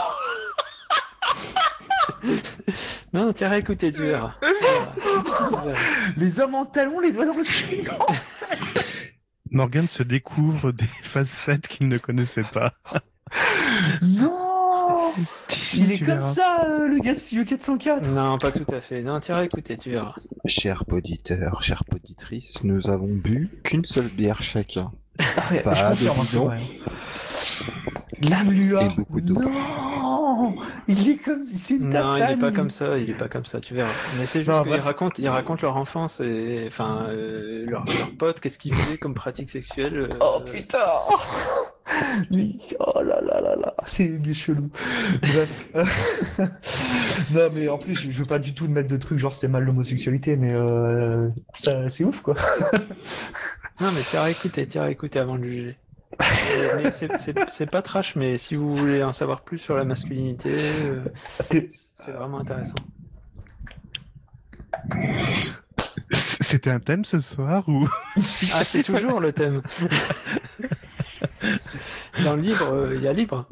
non, t'iras écouter, tu verras. Tu verras. Les hommes en talons, les doigts dans le cul. Non. Morgan se découvre des facettes qu'il ne connaissait pas. Non. Si, si, Il est tu comme verras. ça, euh, le gars de Studio quatre cent quatre. Non, pas tout à fait. Non, t'iras écouter, tu verras. Chers auditeurs, chères auditrices, nous avons bu qu'une seule bière chacun. Ouais, Pas je de confirme, hein, c'est bidon. vrai. L'âme lui a. Et beaucoup d'eau. Non. Il est comme c'est une Non, il est tatane. pas comme ça, il est pas comme ça, tu verras. Mais c'est juste Non, qu'ils bref. racontent, ils racontent leur enfance et, enfin, euh, leurs leurs potes, qu'est-ce qu'ils faisaient comme pratique sexuelle. euh, Oh putain. Lui, oh là là là là, c'est chelou. Bref. Non mais en plus, je veux pas du tout mettre de trucs genre c'est mal l'homosexualité, mais euh, ça, c'est ouf quoi. Non, mais t'iras écouter, t'iras écouter avant de juger. Mais, mais c'est, c'est, c'est pas trash, mais si vous voulez en savoir plus sur la masculinité, euh, T'es- c'est vraiment intéressant. C'était un thème ce soir ou Ah, c'est toujours le thème. Dans le livre, euh, il y a libre.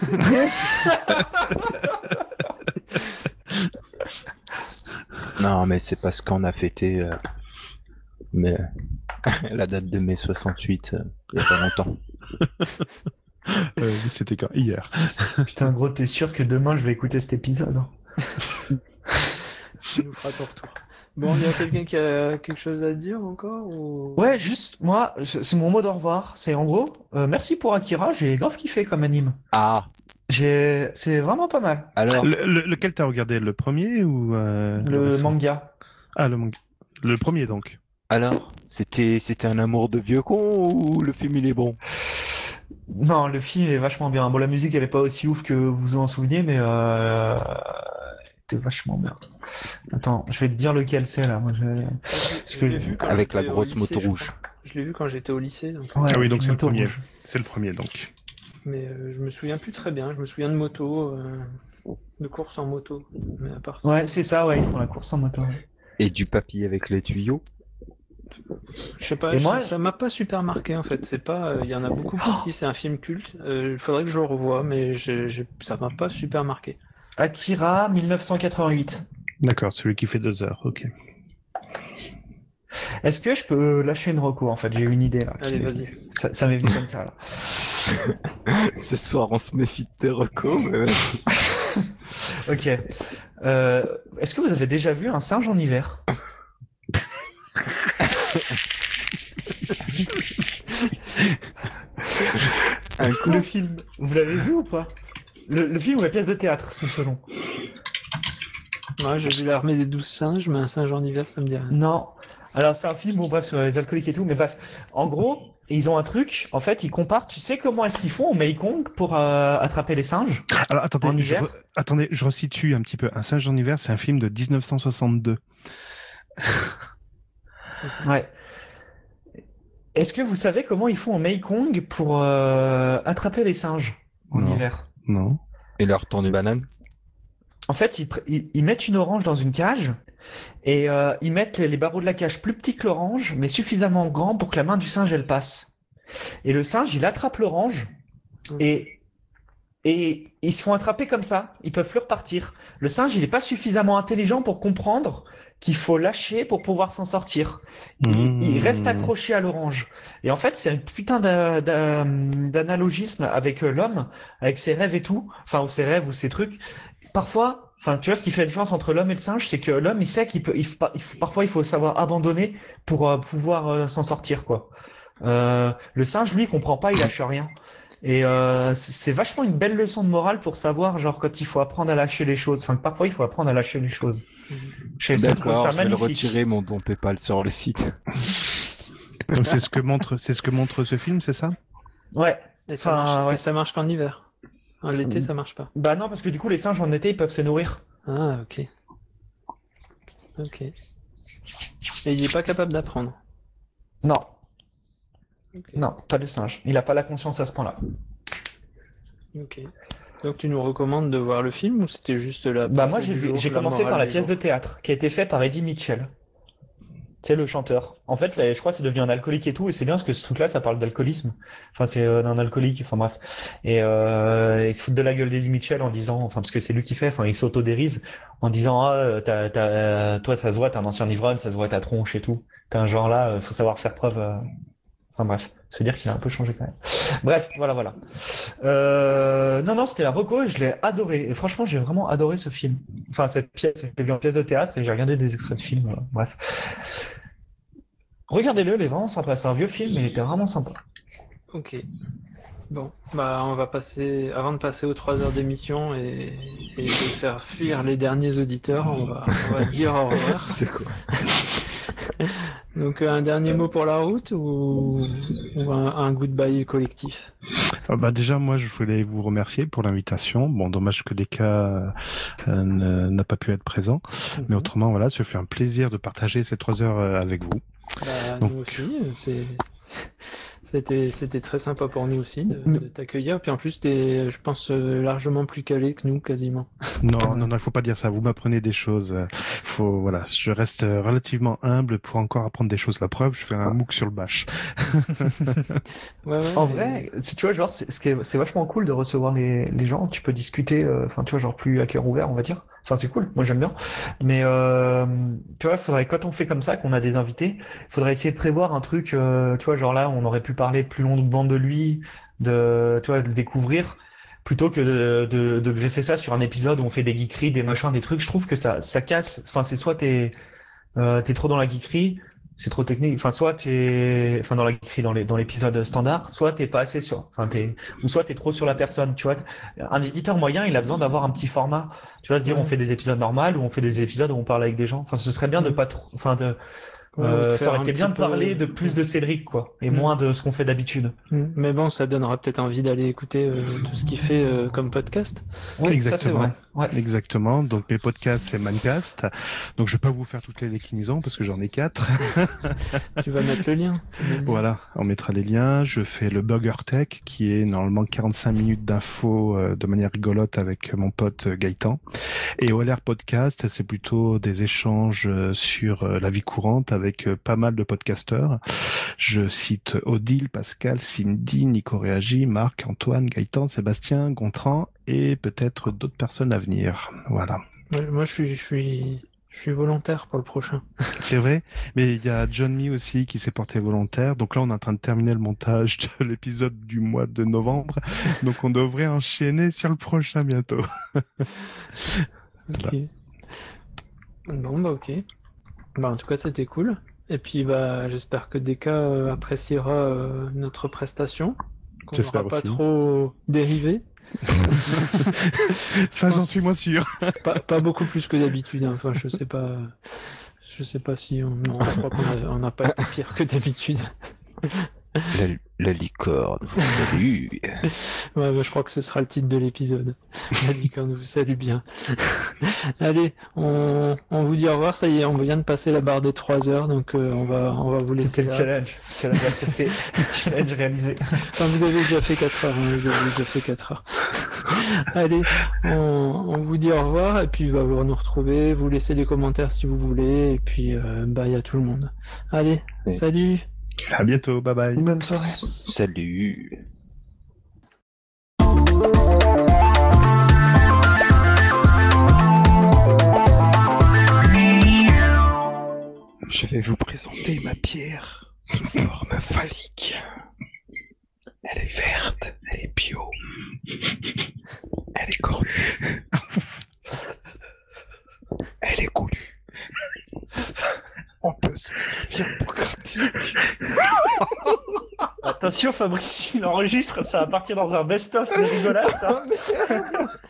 Non, mais c'est parce qu'on a fêté euh, mais, la date de mai soixante-huit, euh, il y a pas longtemps. euh, c'était quand hier. Putain, gros, t'es sûr que demain je vais écouter cet épisode? Hein. Tu nous feras ton retour. Bon, il y a quelqu'un qui a quelque chose à dire encore ou... Ouais, juste, moi, je- c'est mon mot d'au revoir. C'est en gros, euh, merci pour Akira, j'ai grave kiffé comme anime. Ah, J'ai, c'est vraiment pas mal. alors, Le, le- lequel t'as regardé, le premier ou euh, Le récent manga. Ah, le manga. Le premier donc. alors, c'était c'était un amour de vieux con ou le film il est bon? Non, le film est vachement bien. Bon, la musique, elle est pas aussi ouf que vous vous en souvenez, mais euh, c'était vachement bien. Attends, je vais te dire lequel c'est là. Moi, je... Je que- l'ai vu quand Avec la j'étais au grosse lycée, moto je rouge. crois. Je l'ai vu quand j'étais au lycée, donc... Ouais, Ah oui, donc c'est le moto premier. rouge. C'est le premier donc. mais euh, je me souviens plus très bien. Je me souviens de moto, euh, de course en moto. Mais à part ça, Ouais, c'est ça, ouais, ils font la course en moto. Ouais. Et du papy avec les tuyaux? je sais pas. Et je- moi- ça m'a pas super marqué en fait. C'est pas. euh, Il y en a beaucoup qui disent c'est un film culte. Il faudrait que je le revoie, mais je, je- ça m'a pas super marqué. Akira, mille neuf cent quatre-vingt-huit. D'accord, celui qui fait deux heures. Ok. Est-ce que je peux lâcher une reco en fait? J'ai une idée là. qui Allez, m'est vas-y. venue. Ça, ça m'est venu comme ça là. Ce soir, on se méfie de tes recos, mais... Ok. Euh, est-ce que vous avez déjà vu un singe en hiver? Un coup, Le film, vous l'avez vu ou pas? le, le film ou la pièce de théâtre, c'est selon. Ouais, j'ai vu l'armée des douze singes, mais un singe en hiver, ça me dit rien. Non. Alors c'est un film, bon bref, sur les alcooliques et tout, mais bref. En gros, ils ont un truc, en fait, ils comparent, tu sais comment est-ce qu'ils font au Mekong pour euh, attraper les singes? Alors attendez, En je, hiver re- attendez, je resitue un petit peu. Un singe en hiver, c'est un film de dix-neuf cent soixante-deux. Ouais. Est-ce que vous savez comment ils font au Mekong pour euh, attraper les singes en Non. hiver? Non. et leur tourner banane? En fait, ils, pr- ils, ils mettent une orange dans une cage et euh, ils mettent les, les barreaux de la cage plus petits que l'orange, mais suffisamment grands pour que la main du singe elle passe. Et le singe, il attrape l'orange et et ils se font attraper comme ça. Ils peuvent plus repartir. Le singe, il est pas suffisamment intelligent pour comprendre qu'il faut lâcher pour pouvoir s'en sortir. Il, Mmh. il reste accroché à l'orange. Et en fait, c'est un putain d'a- d'a- d'analogisme avec euh, l'homme, avec ses rêves et tout. Enfin, ou ses rêves ou ses trucs. Parfois, enfin, tu vois, ce qui fait la différence entre l'homme et le singe, c'est que l'homme, il sait qu'il peut, il faut, pas- il faut- parfois, il faut savoir abandonner pour euh, pouvoir euh, s'en sortir, quoi. Euh, le singe, lui, il comprend pas, il lâche rien. Et euh, c'est c'est vachement une belle leçon de morale pour savoir, genre, quand il faut apprendre à lâcher les choses. Enfin, que parfois, il faut apprendre à lâcher les choses. Je je trouve D'accord, ça je vais le magnifique. retirer, mon don PayPal sur le site. Donc c'est ce que montre, c'est ce que montre ce film, c'est ça? Ouais. Et ça, Enfin, marche, ouais. et ça marche qu'en hiver. En l'été, Mm. ça marche pas. Bah non, parce que du coup, les singes en été, ils peuvent se nourrir. Ah, ok. Ok. Et il est pas capable d'apprendre. Non, Ok. non, pas le singe. Il a pas la conscience à ce point-là. Ok. Donc tu nous recommandes de voir le film ou c'était juste la Bah moi, pensée j'ai du vu- jour, j'ai la commencé morale par la du pièce jour de théâtre qui a été faite par Eddie Mitchell. C'est le chanteur. En fait, ça- je crois que c'est devenu un alcoolique et tout, et c'est bien parce que ce truc-là, ça parle d'alcoolisme. Enfin, c'est euh, d'un alcoolique, enfin bref. Et euh, il se fout de la gueule d'Eddie Mitchell en disant, enfin parce que c'est lui qui fait, enfin il s'autodérise en disant ah euh, t'as, t'as, toi ça se voit, t'es un ancien ivrogne, ça se voit ta tronche et tout. T'es un genre là, euh, faut savoir faire preuve. euh. Enfin bref, se dire qu'il a un peu changé quand même. Bref, voilà, voilà. Euh, non, non, c'était la reco et je l'ai adoré. Et franchement, j'ai vraiment adoré ce film. Enfin, cette pièce, j'ai vu en pièce de théâtre et j'ai regardé des extraits de films. Voilà. Bref. Regardez-le, il est vraiment sympa. C'est un vieux film, mais il était vraiment sympa. Ok. Bon, bah on va passer, avant de passer aux trois heures d'émission et, et de faire fuir les derniers auditeurs, on va, on va dire au revoir. C'est quoi? Donc un dernier mot pour la route ou, ou un, un goodbye collectif? Ah bah déjà, moi, je voulais vous remercier pour l'invitation. Bon, dommage que Deka euh, ne- n'a pas pu être présent, mais autrement, voilà, ça fait un plaisir de partager ces trois heures euh, avec vous. Bah, Donc- nous aussi, c'est, C'était, c'était très sympa pour nous aussi de, de t'accueillir. Puis en plus, t'es, je pense, euh, largement plus calé que nous, quasiment. Non, non, non, il faut pas dire ça. Vous m'apprenez des choses. euh, Faut, voilà, je reste euh, relativement humble pour encore apprendre des choses. La preuve, je fais un MOOC sur le bash. Ouais, ouais, En et- vrai, si tu vois, genre, c'est ce qui est- c'est vachement cool de recevoir les, les gens. Tu peux discuter, euh, enfin, tu vois, genre plus à cœur ouvert, on va dire. Enfin, c'est cool. Moi, j'aime bien. Mais euh, tu vois, faudrait quand on fait comme ça, qu'on a des invités, faudrait essayer de prévoir un truc. Euh, tu vois, genre là, on aurait pu parler plus longuement de lui, de, tu vois, de le découvrir, plutôt que de, de, de greffer ça sur un épisode où on fait des geekeries, des machins, des trucs. Je trouve que ça, ça casse. Enfin, c'est soit t'es euh, t'es trop dans la geekerie, c'est trop technique. Enfin, soit t'es, enfin, dans la geekerie, dans les, dans l'épisode standard, soit t'es pas assez sur, enfin, t'es, ou soit t'es trop sur la personne, tu vois. Un éditeur moyen, il a besoin d'avoir un petit format. Tu vas se dire, on fait des épisodes normaux ou on fait des épisodes où on parle avec des gens. Enfin, ce serait bien de pas trop, enfin, de, Ouais, euh, ou de ça faire aurait un été bien petit de parler peu- de plus de Cédric, quoi, et Mm. moins de ce qu'on fait d'habitude. Mm. Mais bon, ça donnera peut-être envie d'aller écouter euh, tout ce qu'il fait euh, comme podcast. Oui, ça c'est Exactement. vrai. Ouais. Exactement. Donc mes podcasts, c'est Mancast. Donc je vais pas vous faire toutes les déclinaisons parce que j'en ai quatre. Tu vas mettre le lien. Voilà, on mettra les liens. Je fais le Burger Tech, qui est normalement quarante-cinq minutes d'infos euh, de manière rigolote avec mon pote euh, Gaëtan. Et O L R Podcast, c'est plutôt des échanges euh, sur euh, la vie courante avec euh, pas mal de podcasteurs. Je cite Odile, Pascal, Cindy, Nico Réagi, Marc, Antoine, Gaëtan, Sébastien, Gontran et peut-être d'autres personnes à venir. Voilà. Ouais, moi, je suis, je suis, je suis volontaire pour le prochain. C'est vrai, mais il y a John Me aussi qui s'est porté volontaire. Donc là, on est en train de terminer le montage de l'épisode du mois de novembre. Donc on devrait enchaîner sur le prochain bientôt. Ok. Bon, bah ok. Bah, en tout cas, c'était cool. Et puis, bah, j'espère que D K euh, appréciera euh, notre prestation, qu'on J'espère n'aura pas aussi. trop dérivé. Ça, j'en suis moins sûr. Pas, pas beaucoup plus que d'habitude, hein. Enfin, je sais pas. Je sais pas si on. Non, je crois qu'on a- on n'a pas été pire que d'habitude. La, la licorne vous salue. Ouais, bah, je crois que ce sera le titre de l'épisode. La licorne vous salue bien. Allez, on, on vous dit au revoir. Ça y est, on vient de passer la barre des trois heures, donc euh, on va, on va vous laisser C'était le là. challenge. Challenge accepté. Challenge réalisé. Enfin, vous avez déjà fait quatre heures. Hein, vous avez déjà fait quatre heures. Allez, on, on vous dit au revoir et puis bah, vous nous retrouvez. Vous laissez des commentaires si vous voulez et puis euh, bye à tout le monde. Allez, Oui. salut. À bientôt, bye bye. Bonne soirée. Salut. Je vais vous présenter ma pierre sous forme phallique. Elle est verte, elle est bio. Elle est cornue. Elle est coulue. On peut se servir pour gratter. Attention, Fabrice, il enregistre, ça va partir dans un best-of de rigolade, ça.